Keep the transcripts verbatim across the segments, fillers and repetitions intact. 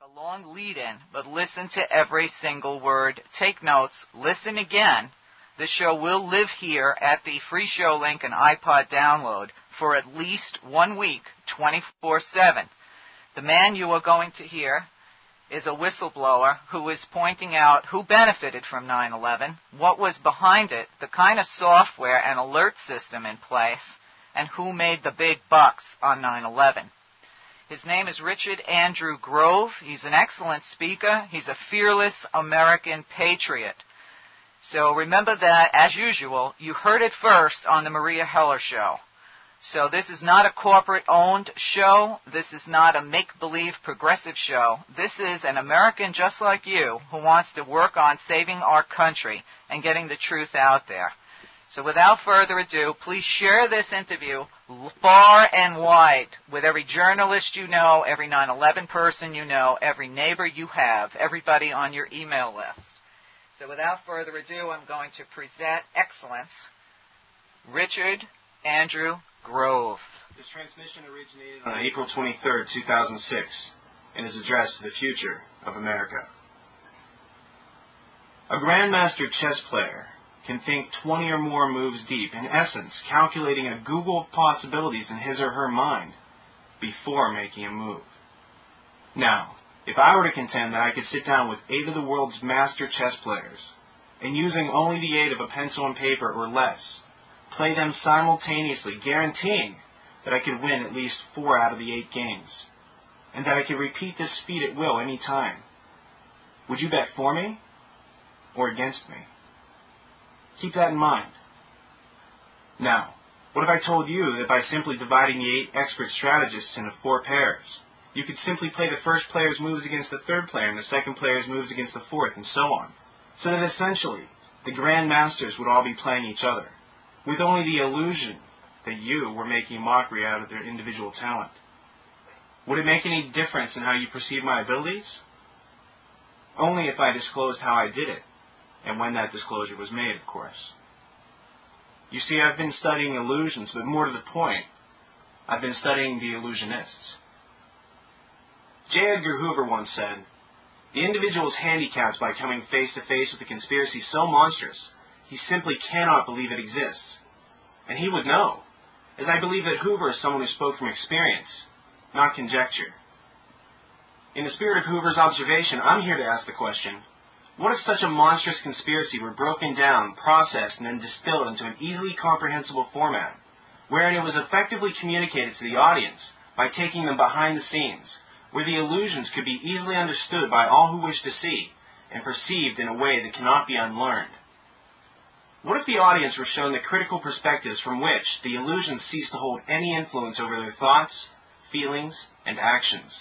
A long lead-in, but listen to every single word. Take notes. Listen again. The show will live here at the free show link and iPod download for at least one week, twenty-four seven. The man you are going to hear is a whistleblower who is pointing out who benefited from nine eleven, what was behind it, the kind of software and alert system in place, and who made the big bucks on nine eleven. His name is Richard Andrew Grove. He's an excellent speaker. He's a fearless American patriot. So remember that, as usual, you heard it first on the Maria Heller Show. So this is not a corporate-owned show. This is not a make-believe progressive show. This is an American just like you who wants to work on saving our country and getting the truth out there. So without further ado, please share this interview far and wide with every journalist you know, every nine eleven person you know, every neighbor you have, everybody on your email list. So without further ado, I'm going to present Excellence, Richard Andrew Grove. This transmission originated on April twenty-third, two thousand six, and is addressed to the future of America. A grandmaster chess player can think twenty or more moves deep, in essence, calculating a Google of possibilities in his or her mind before making a move. Now, if I were to contend that I could sit down with eight of the world's master chess players, and using only the aid of a pencil and paper or less, play them simultaneously, guaranteeing that I could win at least four out of the eight games, and that I could repeat this feat at will any time, would you bet for me or against me? Keep that in mind. Now, what if I told you that by simply dividing the eight expert strategists into four pairs, you could simply play the first player's moves against the third player and the second player's moves against the fourth, and so on, so that essentially the Grand Masters would all be playing each other, with only the illusion that you were making mockery out of their individual talent? Would it make any difference in how you perceive my abilities? Only if I disclosed how I did it, and when that disclosure was made, of course. You see, I've been studying illusions, but more to the point, I've been studying the illusionists. J. Edgar Hoover once said, "The individual is handicapped by coming face to face with a conspiracy so monstrous, he simply cannot believe it exists." And he would know, as I believe that Hoover is someone who spoke from experience, not conjecture. In the spirit of Hoover's observation, I'm here to ask the question, what if such a monstrous conspiracy were broken down, processed, and then distilled into an easily comprehensible format, wherein it was effectively communicated to the audience by taking them behind the scenes, where the illusions could be easily understood by all who wish to see, and perceived in a way that cannot be unlearned? What if the audience were shown the critical perspectives from which the illusions cease to hold any influence over their thoughts, feelings, and actions?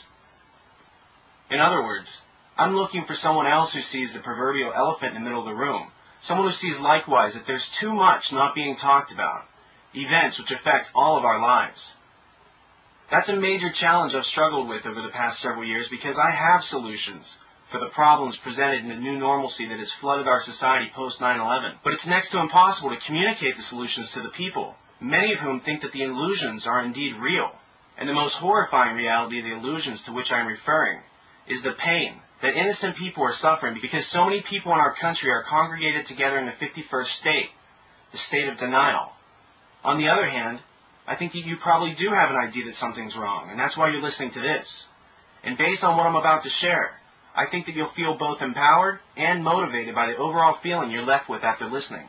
In other words, I'm looking for someone else who sees the proverbial elephant in the middle of the room, someone who sees likewise that there's too much not being talked about, events which affect all of our lives. That's a major challenge I've struggled with over the past several years because I have solutions for the problems presented in the new normalcy that has flooded our society post nine eleven. But it's next to impossible to communicate the solutions to the people, many of whom think that the illusions are indeed real. And the most horrifying reality of the illusions to which I am referring is the pain that innocent people are suffering because so many people in our country are congregated together in the fifty-first state, the state of denial. On the other hand, I think that you probably do have an idea that something's wrong, and that's why you're listening to this. And based on what I'm about to share, I think that you'll feel both empowered and motivated by the overall feeling you're left with after listening.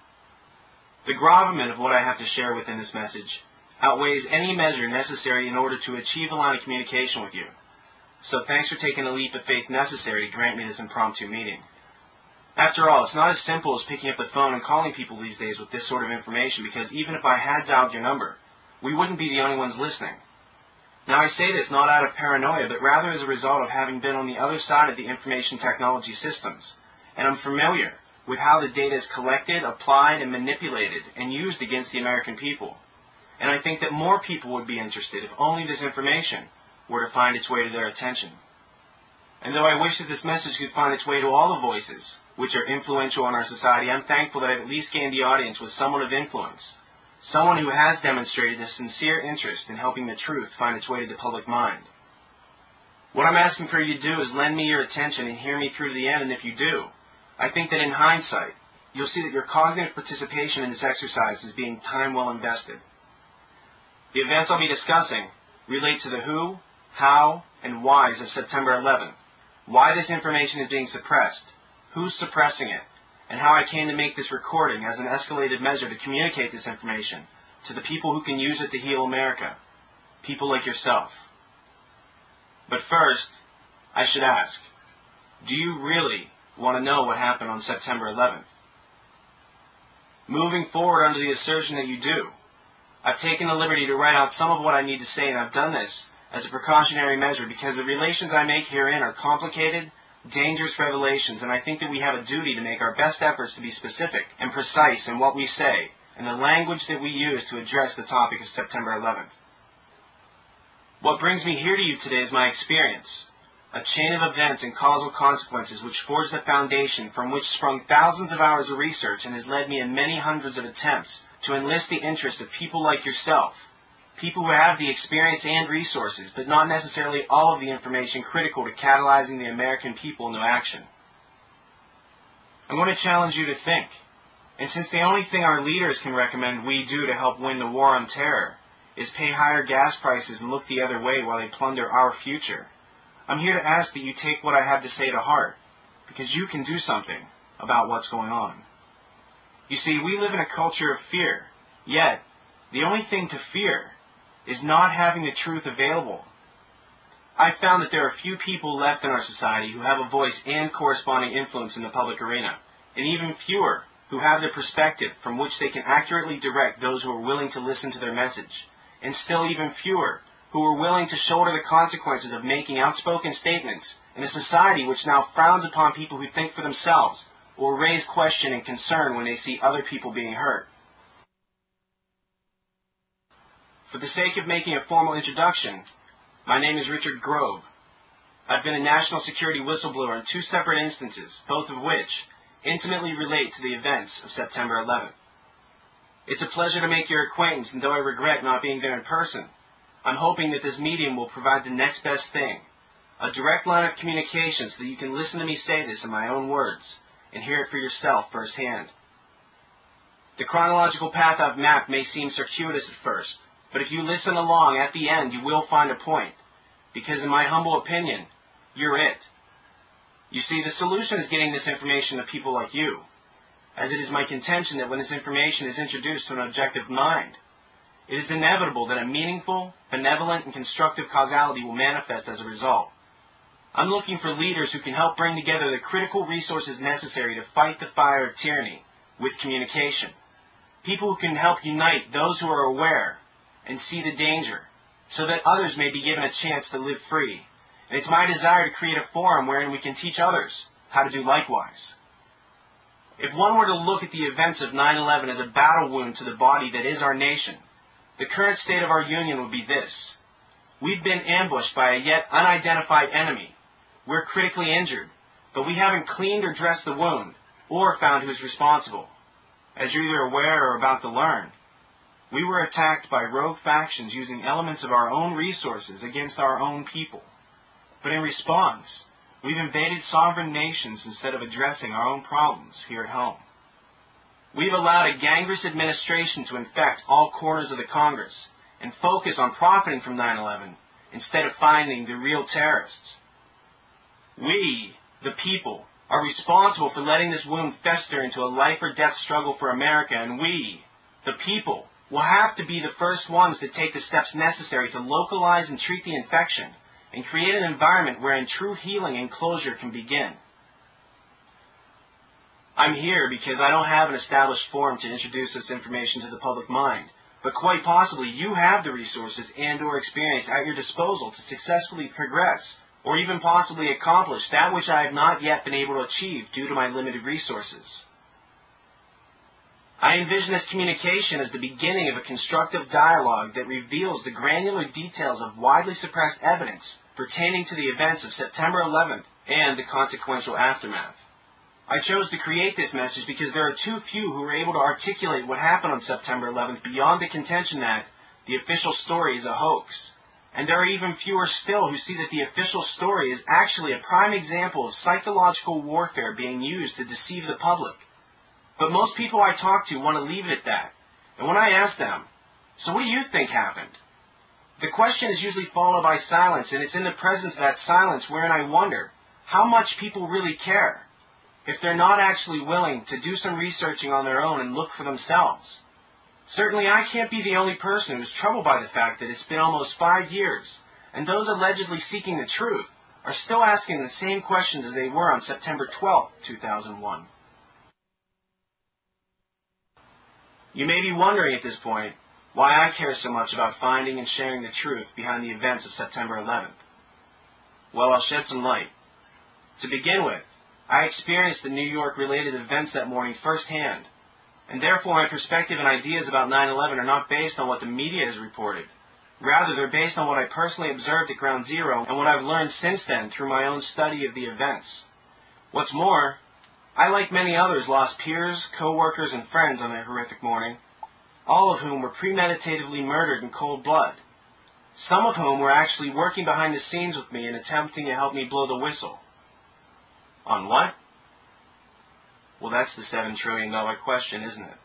The gravamen of what I have to share within this message outweighs any measure necessary in order to achieve a line of communication with you. So thanks for taking the leap of faith necessary to grant me this impromptu meeting. After all, it's not as simple as picking up the phone and calling people these days with this sort of information, because even if I had dialed your number, we wouldn't be the only ones listening. Now, I say this not out of paranoia, but rather as a result of having been on the other side of the information technology systems, and I'm familiar with how the data is collected, applied, and manipulated and used against the American people. And I think that more people would be interested if only this information were to find its way to their attention. And though I wish that this message could find its way to all the voices which are influential in our society, I'm thankful that I've at least gained the audience with someone of influence, someone who has demonstrated a sincere interest in helping the truth find its way to the public mind. What I'm asking for you to do is lend me your attention and hear me through to the end, and if you do, I think that in hindsight, you'll see that your cognitive participation in this exercise is being time well invested. The events I'll be discussing relate to the who, how, and whys of September eleventh, why this information is being suppressed, who's suppressing it, and how I came to make this recording as an escalated measure to communicate this information to the people who can use it to heal America, people like yourself. But first, I should ask, do you really want to know what happened on September eleventh? Moving forward under the assertion that you do, I've taken the liberty to write out some of what I need to say, and I've done this as a precautionary measure because the relations I make herein are complicated, dangerous revelations, and I think that we have a duty to make our best efforts to be specific and precise in what we say and the language that we use to address the topic of September eleventh. What brings me here to you today is my experience, a chain of events and causal consequences which forged the foundation from which sprung thousands of hours of research and has led me in many hundreds of attempts to enlist the interest of people like yourself, people who have the experience and resources, but not necessarily all of the information critical to catalyzing the American people into action. I want to challenge you to think, and since the only thing our leaders can recommend we do to help win the war on terror is pay higher gas prices and look the other way while they plunder our future, I'm here to ask that you take what I have to say to heart, because you can do something about what's going on. You see, we live in a culture of fear, yet the only thing to fear is not having the truth available. I've found that there are few people left in our society who have a voice and corresponding influence in the public arena, and even fewer who have the perspective from which they can accurately direct those who are willing to listen to their message, and still even fewer who are willing to shoulder the consequences of making outspoken statements in a society which now frowns upon people who think for themselves or raise question and concern when they see other people being hurt. For the sake of making a formal introduction, my name is Richard Grove. I've been a national security whistleblower in two separate instances, both of which intimately relate to the events of September eleventh. It's a pleasure to make your acquaintance, and though I regret not being there in person, I'm hoping that this medium will provide the next best thing, a direct line of communication so that you can listen to me say this in my own words and hear it for yourself firsthand. The chronological path I've mapped may seem circuitous at first, but if you listen along, at the end you will find a point, because in my humble opinion, you're it. You see, the solution is getting this information to people like you, as it is my contention that when this information is introduced to an objective mind, it is inevitable that a meaningful, benevolent, and constructive causality will manifest as a result. I'm looking for leaders who can help bring together the critical resources necessary to fight the fire of tyranny with communication. People who can help unite those who are aware and see the danger, so that others may be given a chance to live free. And it's my desire to create a forum wherein we can teach others how to do likewise. If one were to look at the events of nine eleven as a battle wound to the body that is our nation, the current state of our union would be this. We've been ambushed by a yet unidentified enemy. We're critically injured, but we haven't cleaned or dressed the wound, or found who's responsible. As you're either aware or about to learn, we were attacked by rogue factions using elements of our own resources against our own people. But in response, we've invaded sovereign nations instead of addressing our own problems here at home. We've allowed a gangrenous administration to infect all corners of the Congress and focus on profiting from nine eleven instead of finding the real terrorists. We, the people, are responsible for letting this wound fester into a life or death struggle for America, and we, the people, will have to be the first ones to take the steps necessary to localize and treat the infection and create an environment wherein true healing and closure can begin. I'm here because I don't have an established forum to introduce this information to the public mind, but quite possibly you have the resources and or experience at your disposal to successfully progress or even possibly accomplish that which I have not yet been able to achieve due to my limited resources. I envision this communication as the beginning of a constructive dialogue that reveals the granular details of widely suppressed evidence pertaining to the events of September eleventh and the consequential aftermath. I chose to create this message because there are too few who are able to articulate what happened on September eleventh beyond the contention that the official story is a hoax. And there are even fewer still who see that the official story is actually a prime example of psychological warfare being used to deceive the public. But most people I talk to want to leave it at that. And when I ask them, so what do you think happened? The question is usually followed by silence, and it's in the presence of that silence wherein I wonder how much people really care if they're not actually willing to do some researching on their own and look for themselves. Certainly I can't be the only person who's troubled by the fact that it's been almost five years, and those allegedly seeking the truth are still asking the same questions as they were on September twelfth, two thousand one. You may be wondering at this point why I care so much about finding and sharing the truth behind the events of September eleventh. Well, I'll shed some light. To begin with, I experienced the New York-related events that morning firsthand, and therefore my perspective and ideas about nine eleven are not based on what the media has reported. Rather, they're based on what I personally observed at Ground Zero and what I've learned since then through my own study of the events. What's more, I, like many others, lost peers, co-workers, and friends on that horrific morning, all of whom were premeditatively murdered in cold blood, some of whom were actually working behind the scenes with me and attempting to help me blow the whistle. On what? Well, that's the seven trillion dollar question, isn't it?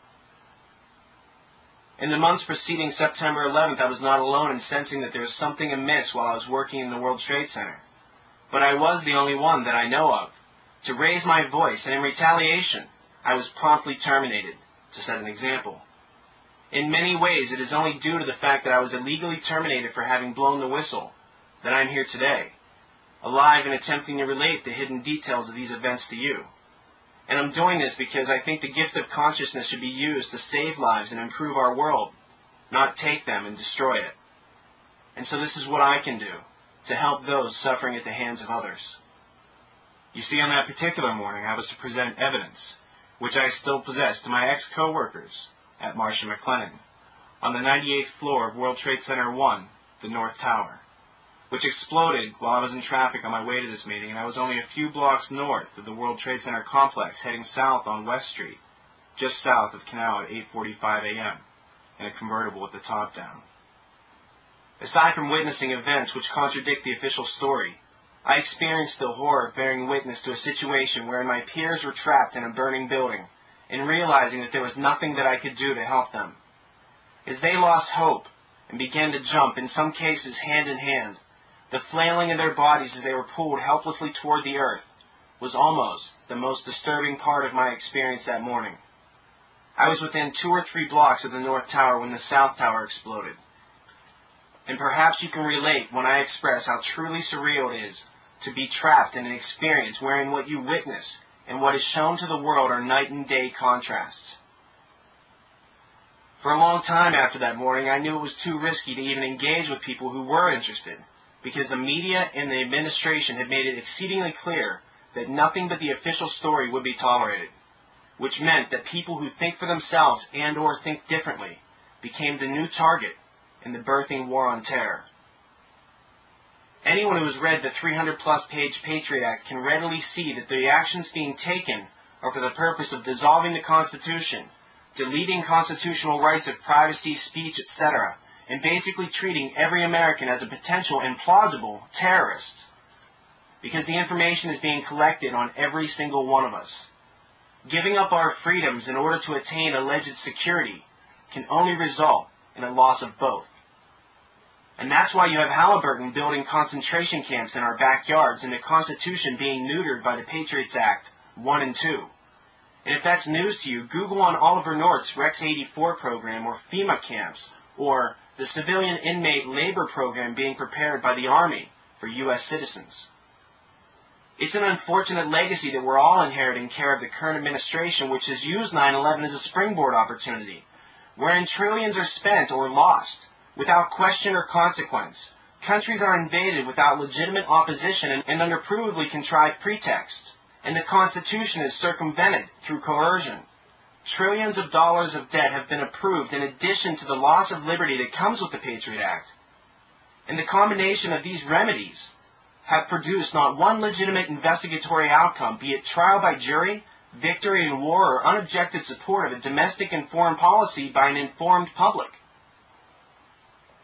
In the months preceding September eleventh, I was not alone in sensing that there was something amiss while I was working in the World Trade Center. But I was the only one that I know of to raise my voice, and in retaliation, I was promptly terminated, to set an example. In many ways, it is only due to the fact that I was illegally terminated for having blown the whistle that I'm here today, alive and attempting to relate the hidden details of these events to you. And I'm doing this because I think the gift of consciousness should be used to save lives and improve our world, not take them and destroy it. And so this is what I can do to help those suffering at the hands of others. You see, on that particular morning, I was to present evidence, which I still possess, to my ex-co-workers at Marsh and McLennan, on the ninety-eighth floor of World Trade Center one, the North Tower, which exploded while I was in traffic on my way to this meeting, and I was only a few blocks north of the World Trade Center complex, heading south on West Street, just south of Canal at eight forty-five a.m., in a convertible with the top down. Aside from witnessing events which contradict the official story, I experienced the horror of bearing witness to a situation wherein my peers were trapped in a burning building, and realizing that there was nothing that I could do to help them. As they lost hope and began to jump, in some cases hand in hand, the flailing of their bodies as they were pulled helplessly toward the earth was almost the most disturbing part of my experience that morning. I was within two or three blocks of the North Tower when the South Tower exploded. And perhaps you can relate when I express how truly surreal it is to be trapped in an experience wherein what you witness and what is shown to the world are night and day contrasts. For a long time after that morning, I knew it was too risky to even engage with people who were interested, because the media and the administration had made it exceedingly clear that nothing but the official story would be tolerated, which meant that people who think for themselves and or think differently became the new target in the birthing war on terror. Anyone who has read the three hundred plus page Patriot Act can readily see that the actions being taken are for the purpose of dissolving the Constitution, deleting constitutional rights of privacy, speech, et cetera, and basically treating every American as a potential and plausible terrorist, because the information is being collected on every single one of us. Giving up our freedoms in order to attain alleged security can only result in a loss of both. And that's why you have Halliburton building concentration camps in our backyards and the Constitution being neutered by the Patriots Act one and two. And if that's news to you, Google on Oliver North's Rex eighty-four program or FEMA camps, or the civilian inmate labor program being prepared by the Army for U S citizens. It's an unfortunate legacy that we're all inheriting care of the current administration, which has used nine eleven as a springboard opportunity, wherein trillions are spent or lost without question or consequence. Countries are invaded without legitimate opposition and, and under provably contrived pretext, and the Constitution is circumvented through coercion. Trillions of dollars of debt have been approved in addition to the loss of liberty that comes with the Patriot Act. And the combination of these remedies have produced not one legitimate investigatory outcome, be it trial by jury, victory in war, or unobjected support of a domestic and foreign policy by an informed public.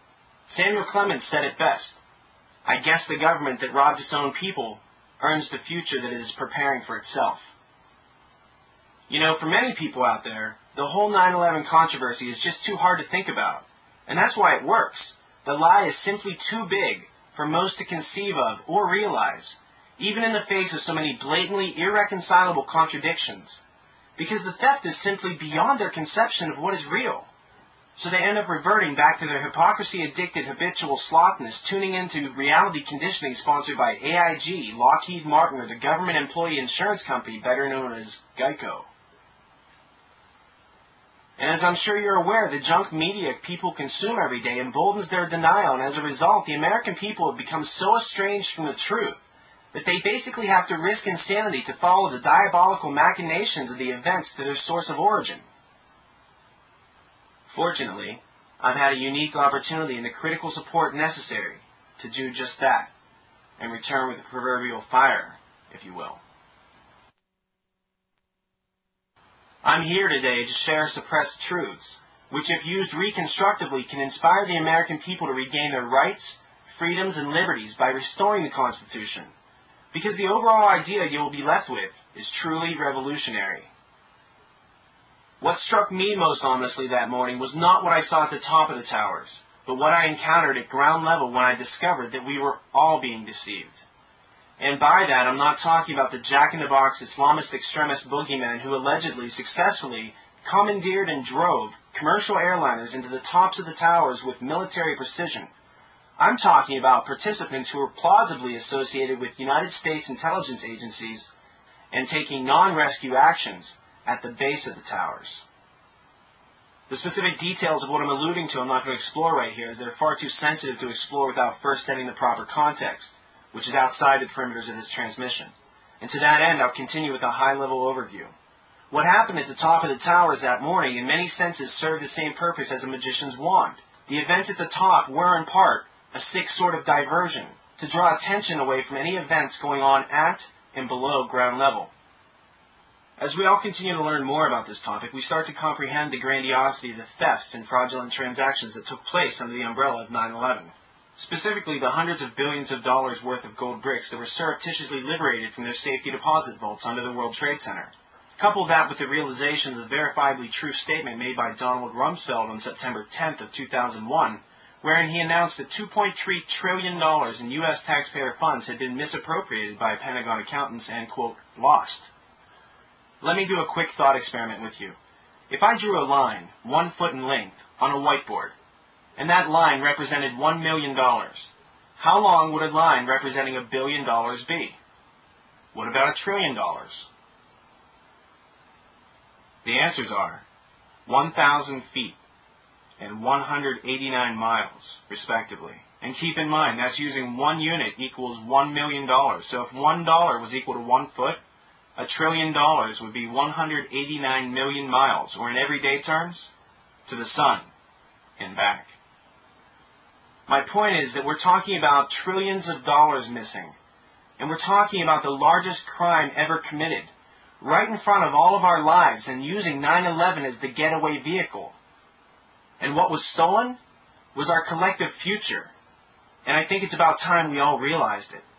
Samuel Clemens said it best. I guess the government that robbed its own people earns the future that it is preparing for itself. You know, for many people out there, the whole nine eleven controversy is just too hard to think about. And that's why it works. The lie is simply too big for most to conceive of or realize, even in the face of so many blatantly irreconcilable contradictions. Because the theft is simply beyond their conception of what is real. So they end up reverting back to their hypocrisy-addicted habitual slothness, tuning into reality conditioning sponsored by A I G, Lockheed Martin, or the government employee insurance company better known as Geico. And as I'm sure you're aware, the junk media people consume every day emboldens their denial, and as a result, the American people have become so estranged from the truth that they basically have to risk insanity to follow the diabolical machinations of the events to their source of origin. Fortunately, I've had a unique opportunity and the critical support necessary to do just that, and return with the proverbial fire, if you will. I'm here today to share suppressed truths, which if used reconstructively can inspire the American people to regain their rights, freedoms, and liberties by restoring the Constitution, because the overall idea you will be left with is truly revolutionary. What struck me most ominously that morning was not what I saw at the top of the towers, but what I encountered at ground level when I discovered that we were all being deceived. And by that, I'm not talking about the jack-in-the-box Islamist extremist boogeyman who allegedly, successfully, commandeered and drove commercial airliners into the tops of the towers with military precision. I'm talking about participants who were plausibly associated with United States intelligence agencies and taking non-rescue actions at the base of the towers. The specific details of what I'm alluding to I'm not going to explore right here, as they're far too sensitive to explore without first setting the proper context, which is outside the perimeters of this transmission. And to that end, I'll continue with a high-level overview. What happened at the top of the towers that morning in many senses served the same purpose as a magician's wand. The events at the top were, in part, a sick sort of diversion to draw attention away from any events going on at and below ground level. As we all continue to learn more about this topic, we start to comprehend the grandiosity of the thefts and fraudulent transactions that took place under the umbrella of nine eleven. Specifically, the hundreds of billions of dollars worth of gold bricks that were surreptitiously liberated from their safety deposit vaults under the World Trade Center. Couple that with the realization of the verifiably true statement made by Donald Rumsfeld on September tenth of two thousand one, wherein he announced that two point three trillion dollars in U S taxpayer funds had been misappropriated by Pentagon accountants and, quote, lost. Let me do a quick thought experiment with you. If I drew a line, one foot in length, on a whiteboard, and that line represented one million dollars, how long would a line representing a billion dollars be? What about a trillion dollars? The answers are one thousand feet and one hundred eighty-nine miles, respectively. And keep in mind, that's using one unit equals one million dollars. So if one dollar was equal to one foot, a trillion dollars would be one hundred eighty-nine million miles, or in everyday terms, to the sun and back. My point is that we're talking about trillions of dollars missing, and we're talking about the largest crime ever committed, right in front of all of our lives, and using nine eleven as the getaway vehicle. And what was stolen was our collective future, and I think it's about time we all realized it.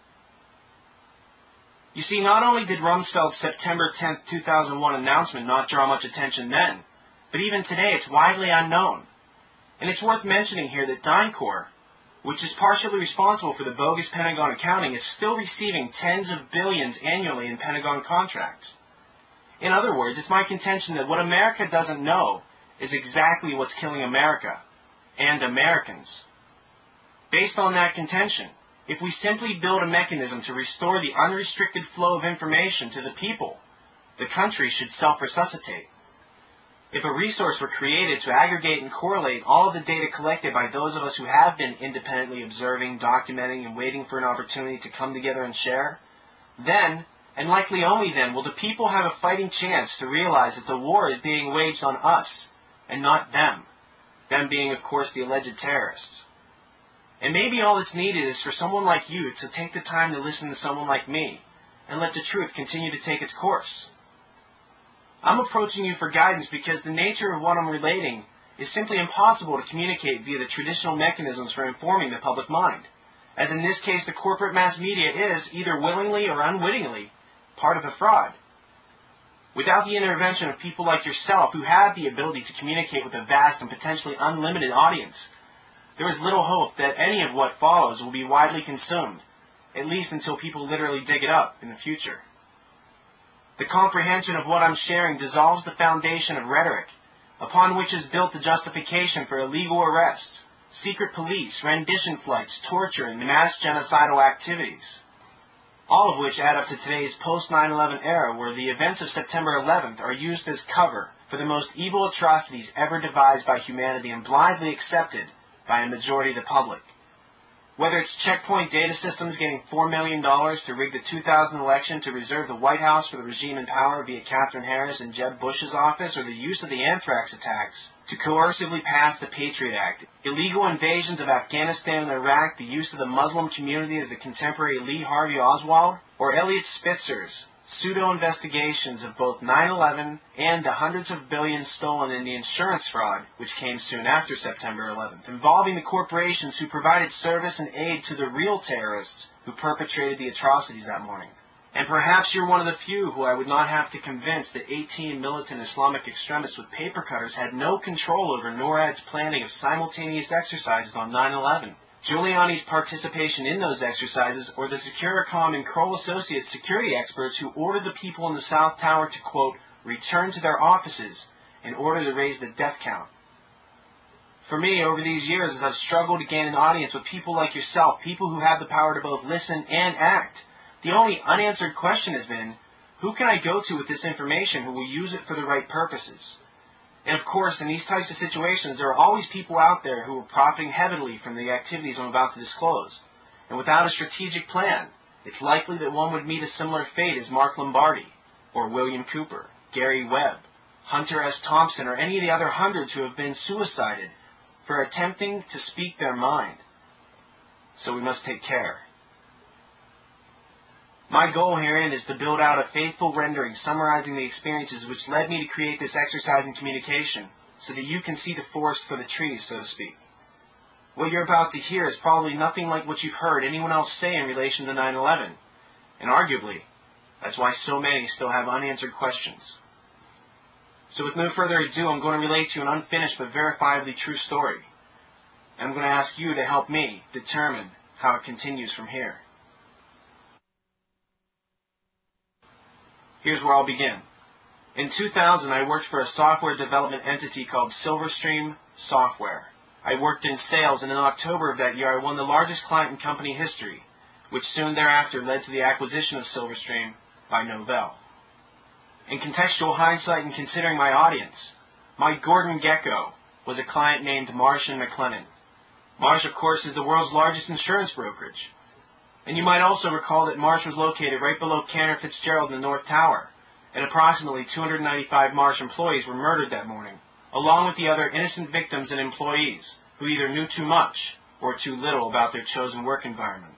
You see, not only did Rumsfeld's September tenth, two thousand one announcement not draw much attention then, but even today it's widely unknown. And it's worth mentioning here that DynCorp, which is partially responsible for the bogus Pentagon accounting, is still receiving tens of billions annually in Pentagon contracts. In other words, it's my contention that what America doesn't know is exactly what's killing America and Americans. Based on that contention, if we simply build a mechanism to restore the unrestricted flow of information to the people, the country should self-resuscitate. If a resource were created to aggregate and correlate all of the data collected by those of us who have been independently observing, documenting, and waiting for an opportunity to come together and share, then, and likely only then, will the people have a fighting chance to realize that the war is being waged on us, and not them, them being, of course, the alleged terrorists. And maybe all that's needed is for someone like you to take the time to listen to someone like me, and let the truth continue to take its course. I'm approaching you for guidance because the nature of what I'm relating is simply impossible to communicate via the traditional mechanisms for informing the public mind, as in this case the corporate mass media is, either willingly or unwittingly, part of the fraud. Without the intervention of people like yourself who have the ability to communicate with a vast and potentially unlimited audience, there is little hope that any of what follows will be widely consumed, at least until people literally dig it up in the future. The comprehension of what I'm sharing dissolves the foundation of rhetoric, upon which is built the justification for illegal arrests, secret police, rendition flights, torture, and mass genocidal activities, all of which add up to today's post nine eleven era where the events of September eleventh are used as cover for the most evil atrocities ever devised by humanity and blindly accepted by a majority of the public. Whether it's Checkpoint Data Systems getting four million dollars to rig the two thousand election to reserve the White House for the regime in power via Catherine Harris and Jeb Bush's office, or the use of the anthrax attacks to coercively pass the Patriot Act, illegal invasions of Afghanistan and Iraq, the use of the Muslim community as the contemporary Lee Harvey Oswald, or Elliot Spitzer's pseudo-investigations of both nine eleven and the hundreds of billions stolen in the insurance fraud, which came soon after September eleventh, involving the corporations who provided service and aid to the real terrorists who perpetrated the atrocities that morning. And perhaps you're one of the few who I would not have to convince that eighteen militant Islamic extremists with paper cutters had no control over NORAD's planning of simultaneous exercises on nine eleven. Giuliani's participation in those exercises, or the Securicom and Kroll Associates security experts who ordered the people in the South Tower to, quote, return to their offices in order to raise the death count. For me, over these years, as I've struggled to gain an audience with people like yourself, people who have the power to both listen and act, the only unanswered question has been, who can I go to with this information who will use it for the right purposes? And of course, in these types of situations, there are always people out there who are profiting heavily from the activities I'm about to disclose. And without a strategic plan, it's likely that one would meet a similar fate as Mark Lombardi, or William Cooper, Gary Webb, Hunter S. Thompson, or any of the other hundreds who have been suicided for attempting to speak their mind. So we must take care. My goal herein is to build out a faithful rendering summarizing the experiences which led me to create this exercise in communication, so that you can see the forest for the trees, so to speak. What you're about to hear is probably nothing like what you've heard anyone else say in relation to nine eleven, and arguably, that's why so many still have unanswered questions. So with no further ado, I'm going to relate to you an unfinished but verifiably true story, and I'm going to ask you to help me determine how it continues from here. Here's where I'll begin. In two thousand, I worked for a software development entity called Silverstream Software. I worked in sales, and in October of that year, I won the largest client in company history, which soon thereafter led to the acquisition of Silverstream by Novell. In contextual hindsight and considering my audience, my Gordon Gekko was a client named Marsh and McLennan. Marsh, of course, is the world's largest insurance brokerage. And you might also recall that Marsh was located right below Cantor Fitzgerald in the North Tower, and approximately two hundred ninety-five Marsh employees were murdered that morning, along with the other innocent victims and employees who either knew too much or too little about their chosen work environment.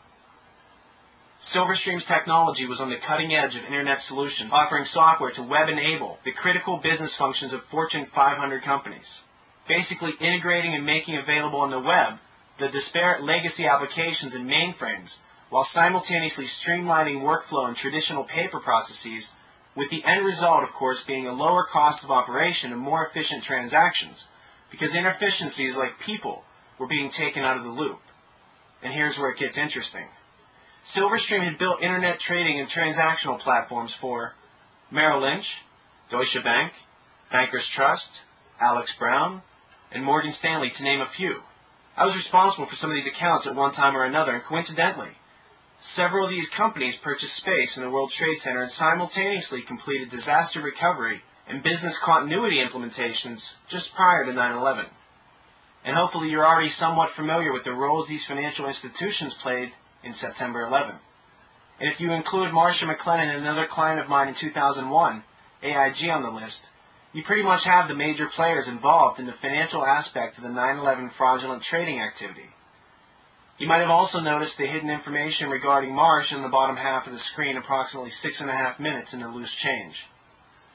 Silverstream's technology was on the cutting edge of Internet solutions, offering software to web-enable the critical business functions of Fortune five hundred companies, basically integrating and making available on the web the disparate legacy applications and mainframes, while simultaneously streamlining workflow and traditional paper processes, with the end result, of course, being a lower cost of operation and more efficient transactions, because inefficiencies like people were being taken out of the loop. And here's where it gets interesting. Silverstream had built Internet trading and transactional platforms for Merrill Lynch, Deutsche Bank, Bankers Trust, Alex Brown, and Morgan Stanley, to name a few. I was responsible for some of these accounts at one time or another, and coincidentally, several of these companies purchased space in the World Trade Center and simultaneously completed disaster recovery and business continuity implementations just prior to nine eleven. And hopefully you're already somewhat familiar with the roles these financial institutions played in September eleventh. And if you include Marsh and McLennan and another client of mine in two thousand one, A I G, on the list, you pretty much have the major players involved in the financial aspect of the nine eleven fraudulent trading activity. You might have also noticed the hidden information regarding Marsh in the bottom half of the screen, approximately six and a half minutes in the loose change.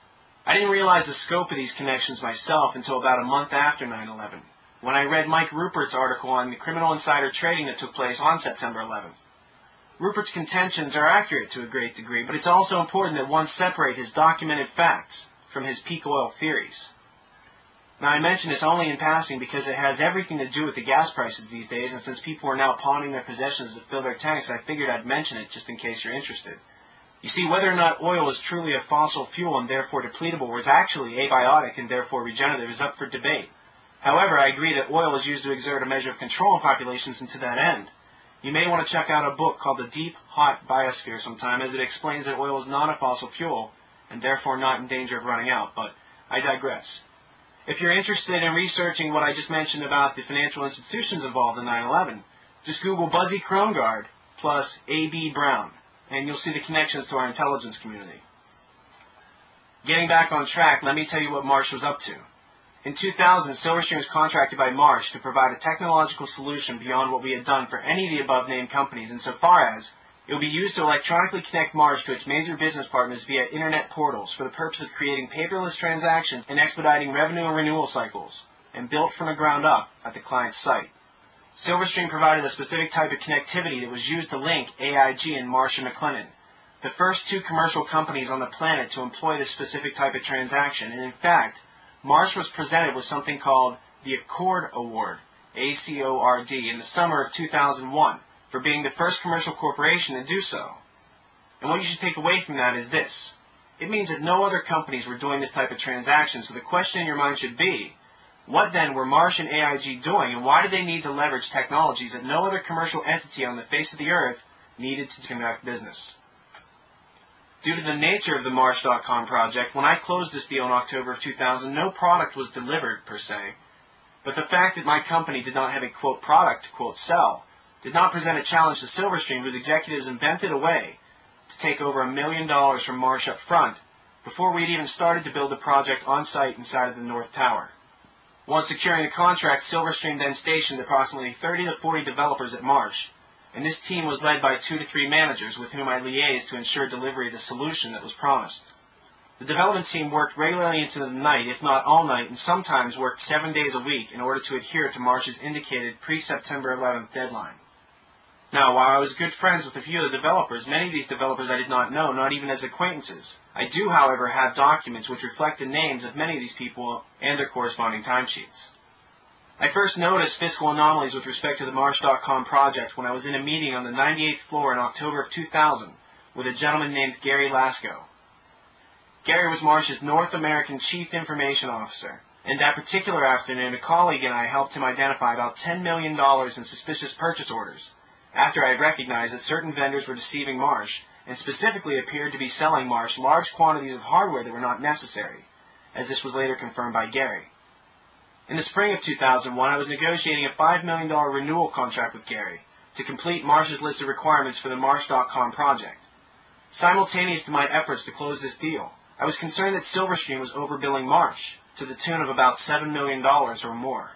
I didn't realize the scope of these connections myself until about a month after nine eleven, when I read Mike Rupert's article on the criminal insider trading that took place on September eleventh. Rupert's contentions are accurate to a great degree, but it's also important that one separate his documented facts from his peak oil theories. Now, I mention this only in passing because it has everything to do with the gas prices these days, and since people are now pawning their possessions to fill their tanks, I figured I'd mention it just in case you're interested. You see, whether or not oil is truly a fossil fuel and therefore depletable, or is actually abiotic and therefore regenerative, is up for debate. However, I agree that oil is used to exert a measure of control in populations, and to that end, you may want to check out a book called The Deep, Hot Biosphere sometime, as it explains that oil is not a fossil fuel and therefore not in danger of running out, but I digress. If you're interested in researching what I just mentioned about the financial institutions involved in nine eleven, just Google Buzzy Krongard plus A B Brown, and you'll see the connections to our intelligence community. Getting back on track, let me tell you what Marsh was up to. In two thousand, Silverstream was contracted by Marsh to provide a technological solution beyond what we had done for any of the above-named companies, insofar as it would be used to electronically connect Marsh to its major business partners via internet portals for the purpose of creating paperless transactions and expediting revenue and renewal cycles, and built from the ground up at the client's site. Silverstream provided a specific type of connectivity that was used to link A I G and Marsh and McLennan, the first two commercial companies on the planet to employ this specific type of transaction, and in fact, Marsh was presented with something called the Accord Award, A C O R D, in the summer of two thousand one, for being the first commercial corporation to do so. And what you should take away from that is this. It means that no other companies were doing this type of transaction, so the question in your mind should be, what then were Marsh and A I G doing, and why did they need to leverage technologies that no other commercial entity on the face of the earth needed to conduct business? Due to the nature of the Marsh dot com project, when I closed this deal in October of two thousand, no product was delivered, per se. But the fact that my company did not have a, quote, product to, quote, sell, did not present a challenge to Silverstream, whose executives invented a way to take over a million dollars from Marsh up front before we'd even started to build the project on-site inside of the North Tower. Once securing a contract, Silverstream then stationed approximately thirty to forty developers at Marsh, and this team was led by two to three managers with whom I liaised to ensure delivery of the solution that was promised. The development team worked regularly into the night, if not all night, and sometimes worked seven days a week in order to adhere to Marsh's indicated pre-September eleventh deadline. Now, while I was good friends with a few of the developers, many of these developers I did not know, not even as acquaintances. I do, however, have documents which reflect the names of many of these people and their corresponding timesheets. I first noticed fiscal anomalies with respect to the Marsh dot com project when I was in a meeting on the ninety-eighth floor in October of two thousand with a gentleman named Gary Lasko. Gary was Marsh's North American Chief Information Officer, and that particular afternoon a colleague and I helped him identify about ten million dollars in suspicious purchase orders, after I had recognized that certain vendors were deceiving Marsh and specifically appeared to be selling Marsh large quantities of hardware that were not necessary, as this was later confirmed by Gary. In the spring of two thousand one, I was negotiating a five million dollars renewal contract with Gary to complete Marsh's list of requirements for the Marsh dot com project. Simultaneous to my efforts to close this deal, I was concerned that Silverstream was overbilling Marsh to the tune of about seven million dollars or more.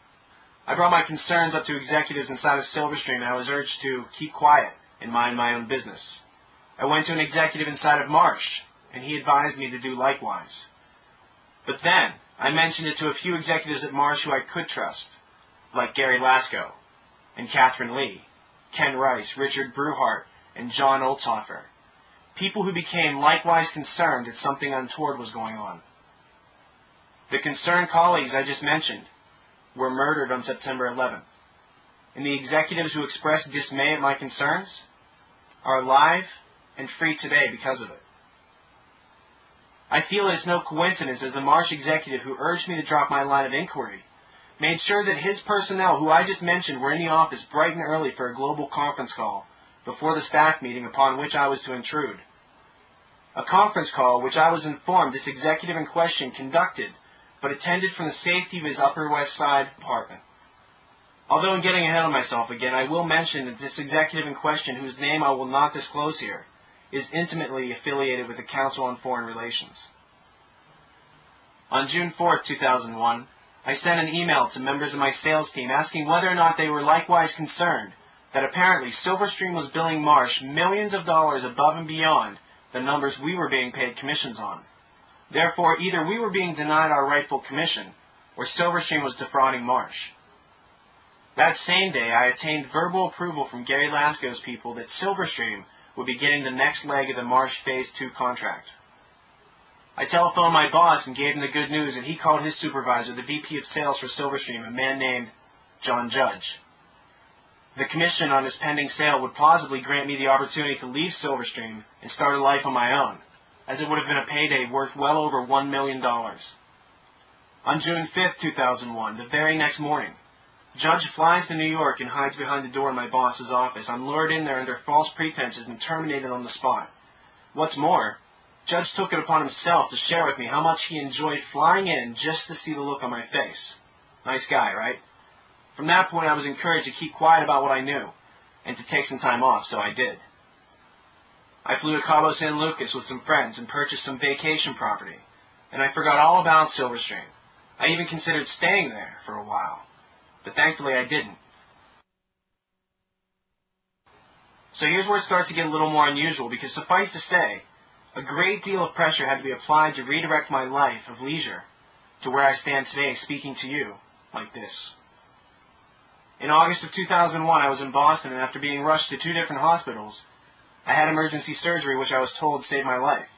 I brought my concerns up to executives inside of Silverstream, and I was urged to keep quiet and mind my own business. I went to an executive inside of Marsh, and he advised me to do likewise. But then, I mentioned it to a few executives at Marsh who I could trust, like Gary Lasko, and Catherine Lee, Ken Rice, Richard Bruhart, and John Olthofer, people who became likewise concerned that something untoward was going on. The concerned colleagues I just mentioned were murdered on September eleventh, and the executives who expressed dismay at my concerns are alive and free today because of it. I feel it is no coincidence as the Marsh executive who urged me to drop my line of inquiry made sure that his personnel, who I just mentioned, were in the office bright and early for a global conference call before the staff meeting upon which I was to intrude. A conference call which I was informed this executive in question conducted, but attended from the safety of his Upper West Side apartment. Although in getting ahead of myself again, I will mention that this executive in question, whose name I will not disclose here, is intimately affiliated with the Council on Foreign Relations. On June fourth, two thousand one, I sent an email to members of my sales team asking whether or not they were likewise concerned that apparently Silverstream was billing Marsh millions of dollars above and beyond the numbers we were being paid commissions on. Therefore, either we were being denied our rightful commission, or Silverstream was defrauding Marsh. That same day, I attained verbal approval from Gary Lasgo's people that Silverstream would be getting the next leg of the Marsh Phase two contract. I telephoned my boss and gave him the good news, and he called his supervisor, the V P of Sales for Silverstream, a man named John Judge. The commission on his pending sale would plausibly grant me the opportunity to leave Silverstream and start a life on my own, as it would have been a payday worth well over one million dollars. On June fifth, two thousand one, the very next morning, Judge flies to New York and hides behind the door in my boss's office. I'm lured in there under false pretenses and terminated on the spot. What's more, Judge took it upon himself to share with me how much he enjoyed flying in just to see the look on my face. Nice guy, right? From that point, I was encouraged to keep quiet about what I knew and to take some time off, so I did. I flew to Cabo San Lucas with some friends and purchased some vacation property, and I forgot all about Silverstream. I even considered staying there for a while, but thankfully I didn't. So here's where it starts to get a little more unusual, because suffice to say, a great deal of pressure had to be applied to redirect my life of leisure to where I stand today speaking to you like this. In August of two thousand one, I was in Boston, and after being rushed to two different hospitals, I had emergency surgery, which I was told saved my life.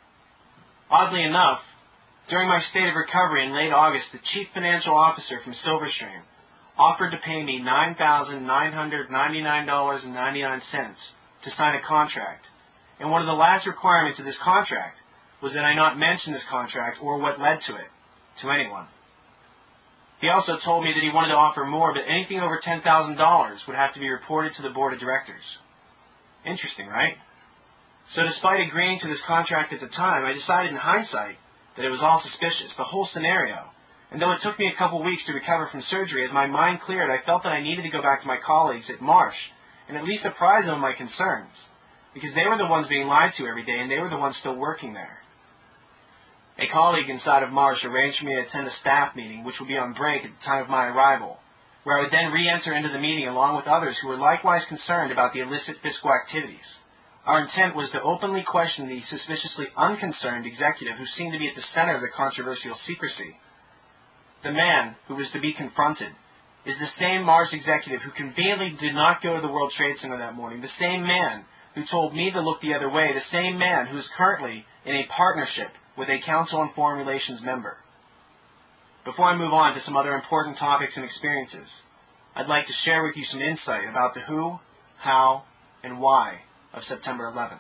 Oddly enough, during my state of recovery in late August, the chief financial officer from Silverstream offered to pay me nine thousand nine hundred ninety-nine dollars and ninety-nine cents to sign a contract. And one of the last requirements of this contract was that I not mention this contract or what led to it to anyone. He also told me that he wanted to offer more, but anything over ten thousand dollars would have to be reported to the board of directors. Interesting, right? So despite agreeing to this contract at the time, I decided in hindsight that it was all suspicious, the whole scenario. And though it took me a couple weeks to recover from surgery, as my mind cleared, I felt that I needed to go back to my colleagues at Marsh and at least apprise them of my concerns, because they were the ones being lied to every day, and they were the ones still working there. A colleague inside of Marsh arranged for me to attend a staff meeting, which would be on break at the time of my arrival, where I would then re-enter into the meeting along with others who were likewise concerned about the illicit fiscal activities. Our intent was to openly question the suspiciously unconcerned executive who seemed to be at the center of the controversial secrecy. The man who was to be confronted is the same Marsh executive who conveniently did not go to the World Trade Center that morning, the same man who told me to look the other way, the same man who is currently in a partnership with a Council on Foreign Relations member. Before I move on to some other important topics and experiences, I'd like to share with you some insight about the who, how, and why of September eleventh.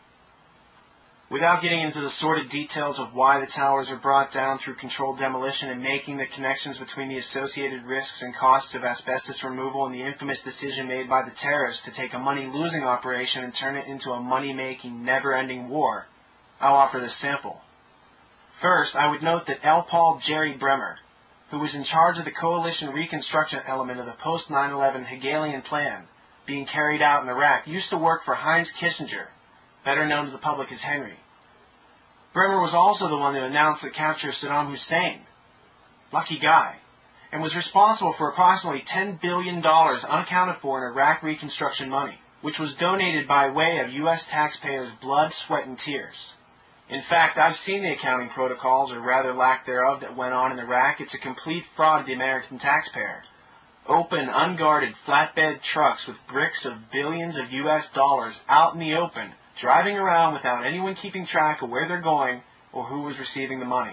Without getting into the sordid details of why the towers were brought down through controlled demolition and making the connections between the associated risks and costs of asbestos removal and the infamous decision made by the terrorists to take a money-losing operation and turn it into a money-making, never-ending war, I'll offer this sample. First, I would note that L. Paul Jerry Bremer, who was in charge of the coalition reconstruction element of the post nine eleven Hegelian plan being carried out in Iraq, used to work for Heinz Kissinger, better known to the public as Henry. Bremer was also the one who announced the capture of Saddam Hussein, lucky guy, and was responsible for approximately ten billion dollars unaccounted for in Iraq reconstruction money, which was donated by way of U S taxpayers' blood, sweat, and tears. In fact, I've seen the accounting protocols, or rather lack thereof, that went on in Iraq. It's a complete fraud of the American taxpayer. Open, unguarded flatbed trucks with bricks of billions of U S dollars out in the open, driving around without anyone keeping track of where they're going or who was receiving the money.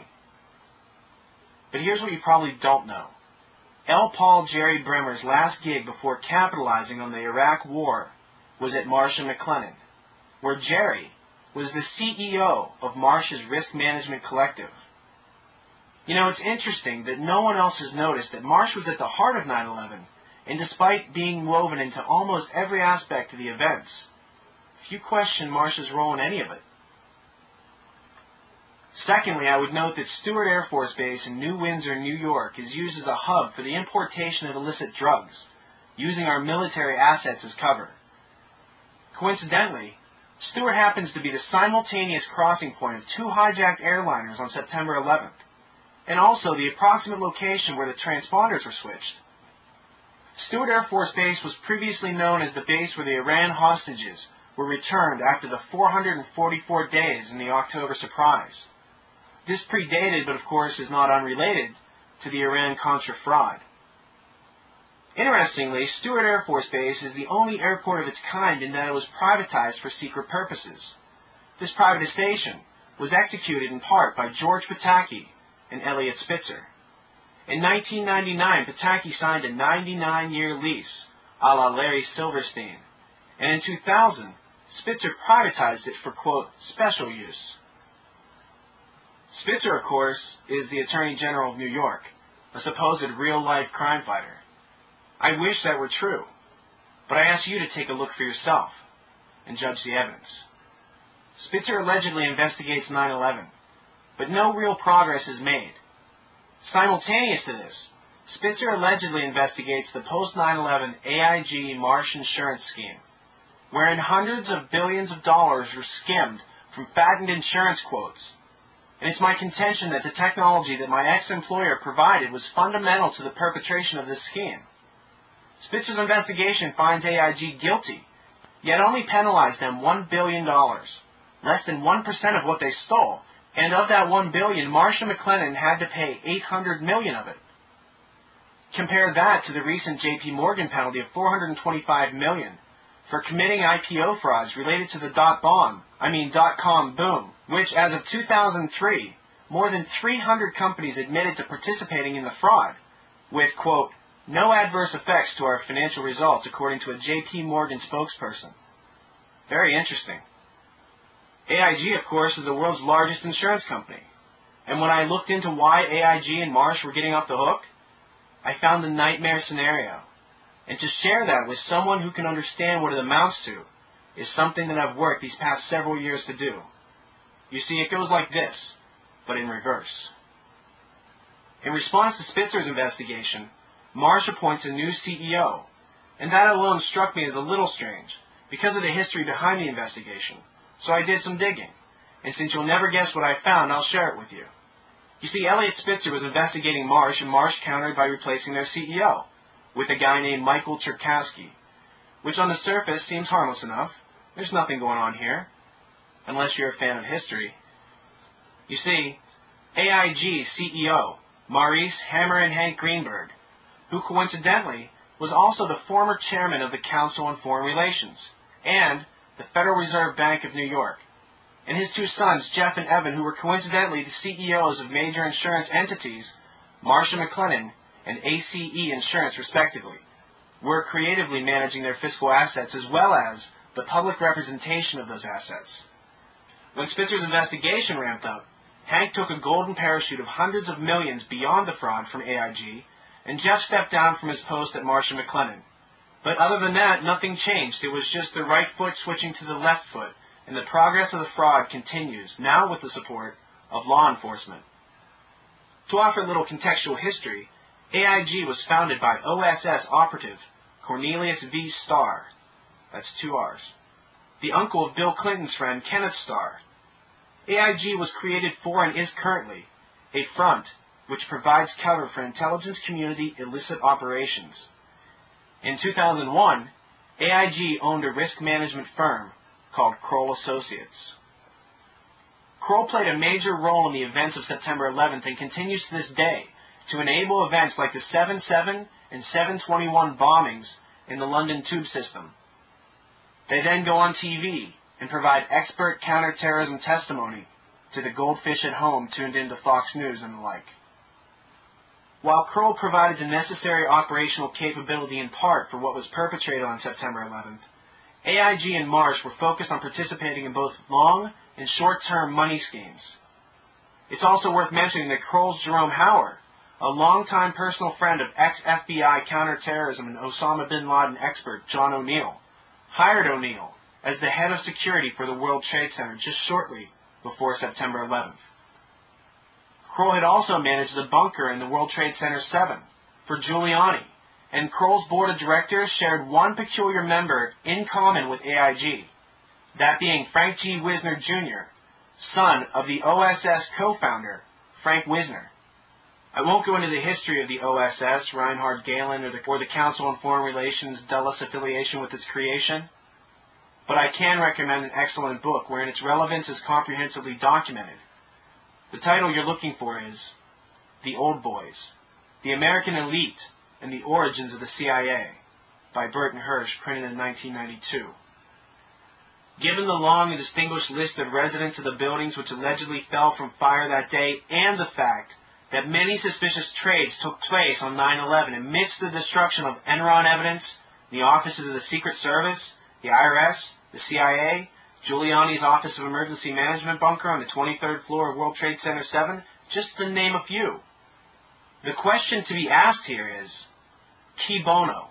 But here's what you probably don't know. L. Paul Jerry Bremer's last gig before capitalizing on the Iraq War was at Marsh and McLennan, where Jerry was the C E O of Marsh's Risk Management Collective. You know, it's interesting that no one else has noticed that Marsh was at the heart of nine eleven, and despite being woven into almost every aspect of the events, few question Marsh's role in any of it. Secondly, I would note that Stewart Air Force Base in New Windsor, New York, is used as a hub for the importation of illicit drugs, using our military assets as cover. Coincidentally, Stewart happens to be the simultaneous crossing point of two hijacked airliners on September eleventh, and also the approximate location where the transponders were switched. Stewart Air Force Base was previously known as the base where the Iran hostages were returned after the four hundred forty-four days in the October surprise. This predated, but of course is not unrelated, to the Iran-Contra fraud. Interestingly, Stewart Air Force Base is the only airport of its kind in that it was privatized for secret purposes. This privatization was executed in part by George Pataki and Elliot Spitzer. In nineteen ninety-nine, Pataki signed a ninety-nine year lease, a la Larry Silverstein, and in two thousand, Spitzer privatized it for, quote, special use. Spitzer, of course, is the Attorney General of New York, a supposed real-life crime fighter. I wish that were true, but I ask you to take a look for yourself and judge the evidence. Spitzer allegedly investigates nine eleven, but no real progress is made. Simultaneous to this, Spitzer allegedly investigates the post nine eleven A I G Marsh insurance scheme, wherein hundreds of billions of dollars were skimmed from fattened insurance quotes. And it's my contention that the technology that my ex-employer provided was fundamental to the perpetration of this scheme. Spitzer's investigation finds A I G guilty, yet only penalized them one billion dollars, less than one percent of what they stole, and of that one billion dollars, Marsh and McLennan had to pay eight hundred million dollars of it. Compare that to the recent J P Morgan penalty of four hundred twenty-five million dollars for committing I P O frauds related to the dot bomb, I mean dot-com boom, which as of two thousand three, more than three hundred companies admitted to participating in the fraud, with, quote, no adverse effects to our financial results, according to a J P Morgan spokesperson. Very interesting. A I G, of course, is the world's largest insurance company. And when I looked into why A I G and Marsh were getting off the hook, I found the nightmare scenario. And to share that with someone who can understand what it amounts to is something that I've worked these past several years to do. You see, it goes like this, but in reverse. In response to Spitzer's investigation, Marsh appoints a new C E O, and that alone struck me as a little strange because of the history behind the investigation. So I did some digging, and since you'll never guess what I found, I'll share it with you. You see, Elliot Spitzer was investigating Marsh, and Marsh countered by replacing their C E O with a guy named Michael Cherkasky, which on the surface seems harmless enough. There's nothing going on here, unless you're a fan of history. You see, A I G C E O, Maurice Hammer and Hank Greenberg, who coincidentally was also the former chairman of the Council on Foreign Relations and the Federal Reserve Bank of New York, and his two sons, Jeff and Evan, who were coincidentally the C E Os of major insurance entities, Marsh and McLennan and A C E Insurance, respectively, were creatively managing their fiscal assets as well as the public representation of those assets. When Spitzer's investigation ramped up, Hank took a golden parachute of hundreds of millions beyond the fraud from A I G, and Jeff stepped down from his post at Marsh and McLennan. But other than that, nothing changed. It was just the right foot switching to the left foot, and the progress of the fraud continues, now with the support of law enforcement. To offer a little contextual history, A I G was founded by O S S operative Cornelius V. Starr. That's two R's. The uncle of Bill Clinton's friend Kenneth Starr. A I G was created for and is currently a front which provides cover for intelligence community illicit operations. In two thousand one, A I G owned a risk management firm called Kroll Associates. Kroll played a major role in the events of September eleventh and continues to this day to enable events like the seven seven and seven twenty-one bombings in the London Tube system. They then go on T V and provide expert counterterrorism testimony to the goldfish at home tuned into Fox News and the like. While Kroll provided the necessary operational capability in part for what was perpetrated on September eleventh, A I G and Marsh were focused on participating in both long and short-term money schemes. It's also worth mentioning that Kroll's Jerome Hauer, a longtime personal friend of ex-F B I counterterrorism and Osama bin Laden expert John O'Neill, hired O'Neill as the head of security for the World Trade Center just shortly before September eleventh. Kroll had also managed the bunker in the World Trade Center seven for Giuliani, and Kroll's board of directors shared one peculiar member in common with A I G, that being Frank G. Wisner, Junior, son of the O S S co-founder, Frank Wisner. I won't go into the history of the O S S, Reinhard Gehlen, or the, or the Council on Foreign Relations' Dulles affiliation with its creation, but I can recommend an excellent book wherein its relevance is comprehensively documented. The title you're looking for is The Old Boys, The American Elite and the Origins of the C I A by Burton Hirsch, printed in nineteen ninety-two. Given the long and distinguished list of residents of the buildings which allegedly fell from fire that day, and the fact that many suspicious trades took place on nine eleven amidst the destruction of Enron evidence, the offices of the Secret Service, the I R S, the C I A, Giuliani's Office of Emergency Management bunker on the twenty-third floor of World Trade Center seven, just to name a few. The question to be asked here is, qui bono?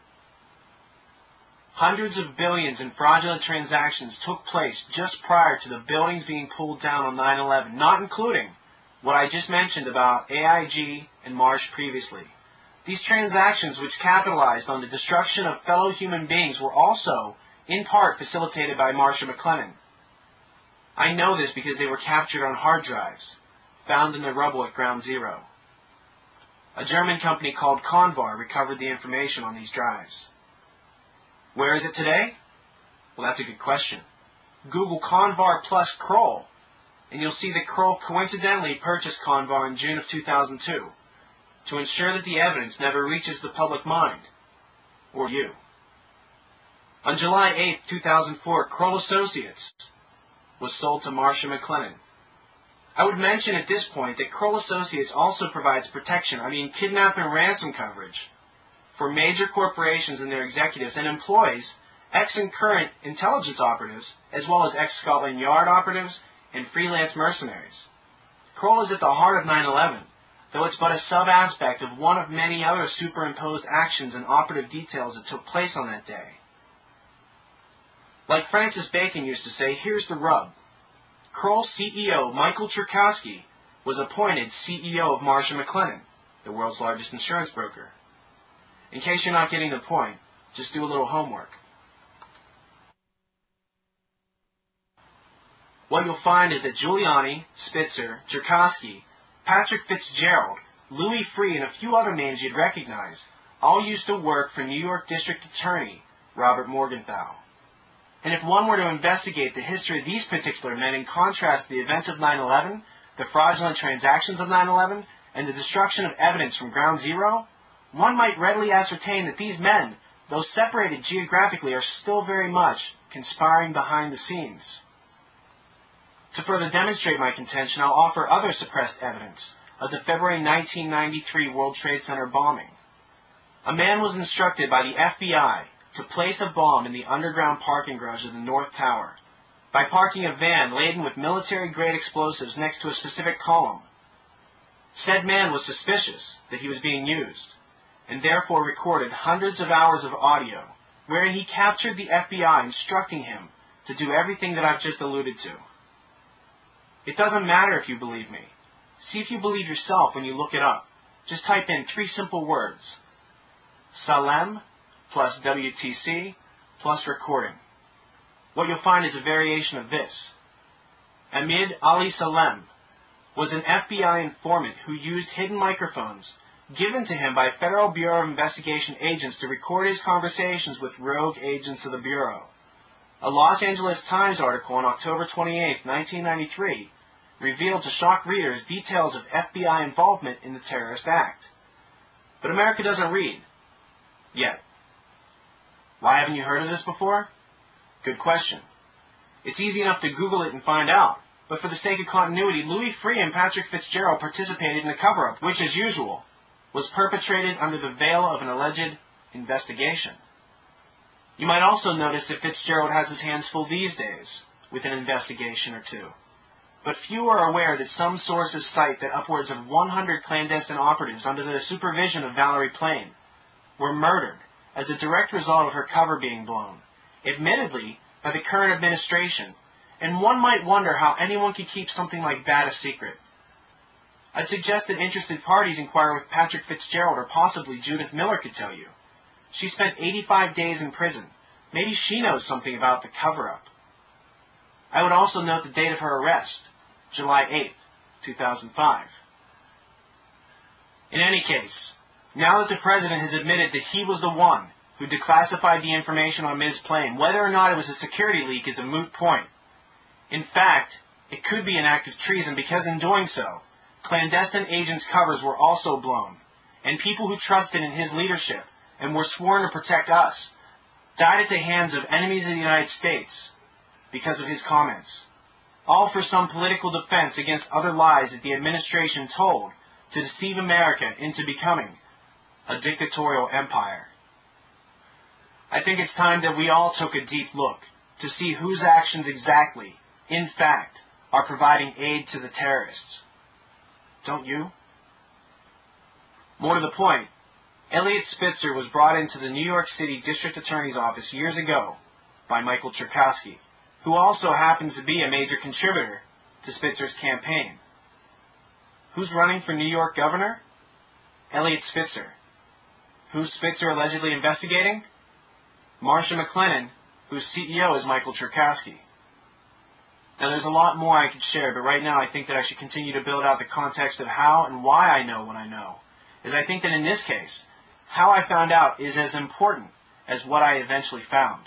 Hundreds of billions in fraudulent transactions took place just prior to the buildings being pulled down on nine eleven, not including what I just mentioned about A I G and Marsh previously. These transactions, which capitalized on the destruction of fellow human beings, were also, in part, facilitated by Marsh and McLennan. I know this because they were captured on hard drives, found in the rubble at Ground Zero. A German company called Convar recovered the information on these drives. Where is it today? Well, that's a good question. Google Convar plus Kroll, and you'll see that Kroll coincidentally purchased Convar in June of two thousand two to ensure that the evidence never reaches the public mind, or you. On July eighth, two thousand four, Kroll Associates was sold to Marsh and McLennan. I would mention at this point that Kroll Associates also provides protection, I mean kidnap and ransom coverage, for major corporations and their executives, and employs ex and current intelligence operatives, as well as ex-Scotland Yard operatives and freelance mercenaries. Kroll is at the heart of nine eleven, though it's but a sub-aspect of one of many other superimposed actions and operative details that took place on that day. Like Francis Bacon used to say, here's the rub. Kroll C E O Michael Cherkasky was appointed C E O of Marsh and McLennan, the world's largest insurance broker. In case you're not getting the point, just do a little homework. What you'll find is that Giuliani, Spitzer, Cherkasky, Patrick Fitzgerald, Louis Freeh, and a few other names you'd recognize all used to work for New York District Attorney Robert Morgenthau. And if one were to investigate the history of these particular men in contrast to the events of nine eleven, the fraudulent transactions of nine eleven, and the destruction of evidence from Ground Zero, one might readily ascertain that these men, though separated geographically, are still very much conspiring behind the scenes. To further demonstrate my contention, I'll offer other suppressed evidence of the February nineteen ninety-three World Trade Center bombing. A man was instructed by the F B I to place a bomb in the underground parking garage of the North Tower by parking a van laden with military-grade explosives next to a specific column. Said man was suspicious that he was being used, and therefore recorded hundreds of hours of audio wherein he captured the F B I instructing him to do everything that I've just alluded to. It doesn't matter if you believe me. See if you believe yourself when you look it up. Just type in three simple words: Salem plus W T C plus recording. What you'll find is a variation of this. Ahmed Ali Salem was an F B I informant who used hidden microphones given to him by Federal Bureau of Investigation agents to record his conversations with rogue agents of the Bureau. A Los Angeles Times article on October twenty-eighth, nineteen ninety-three, revealed to shock readers details of F B I involvement in the terrorist act. But America doesn't read. Yet. Why haven't you heard of this before? Good question. It's easy enough to Google it and find out. But for the sake of continuity, Louis Freeh and Patrick Fitzgerald participated in the cover-up, which, as usual, was perpetrated under the veil of an alleged investigation. You might also notice that Fitzgerald has his hands full these days with an investigation or two. But few are aware that some sources cite that upwards of one hundred clandestine operatives under the supervision of Valerie Plame were murdered as a direct result of her cover being blown, admittedly by the current administration, and one might wonder how anyone could keep something like that a secret. I'd suggest that interested parties inquire with Patrick Fitzgerald, or possibly Judith Miller could tell you. She spent eighty-five days in prison. Maybe she knows something about the cover-up. I would also note the date of her arrest, July eighth, two thousand five. In any case, now that the President has admitted that he was the one who declassified the information on Miz Plame, whether or not it was a security leak is a moot point. In fact, It could be an act of treason because in doing so, clandestine agents' covers were also blown, and people who trusted in his leadership and were sworn to protect us died at the hands of enemies of the United States because of his comments, all for some political defense against other lies that the administration told to deceive America into becoming a dictatorial empire. I think it's time that we all took a deep look to see whose actions exactly, in fact, are providing aid to the terrorists. Don't you? More to the point, Eliot Spitzer was brought into the New York City District Attorney's Office years ago by Michael Cherkasky, who also happens to be a major contributor to Spitzer's campaign. Who's running for New York governor? Eliot Spitzer. Who's Spitzer allegedly investigating? Marsha McLennan, whose C E O is Michael Cherkasky. Now, there's a lot more I could share, but right now I think that I should continue to build out the context of how and why I know what I know. As I think that in this case, how I found out is as important as what I eventually found.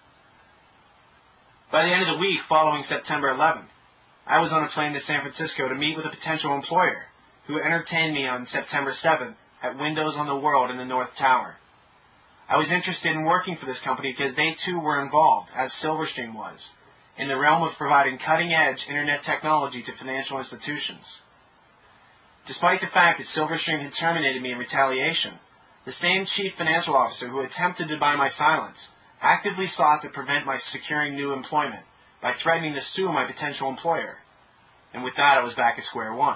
By the end of the week following September eleventh, I was on a plane to San Francisco to meet with a potential employer who entertained me on September seventh at Windows on the World in the North Tower. I was interested in working for this company because they too were involved, as Silverstream was, in the realm of providing cutting-edge internet technology to financial institutions. Despite the fact that Silverstream had terminated me in retaliation, the same chief financial officer who attempted to buy my silence actively sought to prevent my securing new employment by threatening to sue my potential employer. And with that, I was back at square one.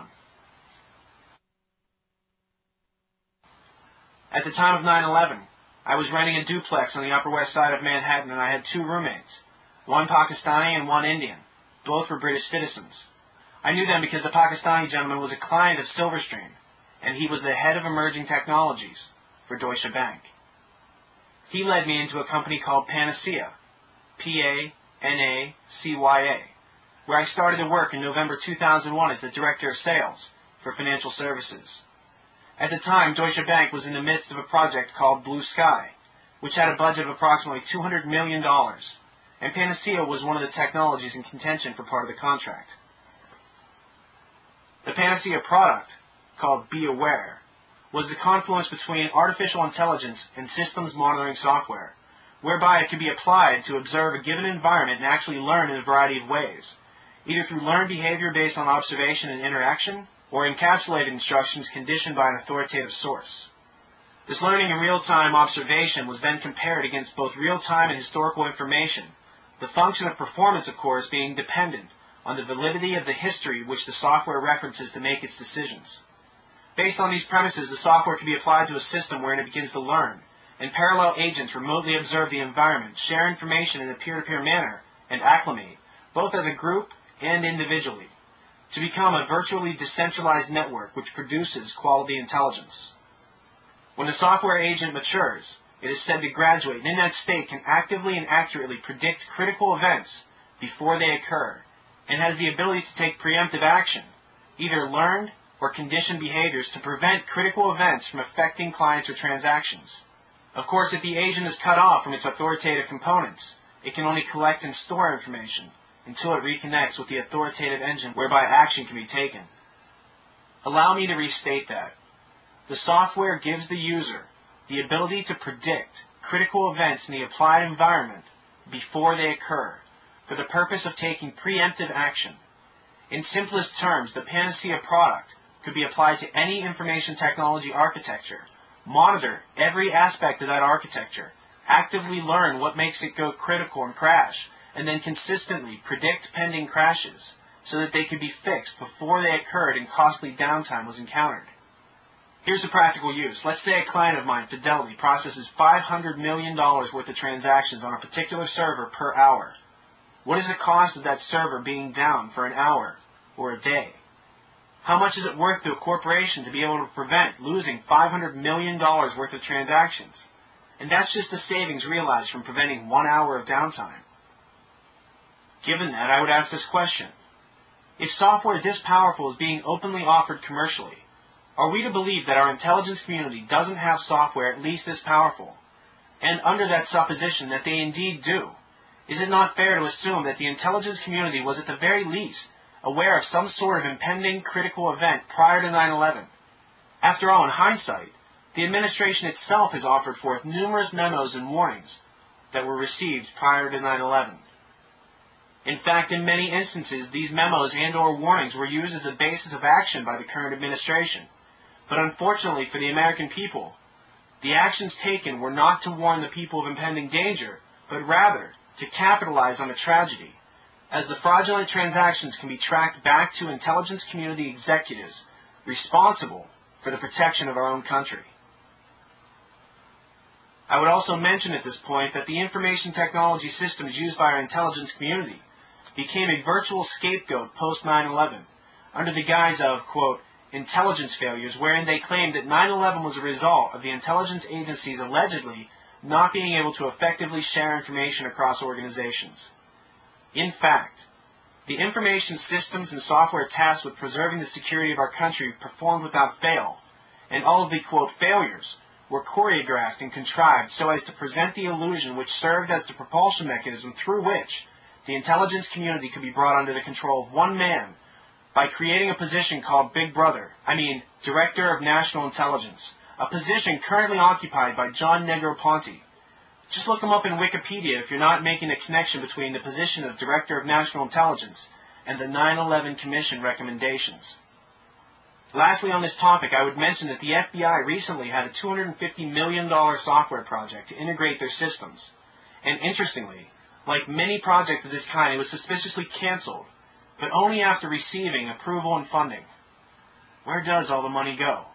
At the time of nine eleven, I was renting a duplex on the Upper West Side of Manhattan, and I had two roommates, one Pakistani and one Indian. Both were British citizens. I knew them because the Pakistani gentleman was a client of Silverstream, and he was the head of emerging technologies for Deutsche Bank. He led me into a company called Panacea, P A N A C Y A, where I started to work in November two thousand one as the Director of Sales for Financial Services. At the time, Deutsche Bank was in the midst of a project called Blue Sky, which had a budget of approximately two hundred million dollars, and Panacea was one of the technologies in contention for part of the contract. The Panacea product, called Be Aware, was the confluence between artificial intelligence and systems monitoring software, whereby it could be applied to observe a given environment and actually learn in a variety of ways, either through learned behavior based on observation and interaction, or encapsulated instructions conditioned by an authoritative source. This learning and real-time observation was then compared against both real-time and historical information, the function of performance, of course, being dependent on the validity of the history which the software references to make its decisions. Based on these premises, the software can be applied to a system wherein it begins to learn, and parallel agents remotely observe the environment, share information in a peer-to-peer manner, and acclimate, both as a group and individually, to become a virtually decentralized network which produces quality intelligence. When the software agent matures, it is said to graduate, and in that state can actively and accurately predict critical events before they occur, and has the ability to take preemptive action, either learned or conditioned behaviors to prevent critical events from affecting clients or transactions. Of course, if the agent is cut off from its authoritative components, it can only collect and store information until it reconnects with the authoritative engine whereby action can be taken. Allow me to restate that. The software gives the user the ability to predict critical events in the applied environment before they occur, for the purpose of taking preemptive action. In simplest terms, the Panacea product could be applied to any information technology architecture, monitor every aspect of that architecture, actively learn what makes it go critical and crash, and then consistently predict pending crashes so that they could be fixed before they occurred and costly downtime was encountered. Here's a practical use. Let's say a client of mine, Fidelity, processes five hundred million dollars worth of transactions on a particular server per hour. What is the cost of that server being down for an hour or a day? How much is it worth to a corporation to be able to prevent losing five hundred million dollars worth of transactions? And that's just the savings realized from preventing one hour of downtime. Given that, I would ask this question. If software this powerful is being openly offered commercially, are we to believe that our intelligence community doesn't have software at least this powerful? And under that supposition that they indeed do, is it not fair to assume that the intelligence community was at the very least aware of some sort of impending critical event prior to nine eleven. After all, in hindsight, the administration itself has offered forth numerous memos and warnings that were received prior to nine eleven. In fact, in many instances, these memos and or warnings were used as a basis of action by the current administration. But unfortunately for the American people, the actions taken were not to warn the people of impending danger, but rather to capitalize on a tragedy, as the fraudulent transactions can be tracked back to intelligence community executives responsible for the protection of our own country. I would also mention at this point that the information technology systems used by our intelligence community became a virtual scapegoat post nine eleven, under the guise of, quote, intelligence failures, wherein they claimed that nine eleven was a result of the intelligence agencies allegedly not being able to effectively share information across organizations. In fact, the information systems and software tasked with preserving the security of our country performed without fail, and all of the, quote, failures were choreographed and contrived so as to present the illusion which served as the propulsion mechanism through which the intelligence community could be brought under the control of one man by creating a position called Big Brother, I mean, Director of National Intelligence, a position currently occupied by John Negroponte. Just look him up in Wikipedia if you're not making a connection between the position of Director of National Intelligence and the nine eleven Commission recommendations. Lastly on this topic, I would mention that the F B I recently had a two hundred fifty million dollars software project to integrate their systems. And interestingly, like many projects of this kind, it was suspiciously canceled, but only after receiving approval and funding. Where does all the money go?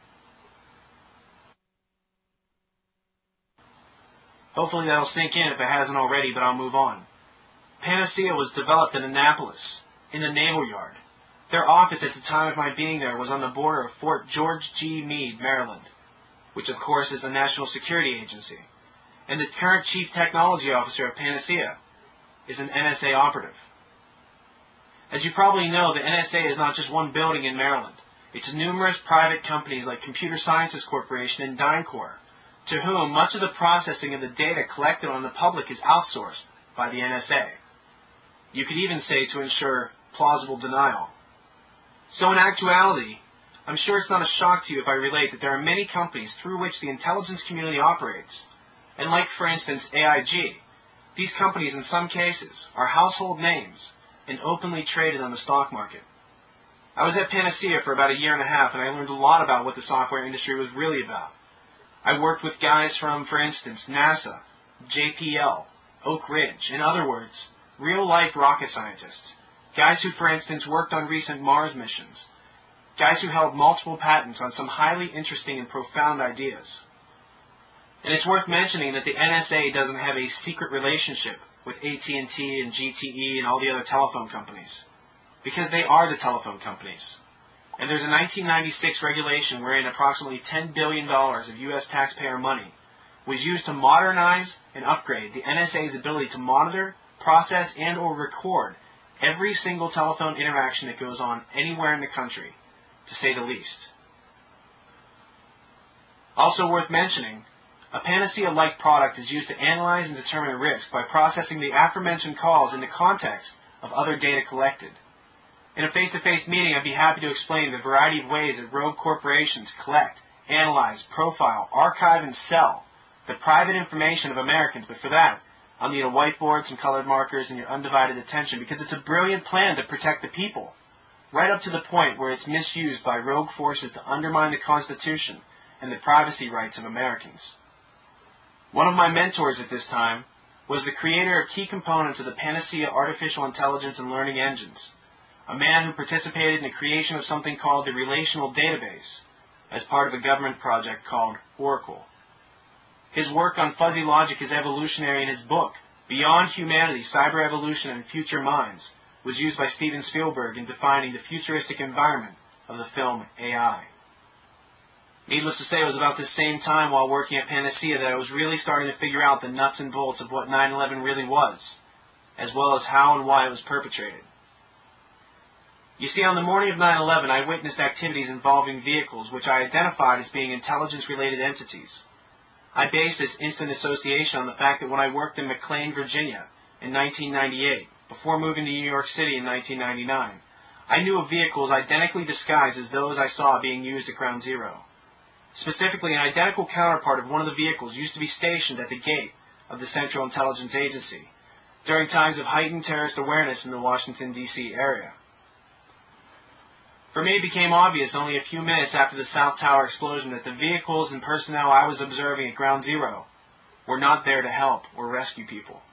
Hopefully that'll sink in if it hasn't already, but I'll move on. Panacea was developed in Annapolis, in the Naval Yard. Their office at the time of my being there was on the border of Fort George G. Meade, Maryland, which of course is the National Security Agency. And the current Chief Technology Officer of Panacea is an N S A operative. As you probably know, the N S A is not just one building in Maryland. It's numerous private companies like Computer Sciences Corporation and DynCorp, to whom much of the processing of the data collected on the public is outsourced by the N S A. You could even say to ensure plausible denial. So in actuality, I'm sure it's not a shock to you if I relate that there are many companies through which the intelligence community operates. And like, for instance, A I G, these companies in some cases are household names and openly traded on the stock market. I was at Panacea for about a year and a half, and I learned a lot about what the software industry was really about. I worked with guys from, for instance, NASA, J P L, Oak Ridge, in other words, real-life rocket scientists. Guys who, for instance, worked on recent Mars missions. Guys who held multiple patents on some highly interesting and profound ideas. And it's worth mentioning that the N S A doesn't have a secret relationship with A T and T and G T E and all the other telephone companies, because they are the telephone companies. And there's a nineteen ninety-six regulation wherein approximately ten billion dollars of U S taxpayer money was used to modernize and upgrade the N S A's ability to monitor, process, and or record every single telephone interaction that goes on anywhere in the country, to say the least. Also worth mentioning, a Panacea-like product is used to analyze and determine risk by processing the aforementioned calls in the context of other data collected. In a face-to-face meeting, I'd be happy to explain the variety of ways that rogue corporations collect, analyze, profile, archive, and sell the private information of Americans, but for that, I'll need a whiteboard, some colored markers, and your undivided attention, because it's a brilliant plan to protect the people, right up to the point where it's misused by rogue forces to undermine the Constitution and the privacy rights of Americans. One of my mentors at this time was the creator of key components of the Panacea Artificial Intelligence and Learning Engines, a man who participated in the creation of something called the Relational Database as part of a government project called Oracle. His work on fuzzy logic is evolutionary, and his book, Beyond Humanity, Cyber Evolution and Future Minds, was used by Steven Spielberg in defining the futuristic environment of the film A I. Needless to say, it was about this same time while working at Panacea that I was really starting to figure out the nuts and bolts of what nine eleven really was, as well as how and why it was perpetrated. You see, on the morning of nine eleven, I witnessed activities involving vehicles which I identified as being intelligence-related entities. I based this instant association on the fact that when I worked in McLean, Virginia in nineteen ninety-eight, before moving to New York City in nineteen ninety-nine, I knew of vehicles identically disguised as those I saw being used at Ground Zero. Specifically, an identical counterpart of one of the vehicles used to be stationed at the gate of the Central Intelligence Agency during times of heightened terrorist awareness in the Washington, D C area. For me, it became obvious only a few minutes after the South Tower explosion that the vehicles and personnel I was observing at Ground Zero were not there to help or rescue people.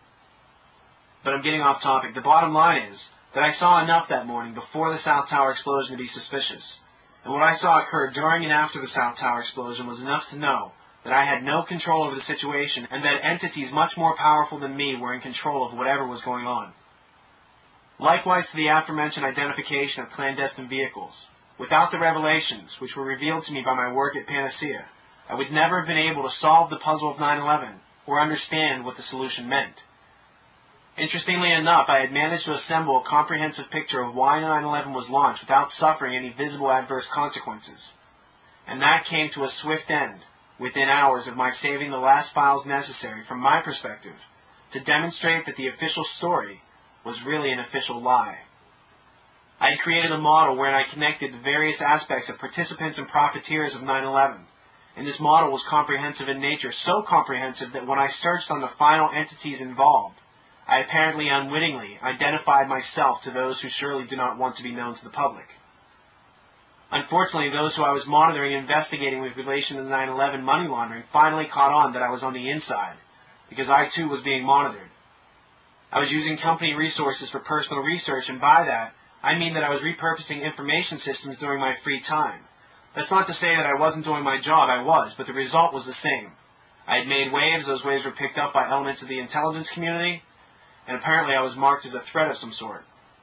But I'm getting off topic. The bottom line is that I saw enough that morning before the South Tower explosion to be suspicious. And what I saw occur during and after the South Tower explosion was enough to know that I had no control over the situation and that entities much more powerful than me were in control of whatever was going on. Likewise to the aforementioned identification of clandestine vehicles. Without the revelations, which were revealed to me by my work at Panacea, I would never have been able to solve the puzzle of nine eleven or understand what the solution meant. Interestingly enough, I had managed to assemble a comprehensive picture of why nine eleven was launched without suffering any visible adverse consequences. And that came to a swift end within hours of my saving the last files necessary, from my perspective, to demonstrate that the official story was really an official lie. I had created a model wherein I connected the various aspects of participants and profiteers of nine eleven, and this model was comprehensive in nature, so comprehensive that when I searched on the final entities involved, I apparently unwittingly identified myself to those who surely do not want to be known to the public. Unfortunately, those who I was monitoring and investigating with relation to the nine eleven money laundering finally caught on that I was on the inside, because I too was being monitored. I was using company resources for personal research, and by that, I mean that I was repurposing information systems during my free time. That's not to say that I wasn't doing my job, I was, but the result was the same. I had made waves, those waves were picked up by elements of the intelligence community, and apparently I was marked as a threat of some sort.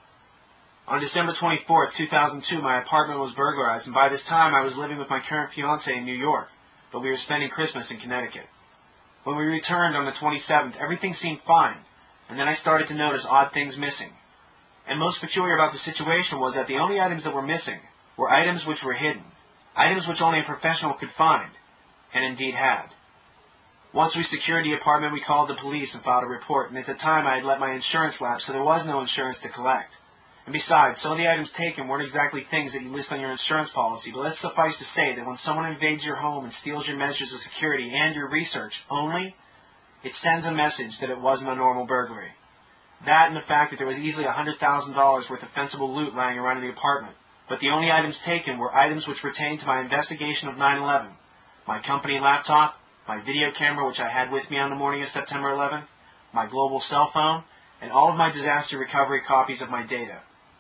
On December twenty-fourth, two thousand two, my apartment was burglarized, and by this time I was living with my current fiancée in New York, but we were spending Christmas in Connecticut. When we returned on the twenty-seventh, everything seemed fine, and then I started to notice odd things missing. And most peculiar about the situation was that the only items that were missing were items which were hidden, items which only a professional could find, and indeed had. Once we secured the apartment, we called the police and filed a report, and at the time I had let my insurance lapse, so there was no insurance to collect. And besides, some of the items taken weren't exactly things that you list on your insurance policy, but let's suffice to say that when someone invades your home and steals your measures of security and your research only, it sends a message that it wasn't a normal burglary. That and the fact that there was easily one hundred thousand dollars worth of defensible loot lying around in the apartment. But the only items taken were items which pertained to my investigation of nine eleven. My company laptop, my video camera which I had with me on the morning of September eleventh, my global cell phone, and all of my disaster recovery copies of my data.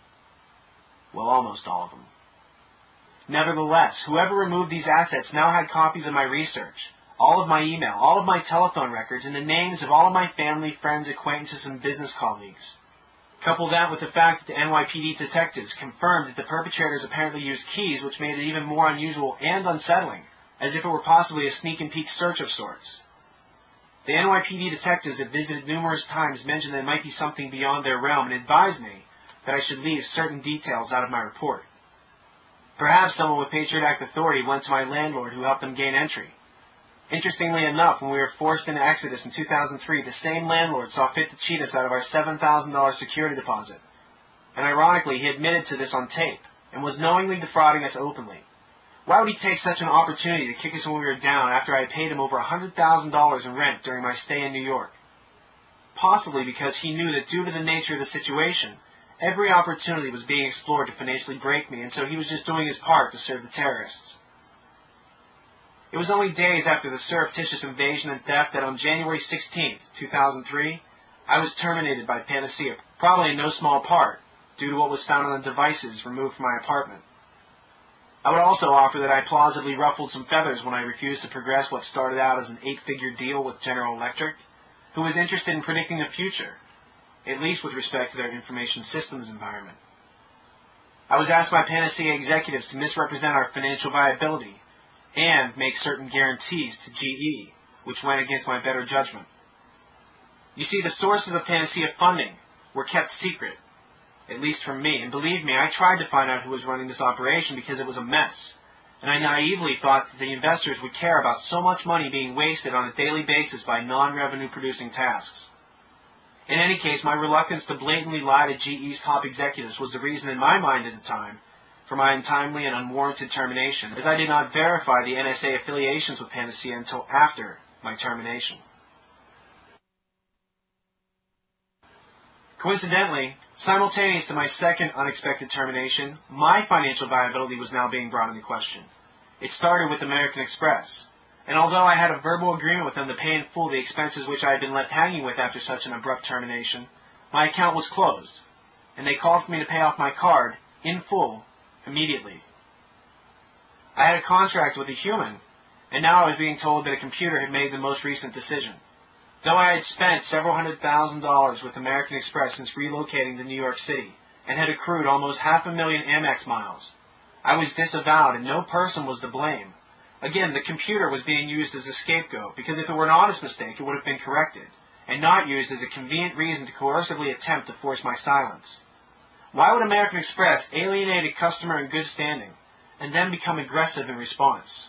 Well, almost all of them. Nevertheless, whoever removed these assets now had copies of my research, all of my email, all of my telephone records, and the names of all of my family, friends, acquaintances, and business colleagues. Couple that with the fact that the N Y P D detectives confirmed that the perpetrators apparently used keys, which made it even more unusual and unsettling, as if it were possibly a sneak and peek search of sorts. The N Y P D detectives that visited numerous times mentioned that it might be something beyond their realm and advised me that I should leave certain details out of my report. Perhaps someone with Patriot Act authority went to my landlord who helped them gain entry. Interestingly enough, when we were forced into Exodus in two thousand three, the same landlord saw fit to cheat us out of our seven thousand dollars security deposit. And ironically, he admitted to this on tape and was knowingly defrauding us openly. Why would he take such an opportunity to kick us when we were down after I had paid him over one hundred thousand dollars in rent during my stay in New York? Possibly because he knew that due to the nature of the situation, every opportunity was being explored to financially break me, and so he was just doing his part to serve the terrorists. It was only days after the surreptitious invasion and theft that on January sixteenth, two thousand three, I was terminated by Panacea, probably in no small part, due to what was found on the devices removed from my apartment. I would also offer that I plausibly ruffled some feathers when I refused to progress what started out as an eight-figure deal with General Electric, who was interested in predicting the future, at least with respect to their information systems environment. I was asked by Panacea executives to misrepresent our financial viability and make certain guarantees to G E, which went against my better judgment. You see, the sources of Panacea funding were kept secret, at least from me, and believe me, I tried to find out who was running this operation because it was a mess, and I naively thought that the investors would care about so much money being wasted on a daily basis by non-revenue producing tasks. In any case, my reluctance to blatantly lie to G E's top executives was the reason in my mind at the time for my untimely and unwarranted termination, as I did not verify the N S A affiliations with Panacea until after my termination. Coincidentally, simultaneous to my second unexpected termination, my financial viability was now being brought into question. It started with American Express, and although I had a verbal agreement with them to pay in full the expenses which I had been left hanging with after such an abrupt termination, my account was closed, and they called for me to pay off my card in full immediately. I had a contract with a human, and now I was being told that a computer had made the most recent decision. Though I had spent several hundred thousand dollars with American Express since relocating to New York City, and had accrued almost half a million Amex miles, I was disavowed and no person was to blame. Again, the computer was being used as a scapegoat, because if it were an honest mistake, it would have been corrected, and not used as a convenient reason to coercively attempt to force my silence. Why would American Express alienate a customer in good standing, and then become aggressive in response?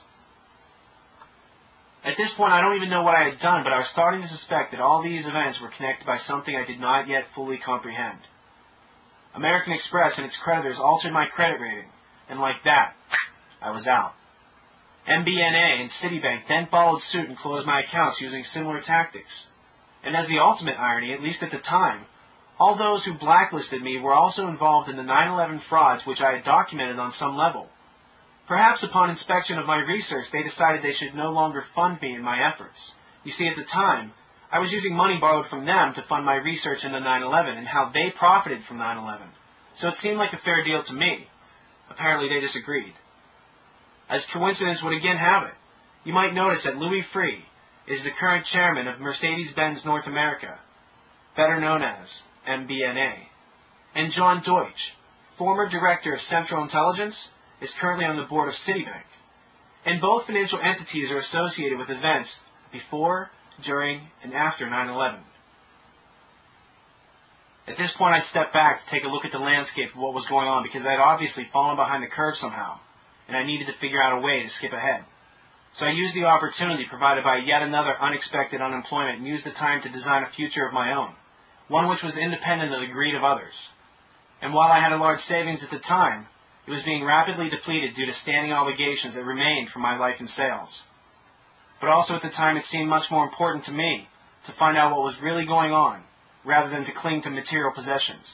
At this point, I don't even know what I had done, but I was starting to suspect that all these events were connected by something I did not yet fully comprehend. American Express and its creditors altered my credit rating, and like that, I was out. M B N A and Citibank then followed suit and closed my accounts using similar tactics. And as the ultimate irony, at least at the time, all those who blacklisted me were also involved in the nine eleven frauds which I had documented on some level. Perhaps upon inspection of my research, they decided they should no longer fund me in my efforts. You see, at the time, I was using money borrowed from them to fund my research into nine eleven and how they profited from nine eleven. So it seemed like a fair deal to me. Apparently they disagreed. As coincidence would again have it, you might notice that Louis Freeh is the current chairman of Mercedes-Benz North America, better known as M B N A. And John Deutsch, former director of Central Intelligence, is currently on the board of Citibank. And both financial entities are associated with events before, during, and after nine eleven. At this point, I stepped back to take a look at the landscape of what was going on because I had obviously fallen behind the curve somehow, and I needed to figure out a way to skip ahead. So I used the opportunity provided by yet another unexpected unemployment and used the time to design a future of my own, one which was independent of the greed of others. And while I had a large savings at the time, it was being rapidly depleted due to standing obligations that remained from my life in sales. But also at the time it seemed much more important to me to find out what was really going on, rather than to cling to material possessions.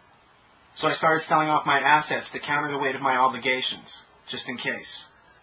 So I started selling off my assets to counter the weight of my obligations, just in case.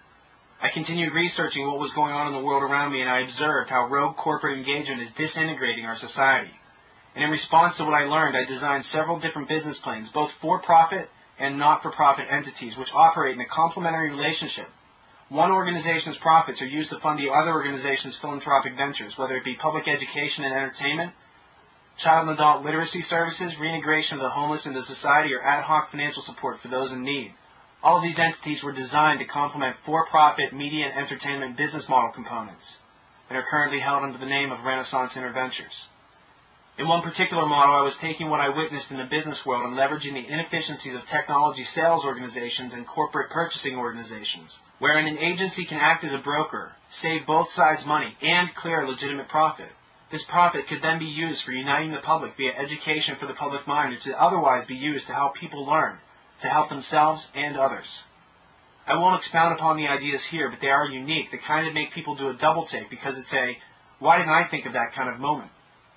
I continued researching what was going on in the world around me, and I observed how rogue corporate engagement is disintegrating our society. And in response to what I learned, I designed several different business plans, both for-profit and not-for-profit entities, which operate in a complementary relationship. One organization's profits are used to fund the other organization's philanthropic ventures, whether it be public education and entertainment, child and adult literacy services, reintegration of the homeless into society, or ad hoc financial support for those in need. All of these entities were designed to complement for-profit media and entertainment business model components and are currently held under the name of Renaissance Interventures. In one particular model, I was taking what I witnessed in the business world and leveraging the inefficiencies of technology sales organizations and corporate purchasing organizations, wherein an agency can act as a broker, save both sides money, and clear a legitimate profit. This profit could then be used for uniting the public via education for the public mind, or to otherwise be used to help people learn, to help themselves and others. I won't expound upon the ideas here, but they are unique, the kind that make people do a double take because it's a, why didn't I think of that kind of moment?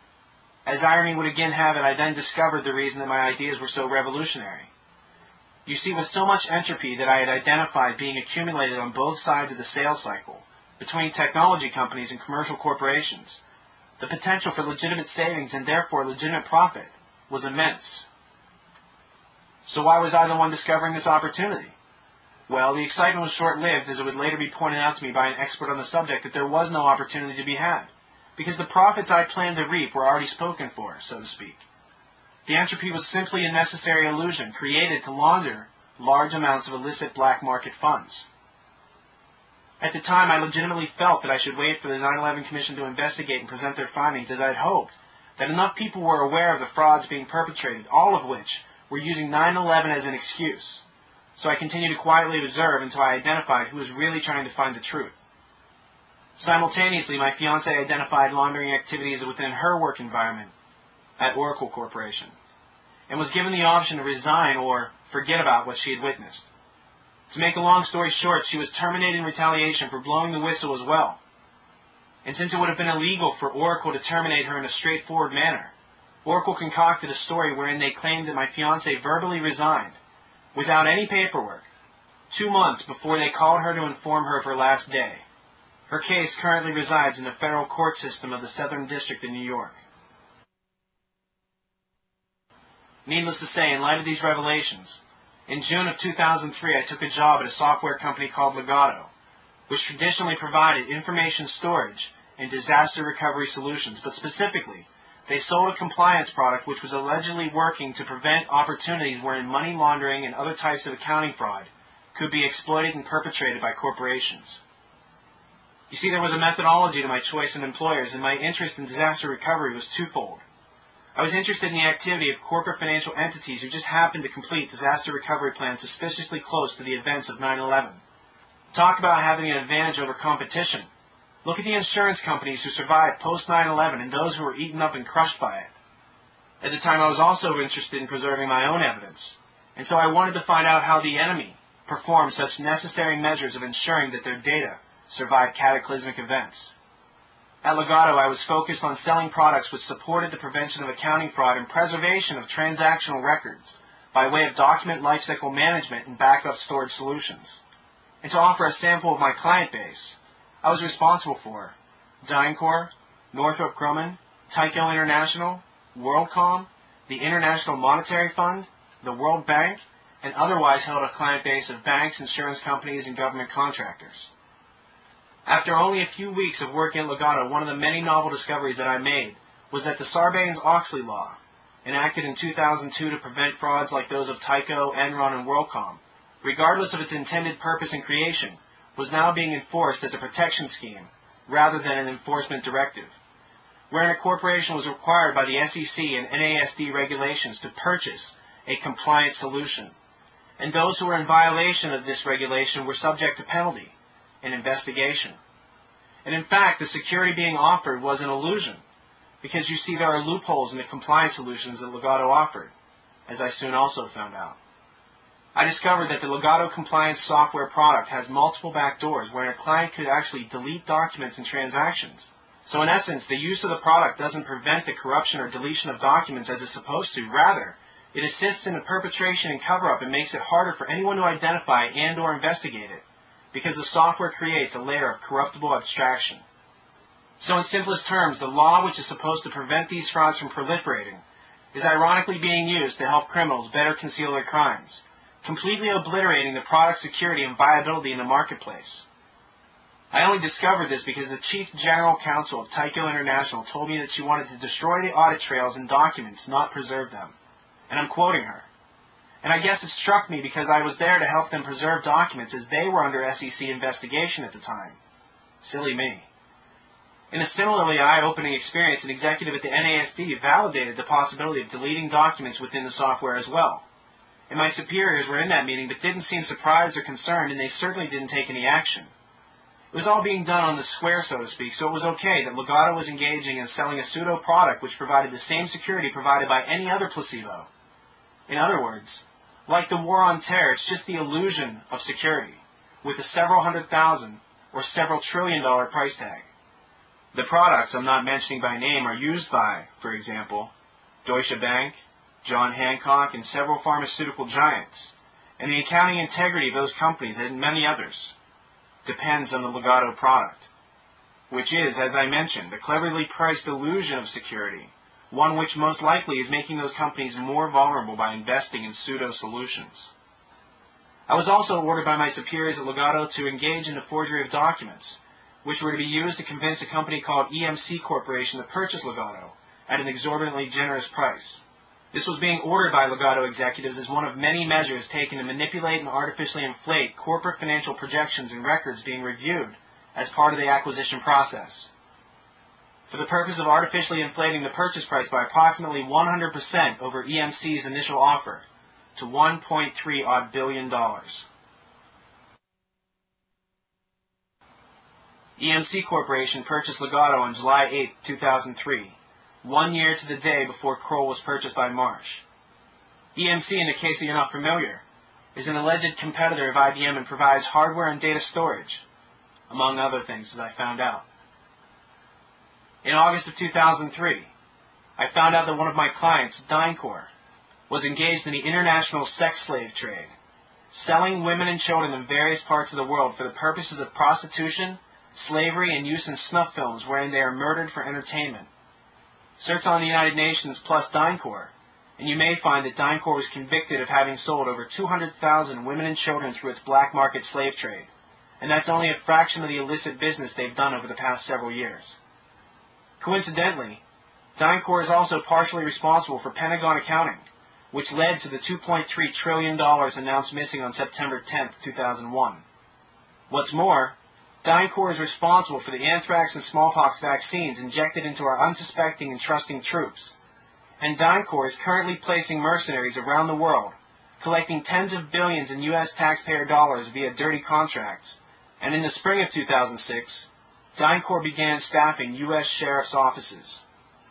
As irony would again have it, I then discovered the reason that my ideas were so revolutionary. You see, with so much entropy that I had identified being accumulated on both sides of the sales cycle, between technology companies and commercial corporations, the potential for legitimate savings and therefore legitimate profit was immense. So why was I the one discovering this opportunity? Well, the excitement was short-lived, as it would later be pointed out to me by an expert on the subject that there was no opportunity to be had, because the profits I planned to reap were already spoken for, so to speak. The entropy was simply a necessary illusion created to launder large amounts of illicit black market funds. At the time, I legitimately felt that I should wait for the nine eleven Commission to investigate and present their findings, as I had hoped that enough people were aware of the frauds being perpetrated, all of which were using nine eleven as an excuse. So I continued to quietly observe until I identified who was really trying to find the truth. Simultaneously, my fiancée identified laundering activities within her work environment, at Oracle Corporation, and was given the option to resign or forget about what she had witnessed. To make a long story short, she was terminated in retaliation for blowing the whistle as well. And since it would have been illegal for Oracle to terminate her in a straightforward manner, Oracle concocted a story wherein they claimed that my fiancée verbally resigned, without any paperwork, two months before they called her to inform her of her last day. Her case currently resides in the federal court system of the Southern District in New York. Needless to say, in light of these revelations, in June of two thousand three I took a job at a software company called Legato, which traditionally provided information storage and disaster recovery solutions, but specifically, they sold a compliance product which was allegedly working to prevent opportunities wherein money laundering and other types of accounting fraud could be exploited and perpetrated by corporations. You see, there was a methodology to my choice of employers, and my interest in disaster recovery was twofold. I was interested in the activity of corporate financial entities who just happened to complete disaster recovery plans suspiciously close to the events of nine eleven. Talk about having an advantage over competition. Look at the insurance companies who survived post nine eleven and those who were eaten up and crushed by it. At the time, I was also interested in preserving my own evidence, and so I wanted to find out how the enemy performed such necessary measures of ensuring that their data survived cataclysmic events. At Legato, I was focused on selling products which supported the prevention of accounting fraud and preservation of transactional records by way of document lifecycle management and backup storage solutions. And to offer a sample of my client base, I was responsible for DynCorp, Northrop Grumman, Tyco International, WorldCom, the International Monetary Fund, the World Bank, and otherwise held a client base of banks, insurance companies, and government contractors. After only a few weeks of working at Legato, one of the many novel discoveries that I made was that the Sarbanes-Oxley Law, enacted in two thousand two to prevent frauds like those of Tyco, Enron, and WorldCom, regardless of its intended purpose and creation, was now being enforced as a protection scheme rather than an enforcement directive, wherein a corporation was required by the S E C and N A S D regulations to purchase a compliant solution, and those who were in violation of this regulation were subject to penalty and investigation. And in fact, the security being offered was an illusion, because you see there are loopholes in the compliance solutions that Legato offered, as I soon also found out. I discovered that the Legato compliance software product has multiple backdoors where a client could actually delete documents and transactions. So in essence, the use of the product doesn't prevent the corruption or deletion of documents as it's supposed to. Rather, it assists in the perpetration and cover-up and makes it harder for anyone to identify and or investigate it, because the software creates a layer of corruptible abstraction. So in simplest terms, the law which is supposed to prevent these frauds from proliferating is ironically being used to help criminals better conceal their crimes, completely obliterating the product security and viability in the marketplace. I only discovered this because the Chief General Counsel of Tyco International told me that she wanted to destroy the audit trails and documents, not preserve them. And I'm quoting her. And I guess it struck me because I was there to help them preserve documents as they were under S E C investigation at the time. Silly me. In a similarly eye-opening experience, an executive at the N A S D validated the possibility of deleting documents within the software as well. And my superiors were in that meeting but didn't seem surprised or concerned, and they certainly didn't take any action. It was all being done on the square, so to speak, so it was okay that Legato was engaging in selling a pseudo product which provided the same security provided by any other placebo. In other words, like the war on terror, it's just the illusion of security, with a several hundred thousand or several trillion dollar price tag. The products I'm not mentioning by name are used by, for example, Deutsche Bank, John Hancock, and several pharmaceutical giants, and the accounting integrity of those companies and many others depends on the Legato product, which is, as I mentioned, the cleverly priced illusion of security, one which most likely is making those companies more vulnerable by investing in pseudo-solutions. I was also ordered by my superiors at Legato to engage in the forgery of documents, which were to be used to convince a company called E M C Corporation to purchase Legato at an exorbitantly generous price. This was being ordered by Legato executives as one of many measures taken to manipulate and artificially inflate corporate financial projections and records being reviewed as part of the acquisition process, for the purpose of artificially inflating the purchase price by approximately one hundred percent over E M C's initial offer to one point three odd billion dollars. E M C Corporation purchased Legato on July eighth, two thousand three, one year to the day before Kroll was purchased by Marsh. E M C, in the case that you're not familiar, is an alleged competitor of I B M and provides hardware and data storage, among other things, as I found out. In August of two thousand three, I found out that one of my clients, DynCorp, was engaged in the international sex slave trade, selling women and children in various parts of the world for the purposes of prostitution, slavery, and use in snuff films wherein they are murdered for entertainment. Search on the United Nations plus DynCorp, and you may find that DynCorp was convicted of having sold over two hundred thousand women and children through its black market slave trade, and that's only a fraction of the illicit business they've done over the past several years. Coincidentally, DynCorp is also partially responsible for Pentagon accounting, which led to the two point three trillion dollars announced missing on September tenth, two thousand one. What's more, DynCorp is responsible for the anthrax and smallpox vaccines injected into our unsuspecting and trusting troops. And DynCorp is currently placing mercenaries around the world, collecting tens of billions in U S taxpayer dollars via dirty contracts. And in the spring of two thousand six, DynCorp began staffing U S sheriff's offices.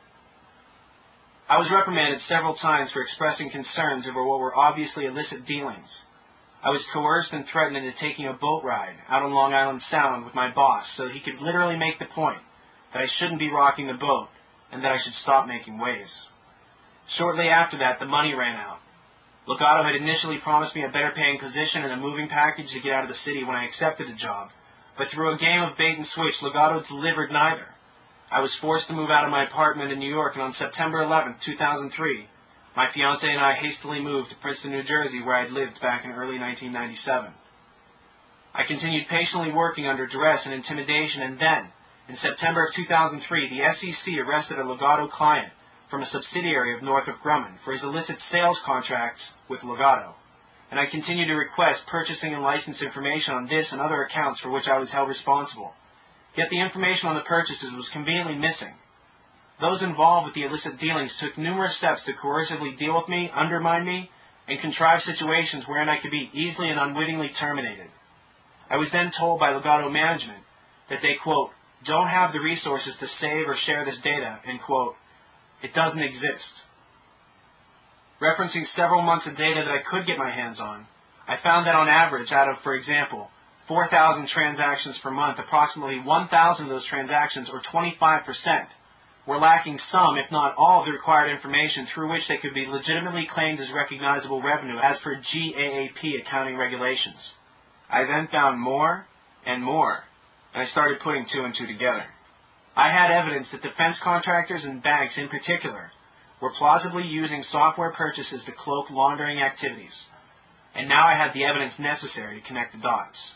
I was reprimanded several times for expressing concerns over what were obviously illicit dealings. I was coerced and threatened into taking a boat ride out on Long Island Sound with my boss so that he could literally make the point that I shouldn't be rocking the boat and that I should stop making waves. Shortly after that, the money ran out. Legato had initially promised me a better paying position and a moving package to get out of the city when I accepted the job, but through a game of bait and switch, Legato delivered neither. I was forced to move out of my apartment in New York, and on September eleventh, two thousand three, my fiancée and I hastily moved to Princeton, New Jersey, where I had lived back in early nineteen ninety-seven. I continued patiently working under duress and intimidation, and then, in September of two thousand three, the S E C arrested a Legato client from a subsidiary of Northrop Grumman for his illicit sales contracts with Legato, and I continued to request purchasing and license information on this and other accounts for which I was held responsible. Yet the information on the purchases was conveniently missing. Those involved with the illicit dealings took numerous steps to coercively deal with me, undermine me, and contrive situations wherein I could be easily and unwittingly terminated. I was then told by Legato management that they, quote, don't have the resources to save or share this data, and, quote, it doesn't exist. Referencing several months of data that I could get my hands on, I found that on average, out of, for example, four thousand transactions per month, approximately one thousand of those transactions, or twenty-five percent, were lacking some, if not all, of the required information through which they could be legitimately claimed as recognizable revenue as per G A A P accounting regulations. I then found more and more, and I started putting two and two together. I had evidence that defense contractors and banks in particular were plausibly using software purchases to cloak laundering activities, and now I had the evidence necessary to connect the dots.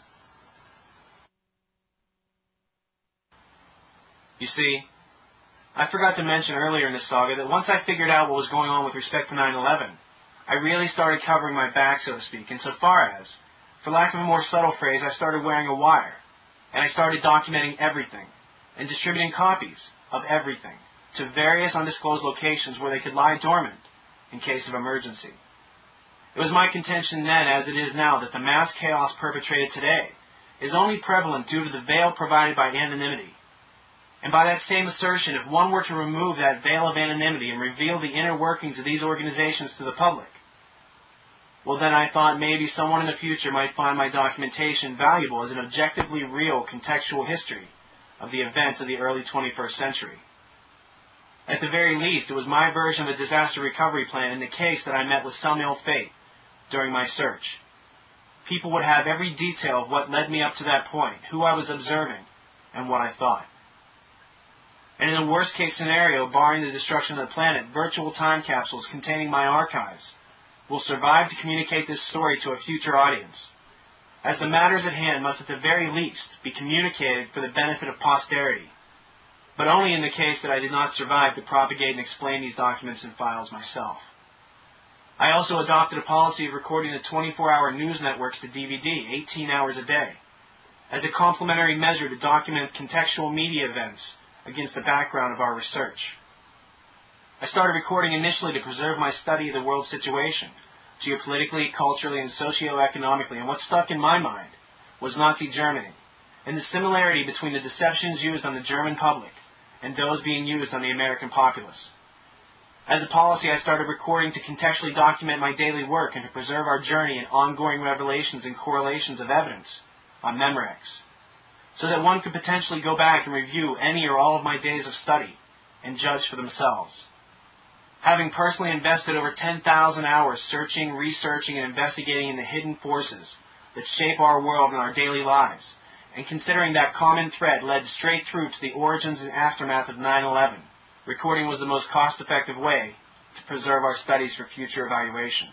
You see, I forgot to mention earlier in this saga that once I figured out what was going on with respect to nine eleven, I really started covering my back, so to speak, insofar as, for lack of a more subtle phrase, I started wearing a wire, and I started documenting everything, and distributing copies of everything to various undisclosed locations where they could lie dormant in case of emergency. It was my contention then, as it is now, that the mass chaos perpetrated today is only prevalent due to the veil provided by anonymity. And by that same assertion, if one were to remove that veil of anonymity and reveal the inner workings of these organizations to the public, well then I thought maybe someone in the future might find my documentation valuable as an objectively real contextual history of the events of the early twenty-first century. At the very least, it was my version of a disaster recovery plan in the case that I met with some ill fate during my search. People would have every detail of what led me up to that point, who I was observing, and what I thought. And in a worst-case scenario, barring the destruction of the planet, virtual time capsules containing my archives will survive to communicate this story to a future audience, as the matters at hand must at the very least be communicated for the benefit of posterity, but only in the case that I did not survive to propagate and explain these documents and files myself. I also adopted a policy of recording the twenty-four hour news networks to D V D, eighteen hours a day, as a complementary measure to document contextual media events against the background of our research. I started recording initially to preserve my study of the world situation, geopolitically, culturally, and socioeconomically, and what stuck in my mind was Nazi Germany, and the similarity between the deceptions used on the German public and those being used on the American populace. As a policy, I started recording to contextually document my daily work and to preserve our journey in ongoing revelations and correlations of evidence on Memorex, so that one could potentially go back and review any or all of my days of study and judge for themselves. Having personally invested over ten thousand hours searching, researching, and investigating in the hidden forces that shape our world and our daily lives, and considering that common thread led straight through to the origins and aftermath of nine eleven, recording was the most cost-effective way to preserve our studies for future evaluation.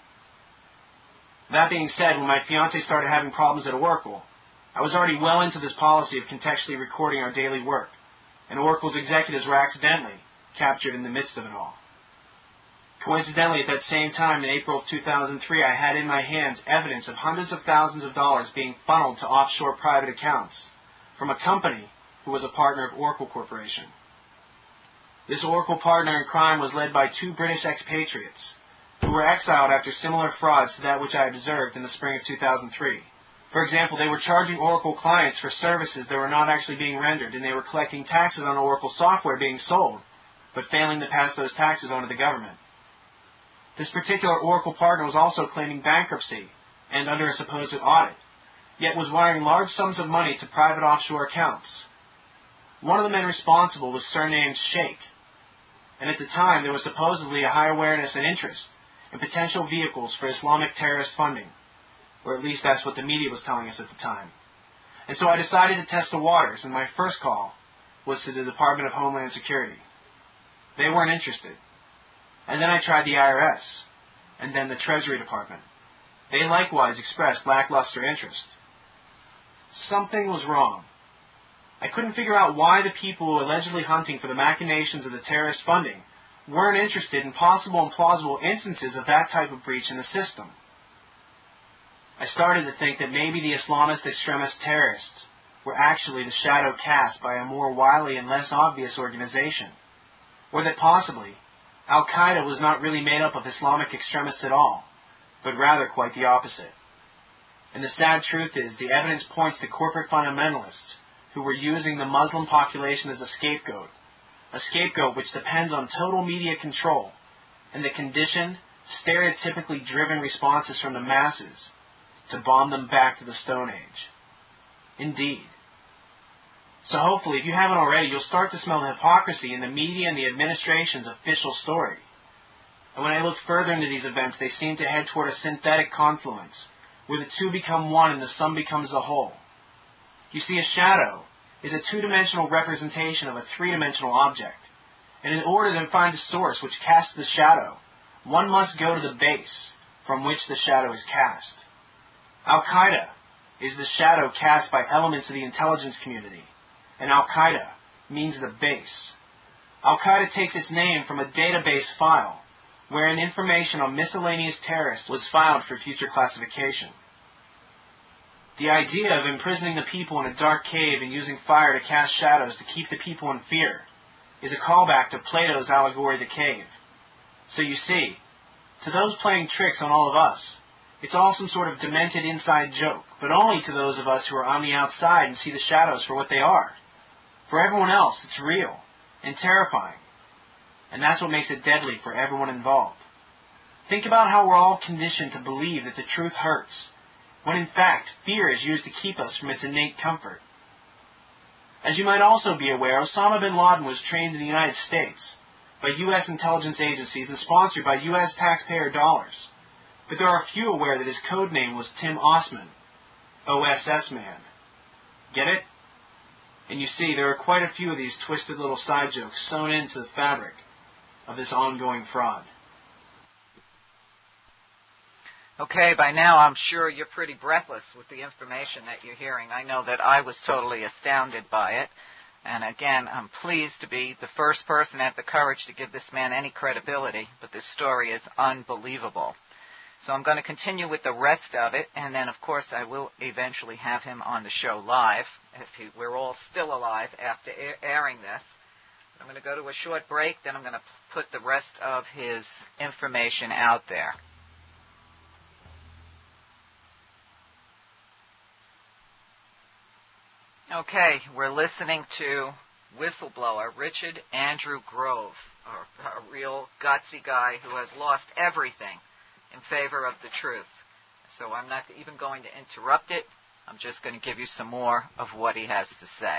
That being said, when my fiancé started having problems at Oracle, I was already well into this policy of contextually recording our daily work, and Oracle's executives were accidentally captured in the midst of it all. Coincidentally, at that same time, in April of two thousand three, I had in my hands evidence of hundreds of thousands of dollars being funneled to offshore private accounts from a company who was a partner of Oracle Corporation. This Oracle partner in crime was led by two British expatriates who were exiled after similar frauds to that which I observed in the spring of two thousand three. For example, they were charging Oracle clients for services that were not actually being rendered, and they were collecting taxes on Oracle software being sold, but failing to pass those taxes on to the government. This particular Oracle partner was also claiming bankruptcy and under a supposed audit, yet was wiring large sums of money to private offshore accounts. One of the men responsible was surnamed Sheikh, and at the time there was supposedly a high awareness and interest in potential vehicles for Islamic terrorist funding, or at least that's what the media was telling us at the time. And so I decided to test the waters, and my first call was to the Department of Homeland Security. They weren't interested. And then I tried the I R S, and then the Treasury Department. They likewise expressed lackluster interest. Something was wrong. I couldn't figure out why the people who were allegedly hunting for the machinations of the terrorist funding weren't interested in possible and plausible instances of that type of breach in the system. I started to think that maybe the Islamist extremist terrorists were actually the shadow cast by a more wily and less obvious organization, or that possibly Al-Qaeda was not really made up of Islamic extremists at all, but rather quite the opposite. And the sad truth is, the evidence points to corporate fundamentalists who were using the Muslim population as a scapegoat, a scapegoat which depends on total media control and the conditioned, stereotypically driven responses from the masses to bomb them back to the Stone Age. Indeed. So hopefully, if you haven't already, you'll start to smell the hypocrisy in the media and the administration's official story. And when I look further into these events, they seem to head toward a synthetic confluence, where the two become one and the sum becomes the whole. You see, a shadow is a two-dimensional representation of a three-dimensional object. And in order to find a source which casts the shadow, one must go to the base from which the shadow is cast. Al-Qaeda is the shadow cast by elements of the intelligence community, and Al-Qaeda means the base. Al-Qaeda takes its name from a database file wherein information on miscellaneous terrorists was filed for future classification. The idea of imprisoning the people in a dark cave and using fire to cast shadows to keep the people in fear is a callback to Plato's allegory of the cave. So you see, to those playing tricks on all of us, it's all some sort of demented inside joke, but only to those of us who are on the outside and see the shadows for what they are. For everyone else, it's real and terrifying. And that's what makes it deadly for everyone involved. Think about how we're all conditioned to believe that the truth hurts, when in fact, fear is used to keep us from its innate comfort. As you might also be aware, Osama bin Laden was trained in the United States by U S intelligence agencies and sponsored by U S taxpayer dollars. But there are few aware that his code name was Tim Osman, O S S man. Get it? And you see, there are quite a few of these twisted little side jokes sewn into the fabric of this ongoing fraud. Okay, by now I'm sure you're pretty breathless with the information that you're hearing. I know that I was totally astounded by it. And again, I'm pleased to be the first person to have the courage to give this man any credibility, but this story is unbelievable. So I'm going to continue with the rest of it, and then, of course, I will eventually have him on the show live, if he, we're all still alive after air, airing this. I'm going to go to a short break, then I'm going to put the rest of his information out there. Okay, we're listening to whistleblower Richard Andrew Grove, a, a real gutsy guy who has lost everything in favor of the truth. So I'm not even going to interrupt it. I'm just going to give you some more of what he has to say.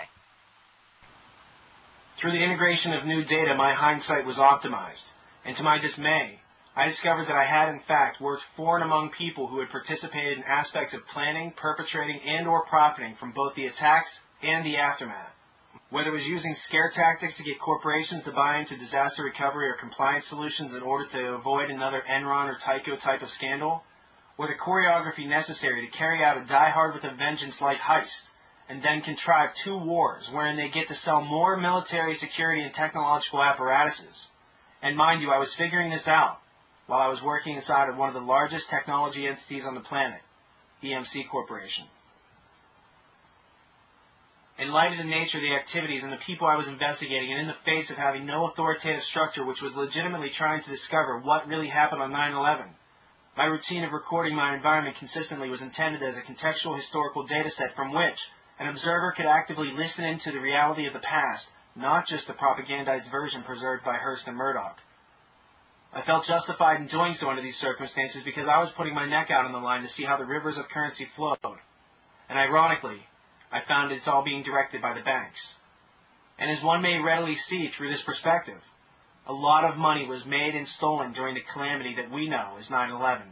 Through the integration of new data, my hindsight was optimized, and to my dismay, I discovered that I had, in fact, worked for and among people who had participated in aspects of planning, perpetrating, and or profiting from both the attacks and the aftermath. Whether it was using scare tactics to get corporations to buy into disaster recovery or compliance solutions in order to avoid another Enron or Tyco type of scandal, or the choreography necessary to carry out a Die Hard with a Vengeance-like heist, and then contrive two wars wherein they get to sell more military security and technological apparatuses. And mind you, I was figuring this out while I was working inside of one of the largest technology entities on the planet, E M C Corporation. In light of the nature of the activities and the people I was investigating, and in the face of having no authoritative structure which was legitimately trying to discover what really happened on nine eleven, my routine of recording my environment consistently was intended as a contextual historical data set from which an observer could actively listen into the reality of the past, not just the propagandized version preserved by Hearst and Murdoch. I felt justified in doing so under these circumstances because I was putting my neck out on the line to see how the rivers of currency flowed. And ironically, I found it's all being directed by the banks. And as one may readily see through this perspective, a lot of money was made and stolen during the calamity that we know as nine eleven.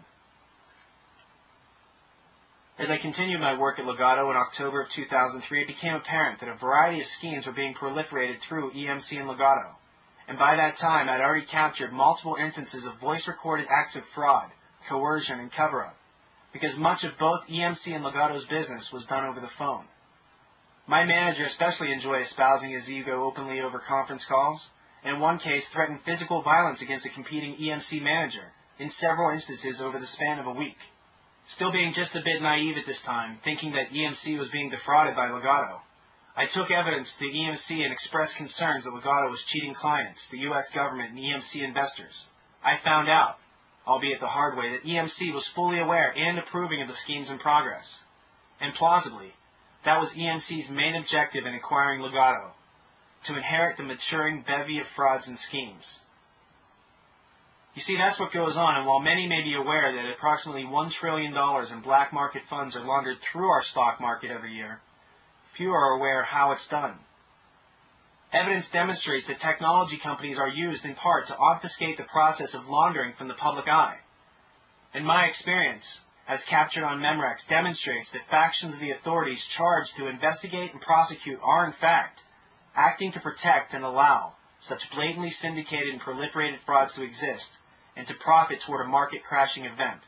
As I continued my work at Legato in October of two thousand three, it became apparent that a variety of schemes were being proliferated through E M C and Legato. And by that time, I'd already captured multiple instances of voice-recorded acts of fraud, coercion, and cover-up, because much of both E M C and Legato's business was done over the phone. My manager especially enjoyed espousing his ego openly over conference calls, and in one case threatened physical violence against a competing E M C manager in several instances over the span of a week. Still being just a bit naive at this time, thinking that E M C was being defrauded by Legato, I took evidence to E M C and expressed concerns that Legato was cheating clients, the U S government, and E M C investors. I found out, albeit the hard way, that E M C was fully aware and approving of the schemes in progress. And plausibly, that was E M C's main objective in acquiring Legato, to inherit the maturing bevy of frauds and schemes. You see, that's what goes on, and while many may be aware that approximately one trillion dollars in black market funds are laundered through our stock market every year, few are aware how it's done. Evidence demonstrates that technology companies are used in part to obfuscate the process of laundering from the public eye. And my experience, as captured on Memorex, demonstrates that factions of the authorities charged to investigate and prosecute are, in fact, acting to protect and allow such blatantly syndicated and proliferated frauds to exist and to profit toward a market-crashing event.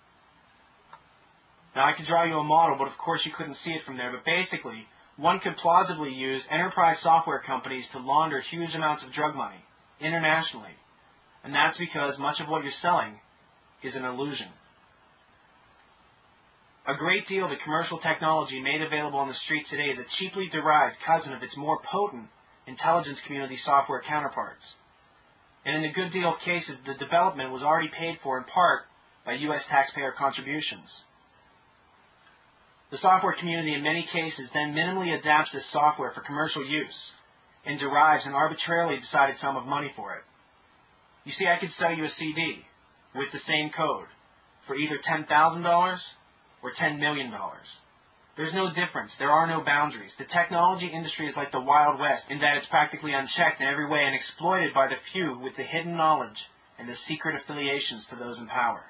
Now, I could draw you a model, but of course you couldn't see it from there, but basically, one could plausibly use enterprise software companies to launder huge amounts of drug money, internationally, and that's because much of what you're selling is an illusion. A great deal of the commercial technology made available on the street today is a cheaply derived cousin of its more potent intelligence community software counterparts. And in a good deal of cases, the development was already paid for in part by U S taxpayer contributions. The software community in many cases then minimally adapts this software for commercial use and derives an arbitrarily decided sum of money for it. You see, I could sell you a C D with the same code for either ten thousand dollars or ten million dollars. There's no difference. There are no boundaries. The technology industry is like the Wild West in that it's practically unchecked in every way and exploited by the few with the hidden knowledge and the secret affiliations to those in power.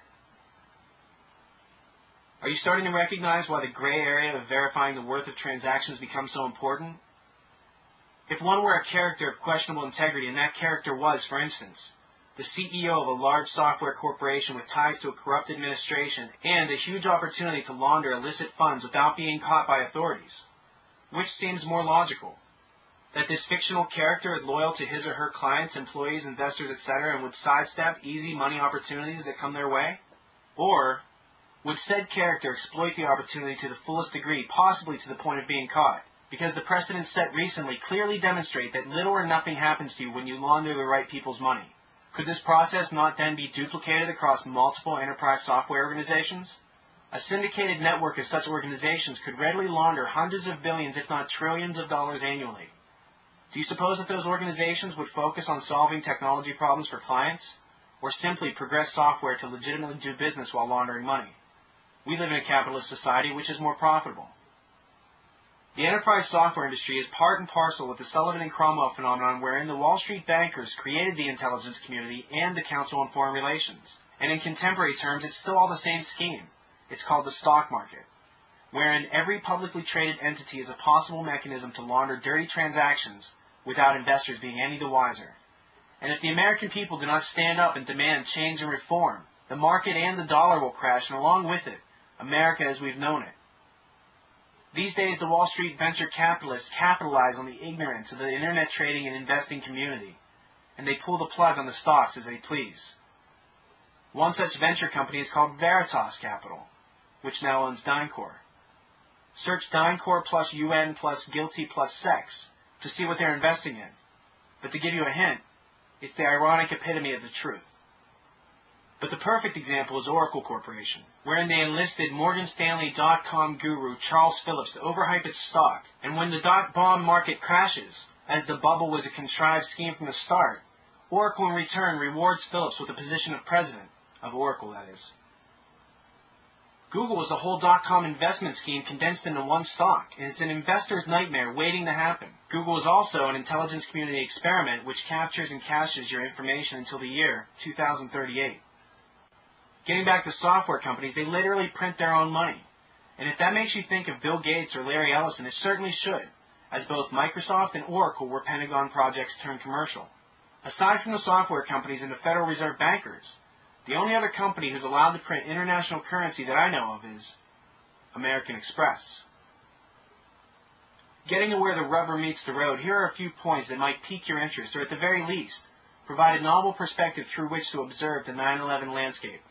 Are you starting to recognize why the gray area of verifying the worth of transactions becomes so important? If one were a character of questionable integrity, and that character was, for instance, the C E O of a large software corporation with ties to a corrupt administration and a huge opportunity to launder illicit funds without being caught by authorities, which seems more logical? That this fictional character is loyal to his or her clients, employees, investors, et cetera, and would sidestep easy money opportunities that come their way? Or would said character exploit the opportunity to the fullest degree, possibly to the point of being caught? Because the precedents set recently clearly demonstrate that little or nothing happens to you when you launder the right people's money. Could this process not then be duplicated across multiple enterprise software organizations? A syndicated network of such organizations could readily launder hundreds of billions, if not trillions of dollars annually. Do you suppose that those organizations would focus on solving technology problems for clients, or simply progress software to legitimately do business while laundering money? We live in a capitalist society which is more profitable. The enterprise software industry is part and parcel with the Sullivan and Cromwell phenomenon, wherein the Wall Street bankers created the intelligence community and the Council on Foreign Relations. And in contemporary terms, it's still all the same scheme. It's called the stock market, wherein every publicly traded entity is a possible mechanism to launder dirty transactions without investors being any the wiser. And if the American people do not stand up and demand change and reform, the market and the dollar will crash, and along with it, America as we've known it. These days, the Wall Street venture capitalists capitalize on the ignorance of the internet trading and investing community, and they pull the plug on the stocks as they please. One such venture company is called Veritas Capital, which now owns DynCorp. Search DynCorp plus U N plus guilty plus sex to see what they're investing in. But to give you a hint, it's the ironic epitome of the truth. But the perfect example is Oracle Corporation, wherein they enlisted Morgan Stanley dot-com guru Charles Phillips to overhype its stock. And when the dot-bomb market crashes, as the bubble was a contrived scheme from the start, Oracle in return rewards Phillips with the position of president, of Oracle that is. Google was a whole dot-com investment scheme condensed into one stock, and it's an investor's nightmare waiting to happen. Google is also an intelligence community experiment which captures and caches your information until the year two thousand thirty-eight. Getting back to software companies, they literally print their own money. And if that makes you think of Bill Gates or Larry Ellison, it certainly should, as both Microsoft and Oracle were Pentagon projects turned commercial. Aside from the software companies and the Federal Reserve bankers, the only other company who's allowed to print international currency that I know of is American Express. Getting to where the rubber meets the road, here are a few points that might pique your interest, or at the very least, provide a novel perspective through which to observe the nine eleven landscape.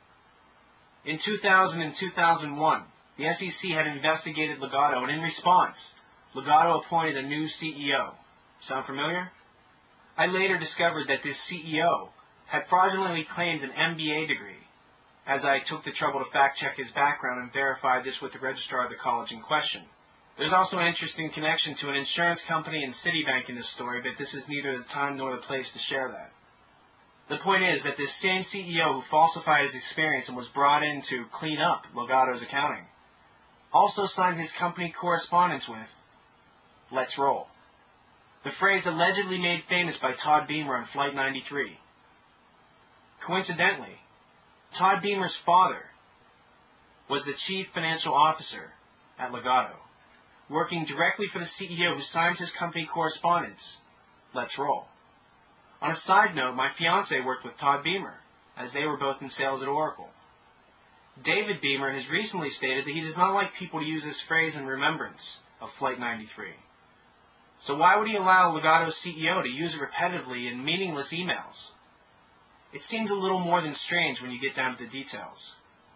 In two thousand and two thousand one, the S E C had investigated Legato, and in response, Legato appointed a new C E O. Sound familiar? I later discovered that this C E O had fraudulently claimed an M B A degree, as I took the trouble to fact-check his background and verified this with the registrar of the college in question. There's also an interesting connection to an insurance company and Citibank in this story, but this is neither the time nor the place to share that. The point is that this same C E O who falsified his experience and was brought in to clean up Legato's accounting also signed his company correspondence with Let's Roll, the phrase allegedly made famous by Todd Beamer on Flight ninety-three. Coincidentally, Todd Beamer's father was the chief financial officer at Legato, working directly for the C E O who signs his company correspondence, Let's Roll. On a side note, my fiancé worked with Todd Beamer, as they were both in sales at Oracle. David Beamer has recently stated that he does not like people to use this phrase in remembrance of Flight ninety-three. So why would he allow Legato's C E O to use it repetitively in meaningless emails? It seems a little more than strange when you get down to the details.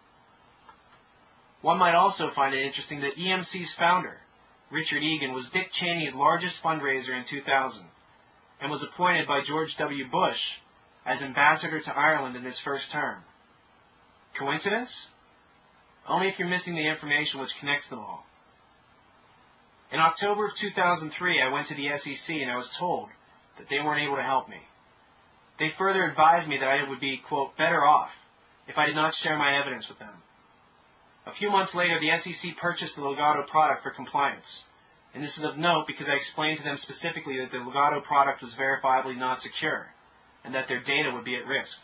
One might also find it interesting that E M C's founder, Richard Egan, was Dick Cheney's largest fundraiser in two thousand, and was appointed by George W. Bush as ambassador to Ireland in his first term. Coincidence? Only if you're missing the information which connects them all. In October of two thousand three, I went to the S E C and I was told that they weren't able to help me. They further advised me that I would be, quote, better off if I did not share my evidence with them. A few months later, the S E C purchased the Legato product for compliance. And this is of note because I explained to them specifically that the Legato product was verifiably not secure and that their data would be at risk.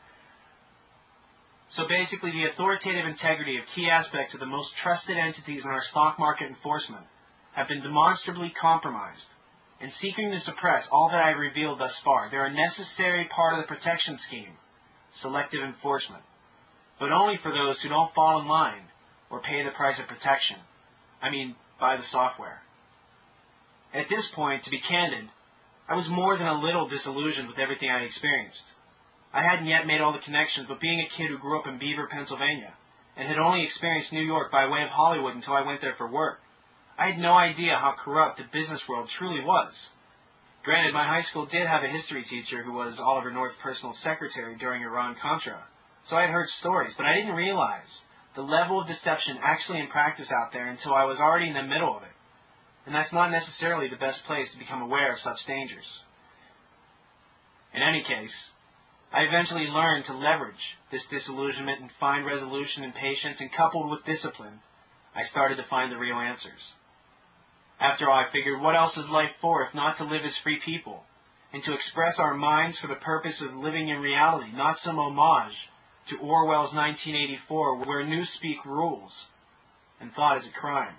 So basically, the authoritative integrity of key aspects of the most trusted entities in our stock market enforcement have been demonstrably compromised. In seeking to suppress all that I have revealed thus far, they're a necessary part of the protection scheme, selective enforcement, but only for those who don't fall in line or pay the price of protection. I mean, buy the software. At this point, to be candid, I was more than a little disillusioned with everything I had experienced. I hadn't yet made all the connections, but being a kid who grew up in Beaver, Pennsylvania, and had only experienced New York by way of Hollywood until I went there for work, I had no idea how corrupt the business world truly was. Granted, my high school did have a history teacher who was Oliver North's personal secretary during Iran-Contra, so I had heard stories, but I didn't realize the level of deception actually in practice out there until I was already in the middle of it. and that's not necessarily the best place to become aware of such dangers. In any case, I eventually learned to leverage this disillusionment and find resolution and patience, and coupled with discipline, I started to find the real answers. After all, I figured, what else is life for if not to live as free people, and to express our minds for the purpose of living in reality, not some homage to Orwell's nineteen eighty-four, where newspeak rules and thought is a crime.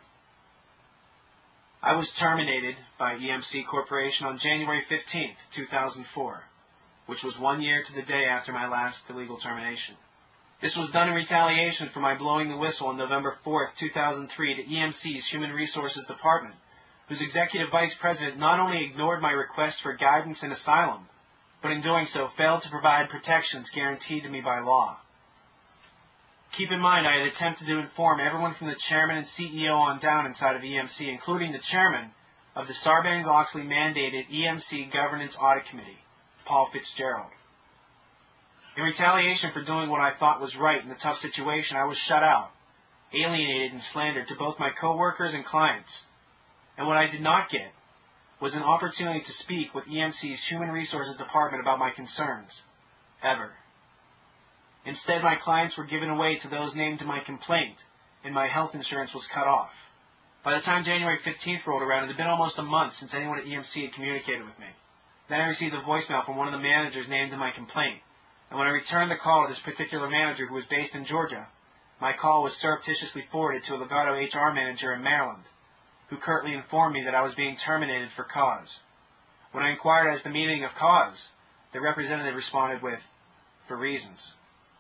I was terminated by E M C Corporation on January fifteenth, two thousand four, which was one year to the day after my last illegal termination. This was done in retaliation for my blowing the whistle on November fourth, two thousand three to E M C's Human Resources Department, whose executive vice president not only ignored my request for guidance and asylum, but in doing so failed to provide protections guaranteed to me by law. Keep in mind, I had attempted to inform everyone from the chairman and C E O on down inside of E M C, including the chairman of the Sarbanes-Oxley mandated E M C Governance Audit Committee, Paul Fitzgerald. In retaliation for doing what I thought was right in the tough situation, I was shut out, alienated, and slandered to both my coworkers and clients. And what I did not get was an opportunity to speak with E M C's Human Resources Department about my concerns. Ever. Instead, my clients were given away to those named in my complaint, and my health insurance was cut off. By the time January fifteenth rolled around, it had been almost a month since anyone at E M C had communicated with me. Then I received a voicemail from one of the managers named in my complaint, and when I returned the call to this particular manager who was based in Georgia, my call was surreptitiously forwarded to a Legato H R manager in Maryland, who curtly informed me that I was being terminated for cause. When I inquired as to the meaning of cause, the representative responded with, for reasons.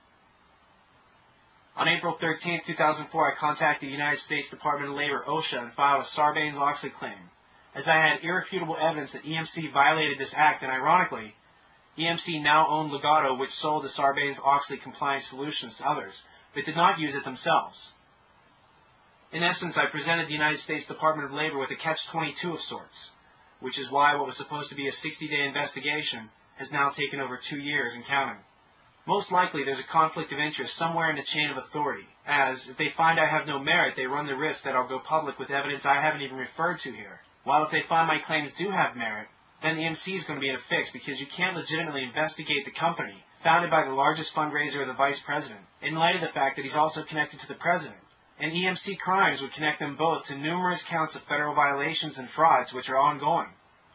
On April thirteenth, two thousand four, I contacted the United States Department of Labor, OSHA, and filed a Sarbanes-Oxley claim, as I had irrefutable evidence that E M C violated this act, and ironically, E M C now owned Legato, which sold the Sarbanes-Oxley compliance solutions to others, but did not use it themselves. In essence, I presented the United States Department of Labor with a catch twenty-two of sorts, which is why what was supposed to be a sixty-day investigation has now taken over two years and counting. Most likely there's a conflict of interest somewhere in the chain of authority, as if they find I have no merit, they run the risk that I'll go public with evidence I haven't even referred to here. While if they find my claims do have merit, then E M C is going to be in a fix, because you can't legitimately investigate the company, founded by the largest fundraiser of the vice president, in light of the fact that he's also connected to the president. And E M C crimes would connect them both to numerous counts of federal violations and frauds which are ongoing.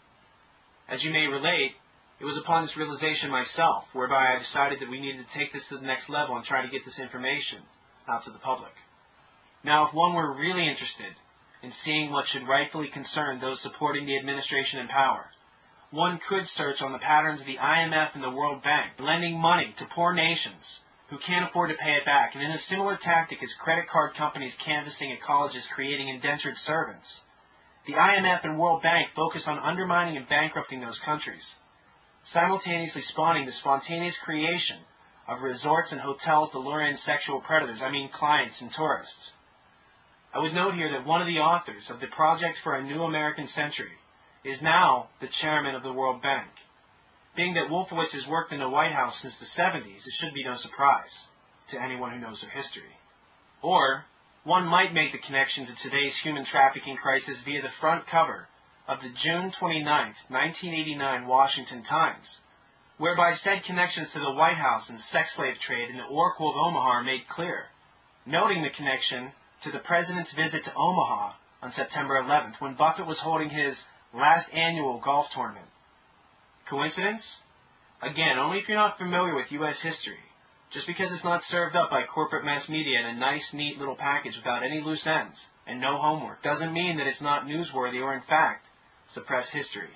As you may relate, it was upon this realization myself, whereby I decided that we needed to take this to the next level and try to get this information out to the public. Now, if one were really interested in seeing what should rightfully concern those supporting the administration in power, one could search on the patterns of the I M F and the World Bank lending money to poor nations who can't afford to pay it back, and in a similar tactic as credit card companies canvassing at colleges creating indentured servants, the I M F and World Bank focus on undermining and bankrupting those countries, simultaneously spawning the spontaneous creation of resorts and hotels to lure in sexual predators, I mean clients and tourists. I would note here that one of the authors of the Project for a New American Century is now the chairman of the World Bank. Being that Wolfowitz has worked in the White House since the seventies, it should be no surprise to anyone who knows their history. Or, one might make the connection to today's human trafficking crisis via the front cover of the June twenty-ninth, nineteen eighty-nine Washington Times, whereby said connections to the White House and sex slave trade in the Oracle of Omaha are made clear, noting the connection to the President's visit to Omaha on September eleventh, when Buffett was holding his last annual golf tournament. Coincidence? Again, only if you're not familiar with U S history. Just because it's not served up by corporate mass media in a nice, neat little package without any loose ends and no homework doesn't mean that it's not newsworthy or, in fact, suppressed history.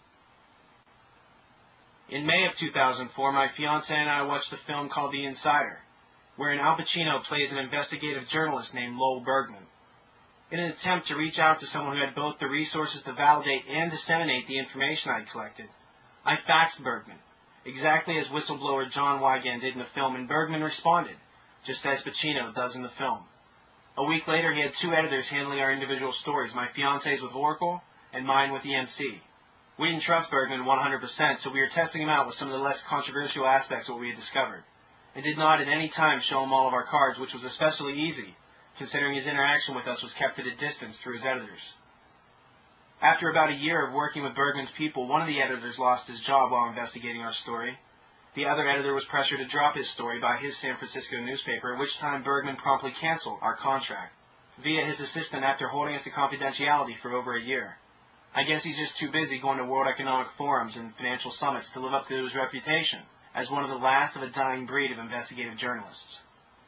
In May of two thousand four, my fiancé and I watched a film called The Insider, wherein Al Pacino plays an investigative journalist named Lowell Bergman. In an attempt to reach out to someone who had both the resources to validate and disseminate the information I'd collected, I faxed Bergman, exactly as whistleblower John Wigand did in the film, and Bergman responded, just as Pacino does in the film. A week later, he had two editors handling our individual stories, my fiancé's with Oracle and mine with E M C. We didn't trust Bergman one hundred percent, so we were testing him out with some of the less controversial aspects of what we had discovered, and did not at any time show him all of our cards, which was especially easy, considering his interaction with us was kept at a distance through his editors. After about a year of working with Bergman's people, one of the editors lost his job while investigating our story. The other editor was pressured to drop his story by his San Francisco newspaper, at which time Bergman promptly canceled our contract, via his assistant after holding us to confidentiality for over a year. I guess he's just too busy going to World Economic Forums and financial summits to live up to his reputation as one of the last of a dying breed of investigative journalists.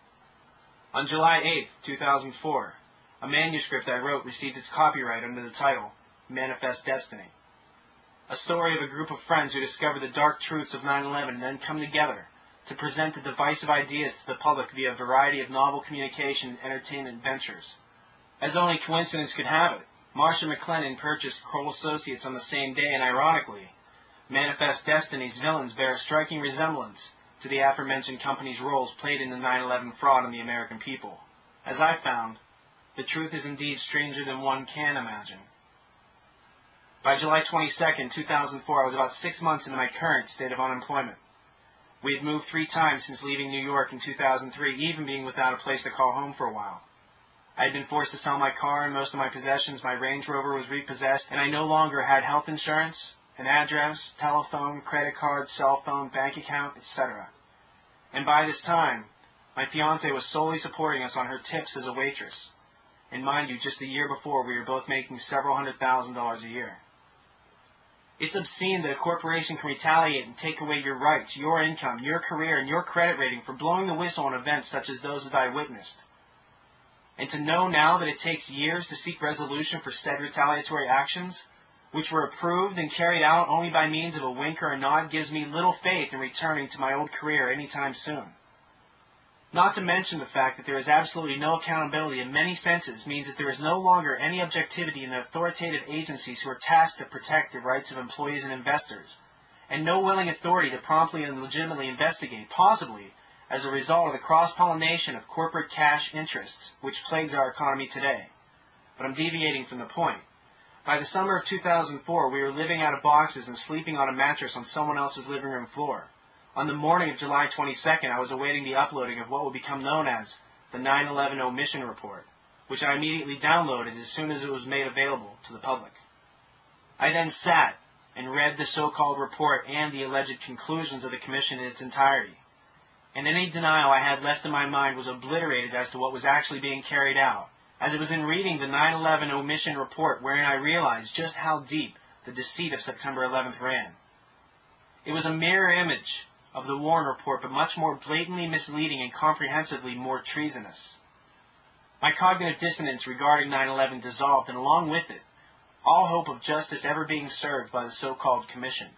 On July eighth, two thousand four, a manuscript I wrote received its copyright under the title Manifest Destiny. A story of a group of friends who discover the dark truths of nine eleven and then come together to present the divisive ideas to the public via a variety of novel communication and entertainment ventures. As only coincidence could have it, Marcia McLennan purchased Kroll Associates on the same day, and ironically, Manifest Destiny's villains bear a striking resemblance to the aforementioned company's roles played in the nine eleven fraud on the American people. As I found, the truth is indeed stranger than one can imagine. By July twenty-second, two thousand four, I was about six months into my current state of unemployment. We had moved three times since leaving New York in two thousand three, even being without a place to call home for a while. I had been forced to sell my car and most of my possessions. My Range Rover was repossessed, and I no longer had health insurance, an address, telephone, credit card, cell phone, bank account, et cetera. And by this time, my fiancée was solely supporting us on her tips as a waitress. And mind you, just a year before, we were both making several hundred thousand dollars a year. It's obscene that a corporation can retaliate and take away your rights, your income, your career, and your credit rating for blowing the whistle on events such as those that I witnessed. And to know now that it takes years to seek resolution for said retaliatory actions, which were approved and carried out only by means of a wink or a nod, gives me little faith in returning to my old career anytime soon. Not to mention the fact that there is absolutely no accountability in many senses means that there is no longer any objectivity in the authoritative agencies who are tasked to protect the rights of employees and investors, and no willing authority to promptly and legitimately investigate, possibly as a result of the cross-pollination of corporate cash interests which plagues our economy today. But I'm deviating from the point. By the summer of two thousand four, we were living out of boxes and sleeping on a mattress on someone else's living room floor. On the morning of July twenty-second, I was awaiting the uploading of what would become known as the nine eleven Omission Report, which I immediately downloaded as soon as it was made available to the public. I then sat and read the so-called report and the alleged conclusions of the Commission in its entirety. And any denial I had left in my mind was obliterated as to what was actually being carried out, as it was in reading the nine eleven Omission Report wherein I realized just how deep the deceit of September eleventh ran. It was a mirror image of the Warren Report, but much more blatantly misleading and comprehensively more treasonous. My cognitive dissonance regarding nine eleven dissolved, and along with it, all hope of justice ever being served by the so-called Commission.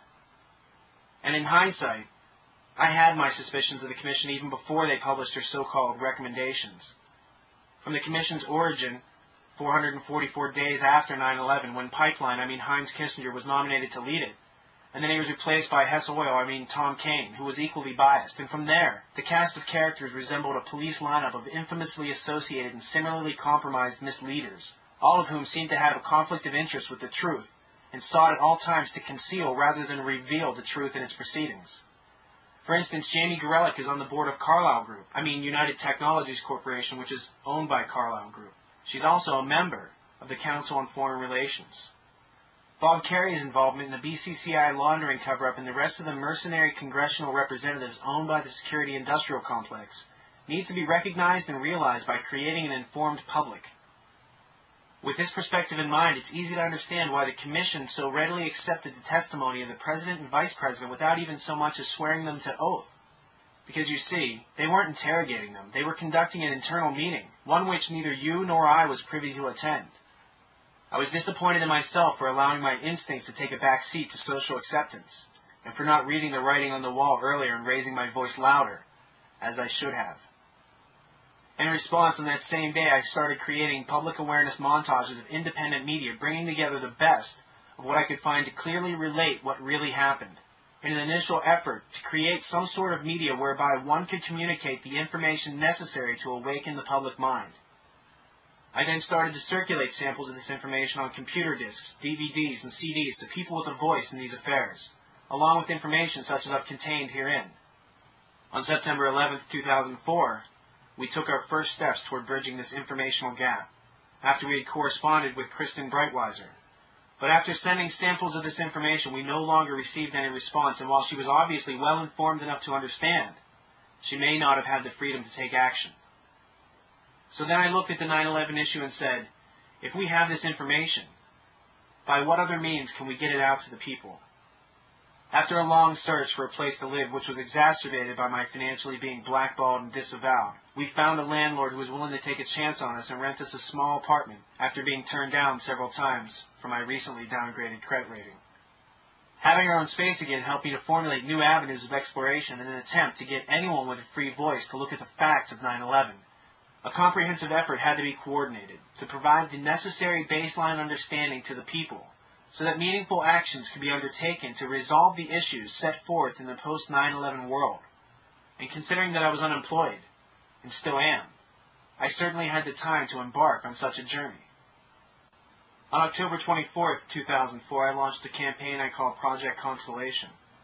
And in hindsight, I had my suspicions of the Commission even before they published their so-called recommendations. From the Commission's origin, four hundred forty-four days after nine eleven, when Pipeline, I mean Heinz Kissinger, was nominated to lead it, and then he was replaced by Hess Oil, I mean Tom Kane, who was equally biased. And from there, the cast of characters resembled a police lineup of infamously associated and similarly compromised misleaders, all of whom seemed to have a conflict of interest with the truth, and sought at all times to conceal rather than reveal the truth in its proceedings. For instance, Jamie Gorelick is on the board of Carlyle Group, I mean United Technologies Corporation, which is owned by Carlyle Group. She's also a member of the Council on Foreign Relations. Bob Kerry's involvement in the B C C I laundering cover-up and the rest of the mercenary congressional representatives owned by the security industrial complex needs to be recognized and realized by creating an informed public. With this perspective in mind, it's easy to understand why the Commission so readily accepted the testimony of the President and Vice President without even so much as swearing them to oath. Because, you see, they weren't interrogating them. They were conducting an internal meeting, one which neither you nor I was privy to attend. I was disappointed in myself for allowing my instincts to take a back seat to social acceptance, and for not reading the writing on the wall earlier and raising my voice louder, as I should have. In response, on that same day, I started creating public awareness montages of independent media, bringing together the best of what I could find to clearly relate what really happened, in an initial effort to create some sort of media whereby one could communicate the information necessary to awaken the public mind. I then started to circulate samples of this information on computer disks, D V Ds, and C Ds to people with a voice in these affairs, along with information such as I've contained herein. On September eleventh, two thousand four, we took our first steps toward bridging this informational gap, after we had corresponded with Kristen Breitweiser, But after sending samples of this information, we no longer received any response, and while she was obviously well informed enough to understand, she may not have had the freedom to take action. So then I looked at the nine eleven issue and said, if we have this information, by what other means can we get it out to the people? After a long search for a place to live, which was exacerbated by my financially being blackballed and disavowed, we found a landlord who was willing to take a chance on us and rent us a small apartment after being turned down several times for my recently downgraded credit rating. Having our own space again helped me to formulate new avenues of exploration in an attempt to get anyone with a free voice to look at the facts of nine eleven. A comprehensive effort had to be coordinated to provide the necessary baseline understanding to the people so that meaningful actions could be undertaken to resolve the issues set forth in the post nine eleven world. And considering that I was unemployed, and still am, I certainly had the time to embark on such a journey. On October twenty-fourth, two thousand four, I launched a campaign I call Project Constellation.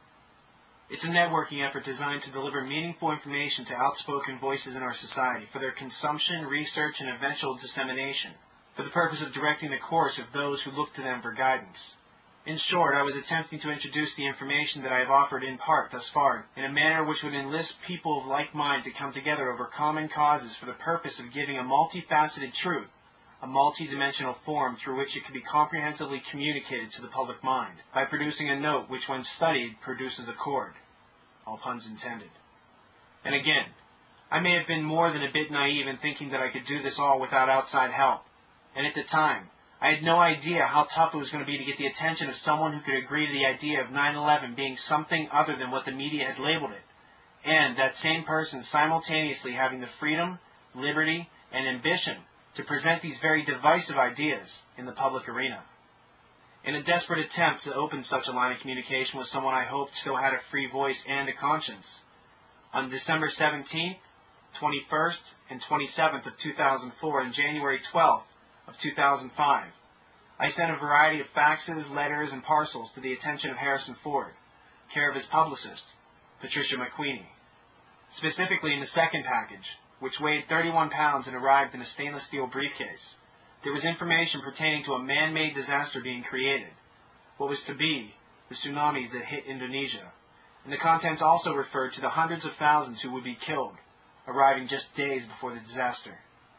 It's a networking effort designed to deliver meaningful information to outspoken voices in our society for their consumption, research, and eventual dissemination, for the purpose of directing the course of those who look to them for guidance. In short, I was attempting to introduce the information that I have offered in part thus far in a manner which would enlist people of like mind to come together over common causes for the purpose of giving a multifaceted truth, a multidimensional form through which it can be comprehensively communicated to the public mind, by producing a note which, when studied, produces a chord. All puns intended. And again, I may have been more than a bit naive in thinking that I could do this all without outside help. And at the time, I had no idea how tough it was going to be to get the attention of someone who could agree to the idea of nine eleven being something other than what the media had labeled it, and that same person simultaneously having the freedom, liberty, and ambition to present these very divisive ideas in the public arena. In a desperate attempt to open such a line of communication with someone I hoped still had a free voice and a conscience, on December seventeenth, twenty-first, and twenty-seventh of two thousand four and January twelfth, of two thousand five, I sent a variety of faxes, letters, and parcels to the attention of Harrison Ford, care of his publicist, Patricia McQueenie. Specifically in the second package, which weighed thirty-one pounds and arrived in a stainless steel briefcase, there was information pertaining to a man-made disaster being created, what was to be the tsunamis that hit Indonesia, and the contents also referred to the hundreds of thousands who would be killed, arriving just days before the disaster.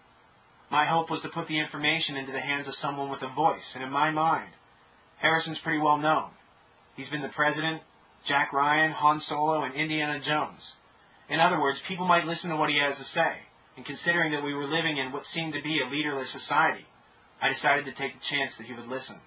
My hope was to put the information into the hands of someone with a voice, and in my mind, Harrison's pretty well known. He's been the President, Jack Ryan, Han Solo, and Indiana Jones. In other words, people might listen to what he has to say, and considering that we were living in what seemed to be a leaderless society, I decided to take the chance that he would listen.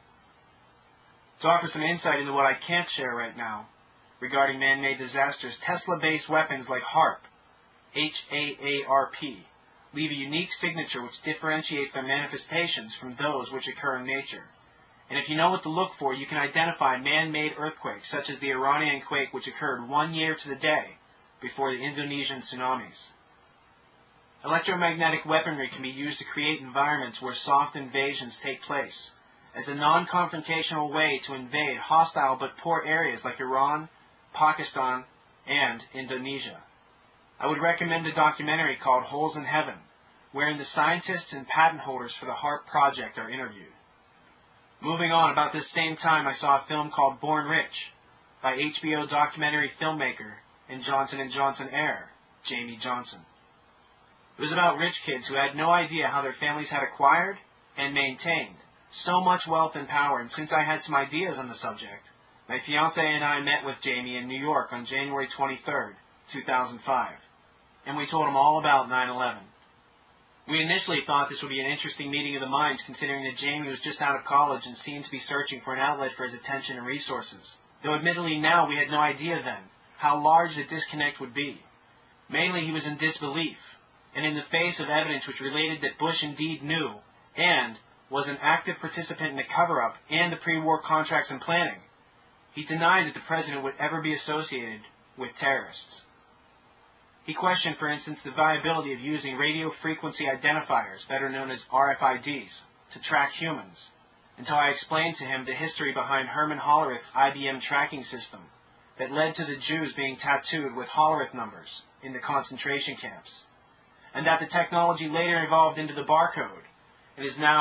To offer some insight into what I can't share right now, regarding man-made disasters, Tesla-based weapons like HAARP, H A A R P, leave a unique signature which differentiates their manifestations from those which occur in nature. And if you know what to look for, you can identify man-made earthquakes, such as the Iranian quake which occurred one year to the day before the Indonesian tsunamis. Electromagnetic weaponry can be used to create environments where soft invasions take place, as a non-confrontational way to invade hostile but poor areas like Iran, Pakistan, and Indonesia. I would recommend a documentary called Holes in Heaven, wherein the scientists and patent holders for the HAARP project are interviewed. Moving on, about this same time I saw a film called Born Rich by H B O documentary filmmaker and Johnson and Johnson heir, Jamie Johnson. It was about rich kids who had no idea how their families had acquired and maintained so much wealth and power, and since I had some ideas on the subject, my fiancé and I met with Jamie in New York on January twenty-third, two thousand five. And we told him all about nine eleven. We initially thought this would be an interesting meeting of the minds, considering that Jamie was just out of college and seemed to be searching for an outlet for his attention and resources. Though admittedly now we had no idea then how large the disconnect would be. Mainly he was in disbelief, and in the face of evidence which related that Bush indeed knew, and was an active participant in the cover-up and the pre-war contracts and planning, he denied that the president would ever be associated with terrorists. He questioned, for instance, the viability of using radio frequency identifiers, better known as R F I Ds, to track humans, until I explained to him the history behind Herman Hollerith's I B M tracking system that led to the Jews being tattooed with Hollerith numbers in the concentration camps, and that the technology later evolved into the barcode and is now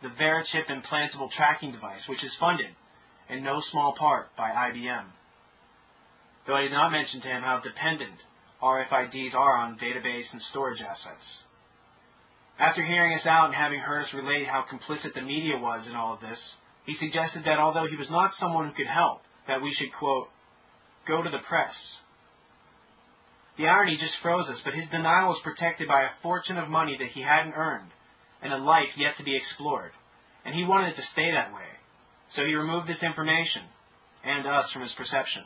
the Verichip implantable tracking device, which is funded, in no small part, by I B M. Though I did not mention to him how dependent R F I Ds are on database and storage assets. After hearing us out and having heard us relate how complicit the media was in all of this, he suggested that although he was not someone who could help, that we should, quote, go to the press. The irony just froze us, but his denial was protected by a fortune of money that he hadn't earned, and a life yet to be explored, and he wanted it to stay that way, so he removed this information, and us, from his perception.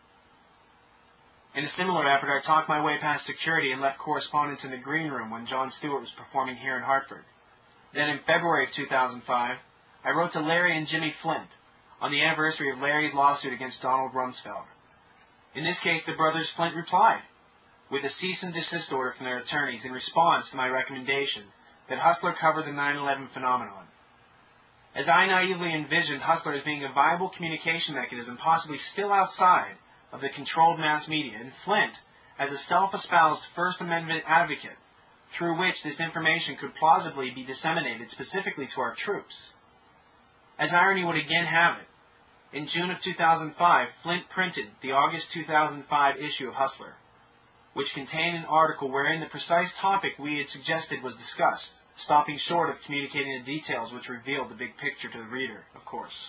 In a similar effort, I talked my way past security and left correspondence in the green room when Jon Stewart was performing here in Hartford. Then in February of two thousand five, I wrote to Larry and Jimmy Flint on the anniversary of Larry's lawsuit against Donald Rumsfeld. In this case, the brothers Flint replied with a cease and desist order from their attorneys in response to my recommendation that Hustler cover the nine eleven phenomenon. As I naively envisioned Hustler as being a viable communication mechanism possibly still outside of the controlled mass media, and Flint as a self-espoused First Amendment advocate through which this information could plausibly be disseminated specifically to our troops. As irony would again have it, in June of two thousand five, Flint printed the August two thousand five issue of Hustler, which contained an article wherein the precise topic we had suggested was discussed, stopping short of communicating the details which revealed the big picture to the reader, of course.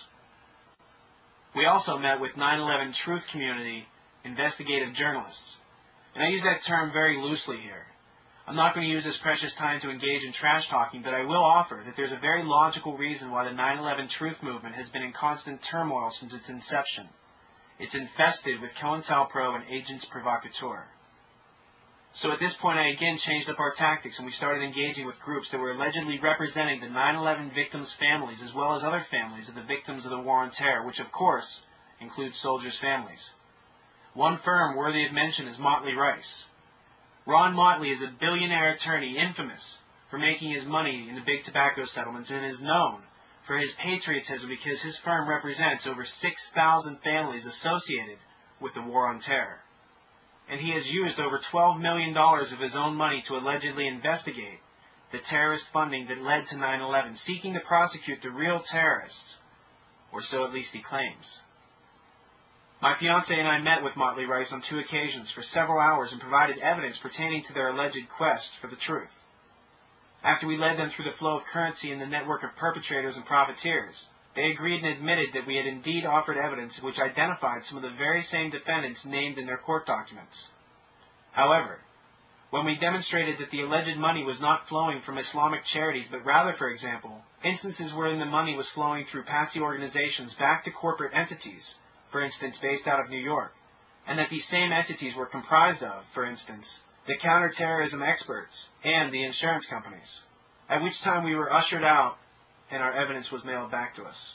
We also met with nine eleven Truth Community investigative journalists, and I use that term very loosely here. I'm not going to use this precious time to engage in trash talking, but I will offer that there's a very logical reason why the nine eleven Truth movement has been in constant turmoil since its inception. It's infested with COINTELPRO and agents provocateurs. So at this point, I again changed up our tactics, and we started engaging with groups that were allegedly representing the nine eleven victims' families, as well as other families of the victims of the War on Terror, which, of course, includes soldiers' families. One firm worthy of mention is Motley Rice. Ron Motley is a billionaire attorney infamous for making his money in the big tobacco settlements, and is known for his patriotism because his firm represents over six thousand families associated with the War on Terror. And he has used over twelve million dollars of his own money to allegedly investigate the terrorist funding that led to nine eleven, seeking to prosecute the real terrorists, or so at least he claims. My fiancé and I met with Motley Rice on two occasions for several hours and provided evidence pertaining to their alleged quest for the truth. After we led them through the flow of currency in the network of perpetrators and profiteers, they agreed and admitted that we had indeed offered evidence which identified some of the very same defendants named in their court documents. However, when we demonstrated that the alleged money was not flowing from Islamic charities, but rather, for example, instances wherein the money was flowing through patsy organizations back to corporate entities, for instance, based out of New York, and that these same entities were comprised of, for instance, the counterterrorism experts and the insurance companies, at which time we were ushered out and our evidence was mailed back to us.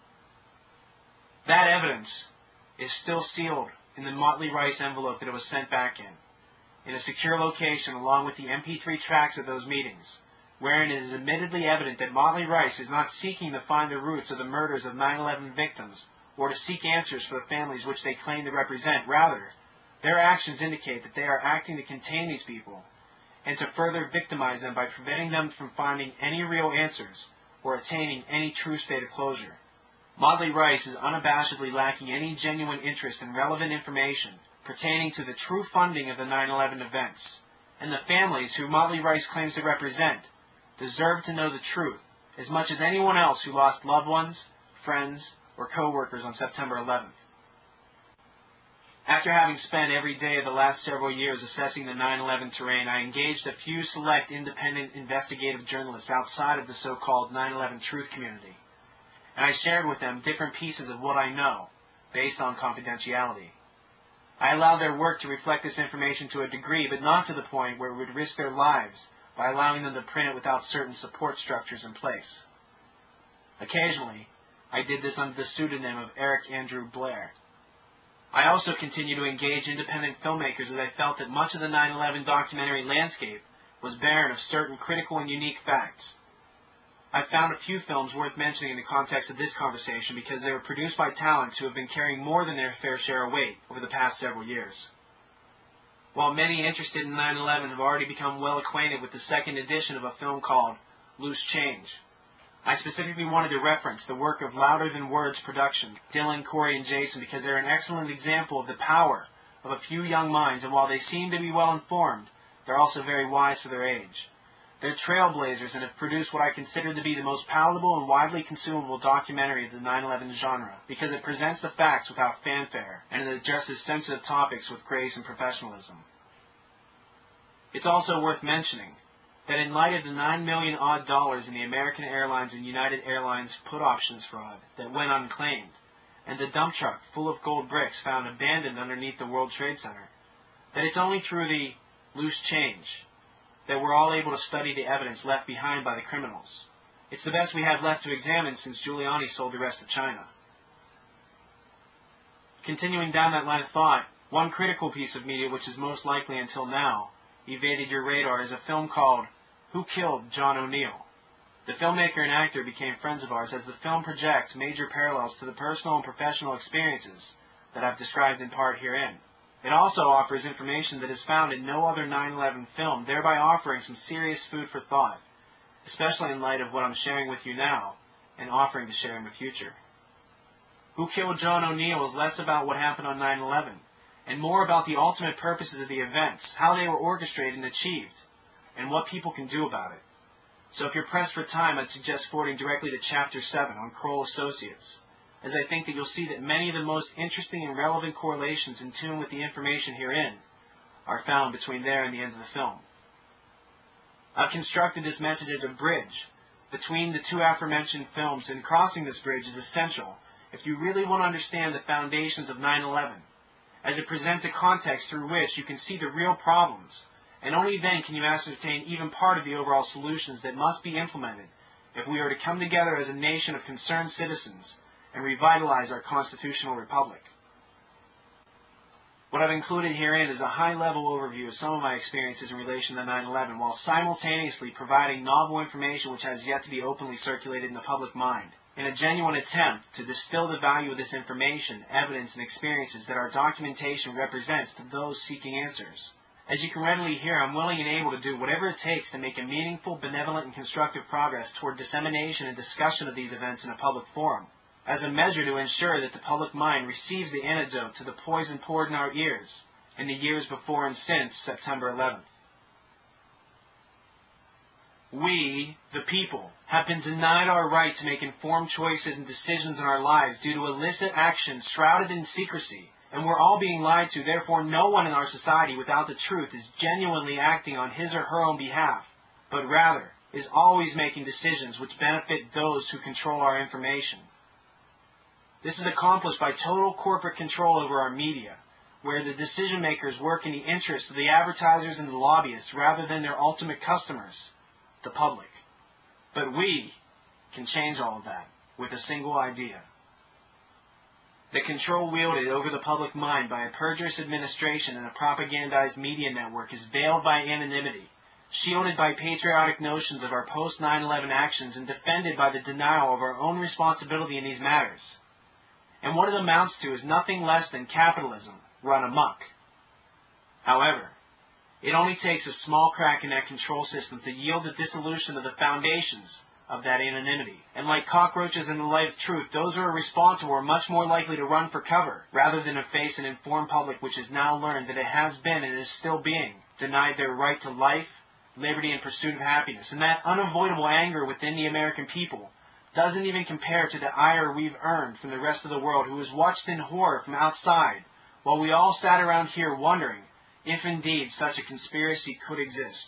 That evidence is still sealed in the Motley Rice envelope that it was sent back in, in a secure location along with the M P three tracks of those meetings, wherein it is admittedly evident that Motley Rice is not seeking to find the roots of the murders of nine eleven victims or to seek answers for the families which they claim to represent. Rather, their actions indicate that they are acting to contain these people and to further victimize them by preventing them from finding any real answers or attaining any true state of closure. Motley Rice is unabashedly lacking any genuine interest in relevant information pertaining to the true funding of the nine eleven events, and the families who Motley Rice claims to represent deserve to know the truth as much as anyone else who lost loved ones, friends, or co-workers on September eleventh. After having spent every day of the last several years assessing the nine eleven terrain, I engaged a few select independent investigative journalists outside of the so-called nine eleven Truth Community, and I shared with them different pieces of what I know, based on confidentiality. I allowed their work to reflect this information to a degree, but not to the point where it would risk their lives by allowing them to print it without certain support structures in place. Occasionally, I did this under the pseudonym of Eric Andrew Blair. I also continue to engage independent filmmakers as I felt that much of the nine eleven documentary landscape was barren of certain critical and unique facts. I found a few films worth mentioning in the context of this conversation because they were produced by talents who have been carrying more than their fair share of weight over the past several years. While many interested in nine eleven have already become well acquainted with the second edition of a film called Loose Change, I specifically wanted to reference the work of Louder Than Words Production, Dylan, Corey, and Jason, because they're an excellent example of the power of a few young minds, and while they seem to be well informed, they're also very wise for their age. They're trailblazers and have produced what I consider to be the most palatable and widely consumable documentary of the nine eleven genre, because it presents the facts without fanfare, and it addresses sensitive topics with grace and professionalism. It's also worth mentioning that in light of the nine million odd dollars in the American Airlines and United Airlines put options fraud that went unclaimed, and the dump truck full of gold bricks found abandoned underneath the World Trade Center, that it's only through the loose change that we're all able to study the evidence left behind by the criminals. It's the best we have left to examine since Giuliani sold the rest to China. Continuing down that line of thought, one critical piece of media which has most likely until now evaded your radar is a film called Who Killed John O'Neill? The filmmaker and actor became friends of ours as the film projects major parallels to the personal and professional experiences that I've described in part herein. It also offers information that is found in no other nine eleven film, thereby offering some serious food for thought, especially in light of what I'm sharing with you now and offering to share in the future. Who Killed John O'Neill is less about what happened on nine eleven and more about the ultimate purposes of the events, how they were orchestrated and achieved, and what people can do about it. So if you're pressed for time, I'd suggest forwarding directly to Chapter seven on Kroll Associates, as I think that you'll see that many of the most interesting and relevant correlations in tune with the information herein are found between there and the end of the film. I've constructed this message as a bridge between the two aforementioned films, and crossing this bridge is essential if you really want to understand the foundations of nine eleven, as it presents a context through which you can see the real problems, and only then can you ascertain even part of the overall solutions that must be implemented if we are to come together as a nation of concerned citizens and revitalize our constitutional republic. What I've included herein is a high-level overview of some of my experiences in relation to nine eleven, while simultaneously providing novel information which has yet to be openly circulated in the public mind, in a genuine attempt to distill the value of this information, evidence, and experiences that our documentation represents to those seeking answers. As you can readily hear, I'm willing and able to do whatever it takes to make a meaningful, benevolent, and constructive progress toward dissemination and discussion of these events in a public forum, as a measure to ensure that the public mind receives the antidote to the poison poured in our ears in the years before and since September eleventh. We, the people, have been denied our right to make informed choices and decisions in our lives due to illicit actions shrouded in secrecy, and we're all being lied to. Therefore, no one in our society without the truth is genuinely acting on his or her own behalf, but rather is always making decisions which benefit those who control our information. This is accomplished by total corporate control over our media, where the decision makers work in the interests of the advertisers and the lobbyists rather than their ultimate customers, the public. But we can change all of that with a single idea. The control wielded over the public mind by a perjurious administration and a propagandized media network is veiled by anonymity, shielded by patriotic notions of our post nine eleven actions, and defended by the denial of our own responsibility in these matters. And what it amounts to is nothing less than capitalism run amok. However, it only takes a small crack in that control system to yield the dissolution of the foundations of that anonymity. And like cockroaches in the light of truth, those who are responsible are much more likely to run for cover rather than to face an informed public which has now learned that it has been and is still being denied their right to life, liberty, and pursuit of happiness. And that unavoidable anger within the American people doesn't even compare to the ire we've earned from the rest of the world, who has watched in horror from outside while we all sat around here wondering if indeed such a conspiracy could exist.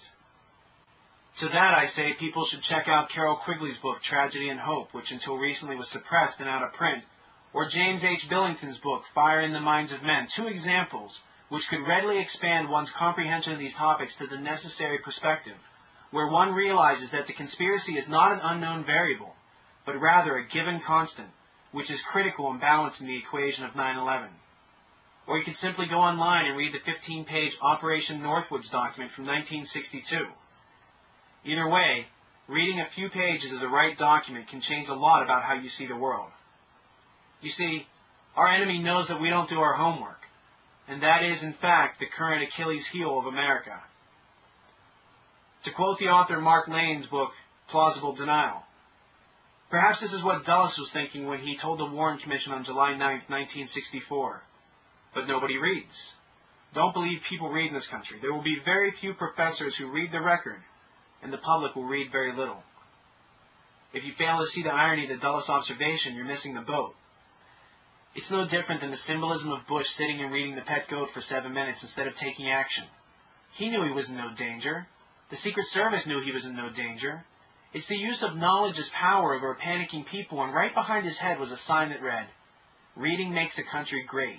To that I say people should check out Carol Quigley's book, Tragedy and Hope, which until recently was suppressed and out of print, or James H. Billington's book, Fire in the Minds of Men, two examples which could readily expand one's comprehension of these topics to the necessary perspective, where one realizes that the conspiracy is not an unknown variable, but rather a given constant, which is critical and balanced in the equation of nine eleven. Or you can simply go online and read the fifteen-page Operation Northwoods document from nineteen sixty-two. Either way, reading a few pages of the right document can change a lot about how you see the world. You see, our enemy knows that we don't do our homework, and that is, in fact, the current Achilles heel of America. To quote the author Mark Lane's book, Plausible Denial, Perhaps this is what Dulles was thinking when he told the Warren Commission on July ninth, nineteen sixty-four. But nobody reads. Don't believe people read in this country. There will be very few professors who read the record, and the public will read very little. If you fail to see the irony of the Dulles observation, you're missing the boat. It's no different than the symbolism of Bush sitting and reading The Pet Goat for seven minutes instead of taking action. He knew he was in no danger. The Secret Service knew he was in no danger. It's the use of knowledge as power over a panicking people, and right behind his head was a sign that read, "Reading makes a country great."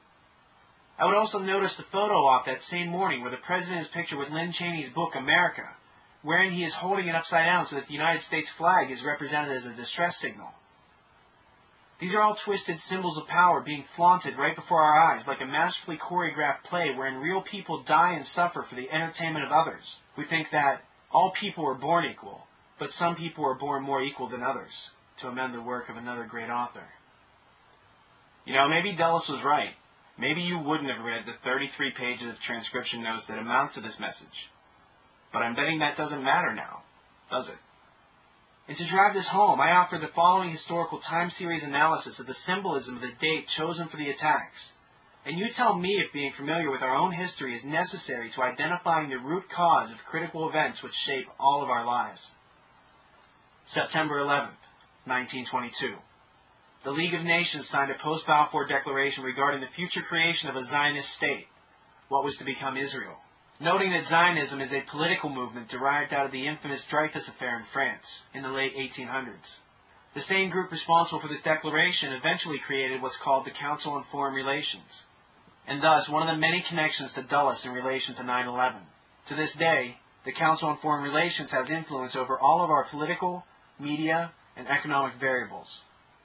I would also notice the photo op that same morning where the President is pictured with Lynn Cheney's book, America, wherein he is holding it upside down so that the United States flag is represented as a distress signal. These are all twisted symbols of power being flaunted right before our eyes like a masterfully choreographed play wherein real people die and suffer for the entertainment of others. We think that all people are born equal, but some people are born more equal than others, to amend the work of another great author. You know, maybe Dulles was right. Maybe you wouldn't have read the thirty-three pages of transcription notes that amount to this message. But I'm betting that doesn't matter now, does it? And to drive this home, I offer the following historical time series analysis of the symbolism of the date chosen for the attacks. And you tell me if being familiar with our own history is necessary to identifying the root cause of critical events which shape all of our lives. September eleventh, nineteen twenty-two. The League of Nations signed a post-Balfour Declaration regarding the future creation of a Zionist state, what was to become Israel, noting that Zionism is a political movement derived out of the infamous Dreyfus Affair in France in the late eighteen hundreds. The same group responsible for this declaration eventually created what's called the Council on Foreign Relations, and thus one of the many connections to Dulles in relation to nine eleven. To this day, the Council on Foreign Relations has influence over all of our political, media, and economic variables.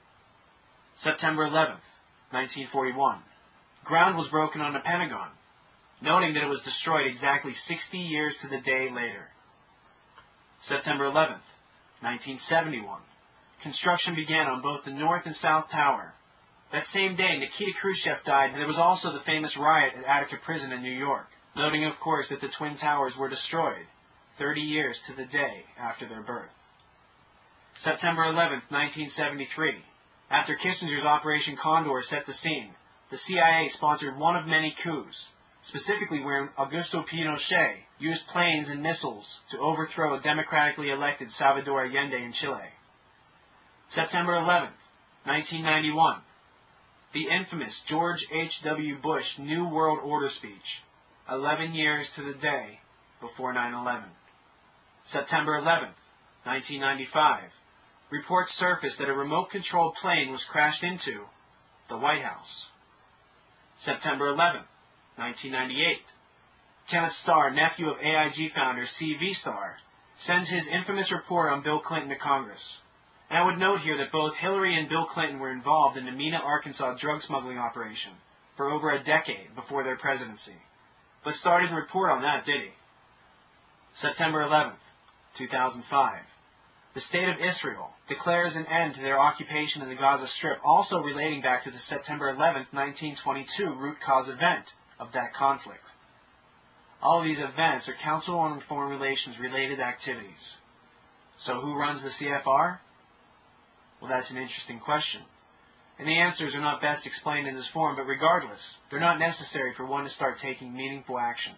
September eleventh, nineteen forty-one. Ground was broken on the Pentagon, noting that it was destroyed exactly sixty years to the day later. September eleventh, nineteen seventy-one. Construction began on both the North and South Tower. That same day, Nikita Khrushchev died, and there was also the famous riot at Attica Prison in New York, noting, of course, that the Twin Towers were destroyed thirty years to the day after their birth. September eleventh, nineteen seventy-three. After Kissinger's Operation Condor set the scene, the C I A sponsored one of many coups, specifically where Augusto Pinochet used planes and missiles to overthrow democratically elected Salvador Allende in Chile. September eleventh, nineteen ninety-one. The infamous George H W Bush New World Order speech, eleven years to the day before nine eleven. September eleventh, nineteen ninety-five. Reports surfaced that a remote-controlled plane was crashed into the White House. September eleventh, nineteen ninety-eight. Kenneth Starr, nephew of A I G founder C V Starr, sends his infamous report on Bill Clinton to Congress. And I would note here that both Hillary and Bill Clinton were involved in the Mena, Arkansas drug smuggling operation for over a decade before their presidency. But Starr didn't report on that, did he? September eleventh, two thousand five. The State of Israel declares an end to their occupation in the Gaza Strip, also relating back to the September eleventh, nineteen twenty-two root cause event of that conflict. All of these events are Council on Foreign Relations related activities. So who runs the C F R? Well, that's an interesting question. And the answers are not best explained in this form, but regardless, they're not necessary for one to start taking meaningful action.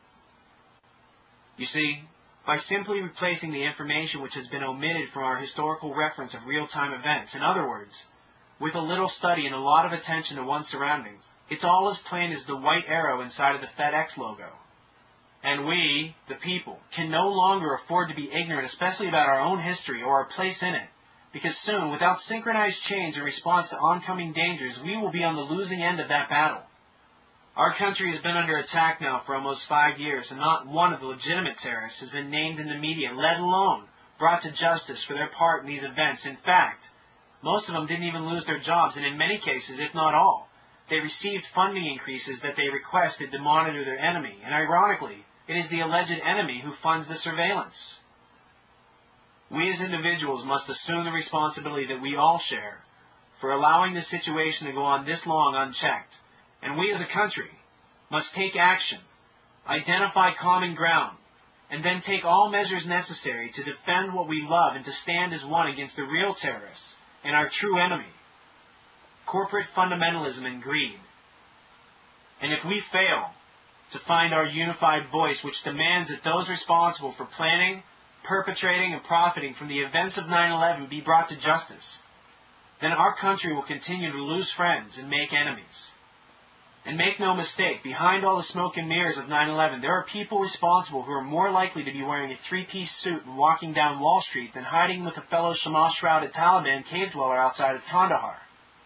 You see, by simply replacing the information which has been omitted from our historical reference of real-time events, in other words, with a little study and a lot of attention to one's surroundings, it's all as plain as the white arrow inside of the FedEx logo. And we, the people, can no longer afford to be ignorant, especially about our own history or our place in it, because soon, without synchronized change in response to oncoming dangers, we will be on the losing end of that battle. Our country has been under attack now for almost five years, and not one of the legitimate terrorists has been named in the media, let alone brought to justice for their part in these events. In fact, most of them didn't even lose their jobs, and in many cases, if not all, they received funding increases that they requested to monitor their enemy. And ironically, it is the alleged enemy who funds the surveillance. We as individuals must assume the responsibility that we all share for allowing the situation to go on this long unchecked. And we as a country must take action, identify common ground, and then take all measures necessary to defend what we love and to stand as one against the real terrorists and our true enemy, corporate fundamentalism and greed. And if we fail to find our unified voice, which demands that those responsible for planning, perpetrating, and profiting from the events of nine eleven be brought to justice, then our country will continue to lose friends and make enemies. And make no mistake, behind all the smoke and mirrors of nine eleven, there are people responsible who are more likely to be wearing a three-piece suit and walking down Wall Street than hiding with a fellow Shema-shrouded Taliban cave dweller outside of Kandahar.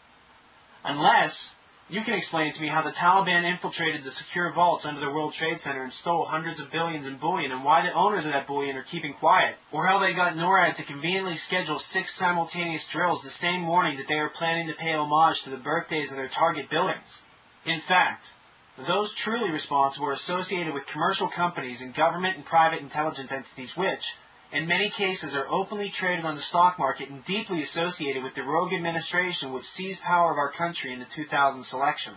Unless you can explain to me how the Taliban infiltrated the secure vaults under the World Trade Center and stole hundreds of billions in bullion, and why the owners of that bullion are keeping quiet, or how they got NORAD to conveniently schedule six simultaneous drills the same morning that they were planning to pay homage to the birthdays of their target buildings. In fact, those truly responsible are associated with commercial companies and government and private intelligence entities which, in many cases, are openly traded on the stock market and deeply associated with the rogue administration which seized power of our country in the two thousand election.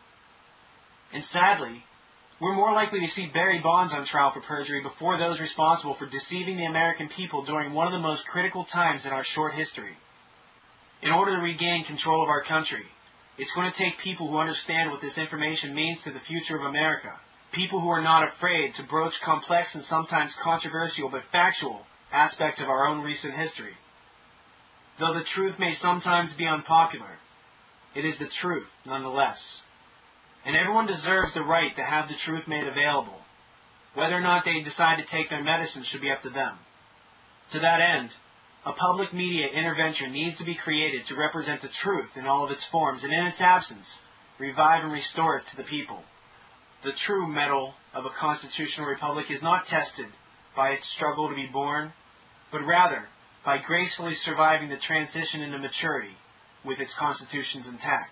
And sadly, we're more likely to see Barry Bonds on trial for perjury before those responsible for deceiving the American people during one of the most critical times in our short history. In order to regain control of our country, it's going to take people who understand what this information means to the future of America. People who are not afraid to broach complex and sometimes controversial but factual aspects of our own recent history. Though the truth may sometimes be unpopular, it is the truth nonetheless. And everyone deserves the right to have the truth made available. Whether or not they decide to take their medicine should be up to them. To that end, a public media intervention needs to be created to represent the truth in all of its forms, and in its absence, revive and restore it to the people. The true mettle of a constitutional republic is not tested by its struggle to be born, but rather by gracefully surviving the transition into maturity with its constitutions intact.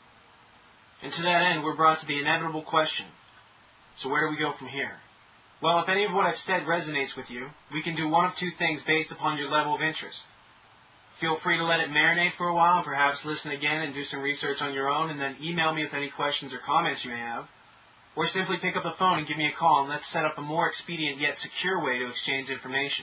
And to that end, we're brought to the inevitable question, so where do we go from here? Well, if any of what I've said resonates with you, we can do one of two things based upon your level of interest. Feel free to let it marinate for a while and perhaps listen again and do some research on your own and then email me with any questions or comments you may have. Or simply pick up the phone and give me a call and let's set up a more expedient yet secure way to exchange information.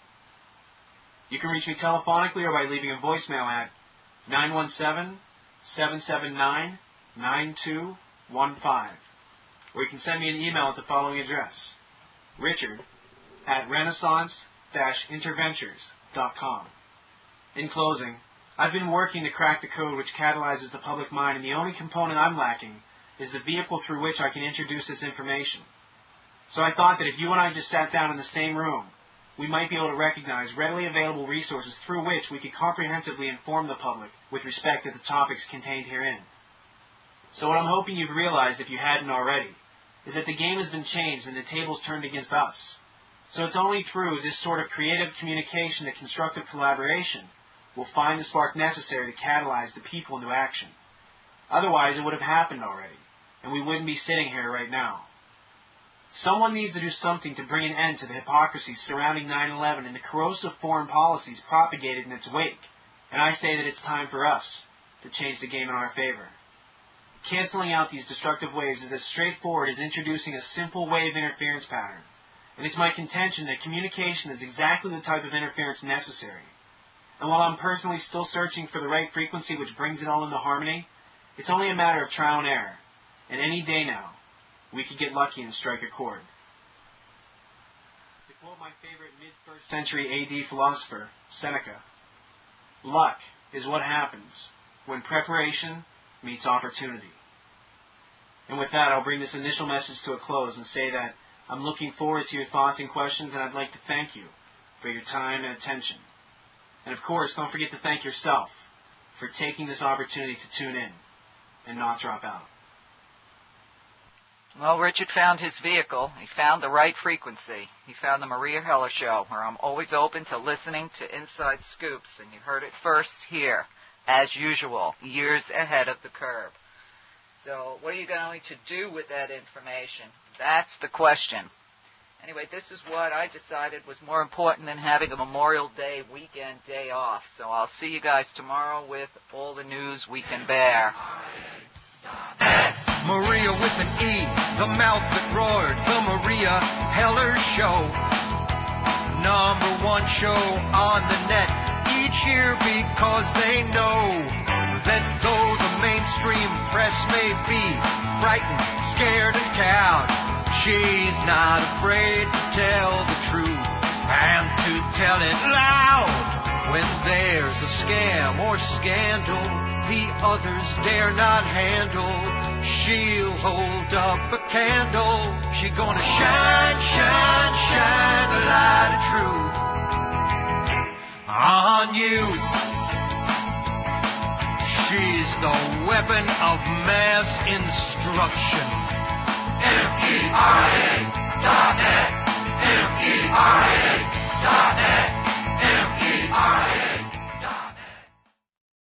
You can reach me telephonically or by leaving a voicemail at nine one seven, seven seven nine, nine two one five. Or you can send me an email at the following address: Richard at renaissance dash interventures dot com. In closing, I've been working to crack the code which catalyzes the public mind, and the only component I'm lacking is the vehicle through which I can introduce this information. So I thought that if you and I just sat down in the same room, we might be able to recognize readily available resources through which we could comprehensively inform the public with respect to the topics contained herein. So what I'm hoping you've realized, if you hadn't already, is that the game has been changed and the tables turned against us. So it's only through this sort of creative communication and constructive collaboration we'll find the spark necessary to catalyze the people into action. Otherwise, it would have happened already, and we wouldn't be sitting here right now. Someone needs to do something to bring an end to the hypocrisy surrounding nine eleven and the corrosive foreign policies propagated in its wake, and I say that it's time for us to change the game in our favor. Canceling out these destructive waves is as straightforward as introducing a simple wave interference pattern, and it's my contention that communication is exactly the type of interference necessary. And while I'm personally still searching for the right frequency which brings it all into harmony, it's only a matter of trial and error, and any day now, we could get lucky and strike a chord. To quote my favorite mid-first century A D philosopher, Seneca, luck is what happens when preparation meets opportunity. And with that, I'll bring this initial message to a close and say that I'm looking forward to your thoughts and questions, and I'd like to thank you for your time and attention. And of course, don't forget to thank yourself for taking this opportunity to tune in and not drop out. Well, Richard found his vehicle. He found the right frequency. He found the Maria Heller Show, where I'm always open to listening to inside scoops, and you heard it first here, as usual, years ahead of the curve. So what are you going to do with that information? That's the question. Anyway, this is what I decided was more important than having a Memorial Day weekend day off. So I'll see you guys tomorrow with all the news we can bear. Maria with an E, the mouth that roared, the Maria Heller Show. Number one show on the net each year because they know that though the mainstream press may be frightened, scared, and cowed, she's not afraid to tell the truth and to tell it loud. When there's a scam or scandal the others dare not handle, she'll hold up a candle. She's gonna shine, shine, shine a light of truth on you. She's the weapon of mass instruction. M E R A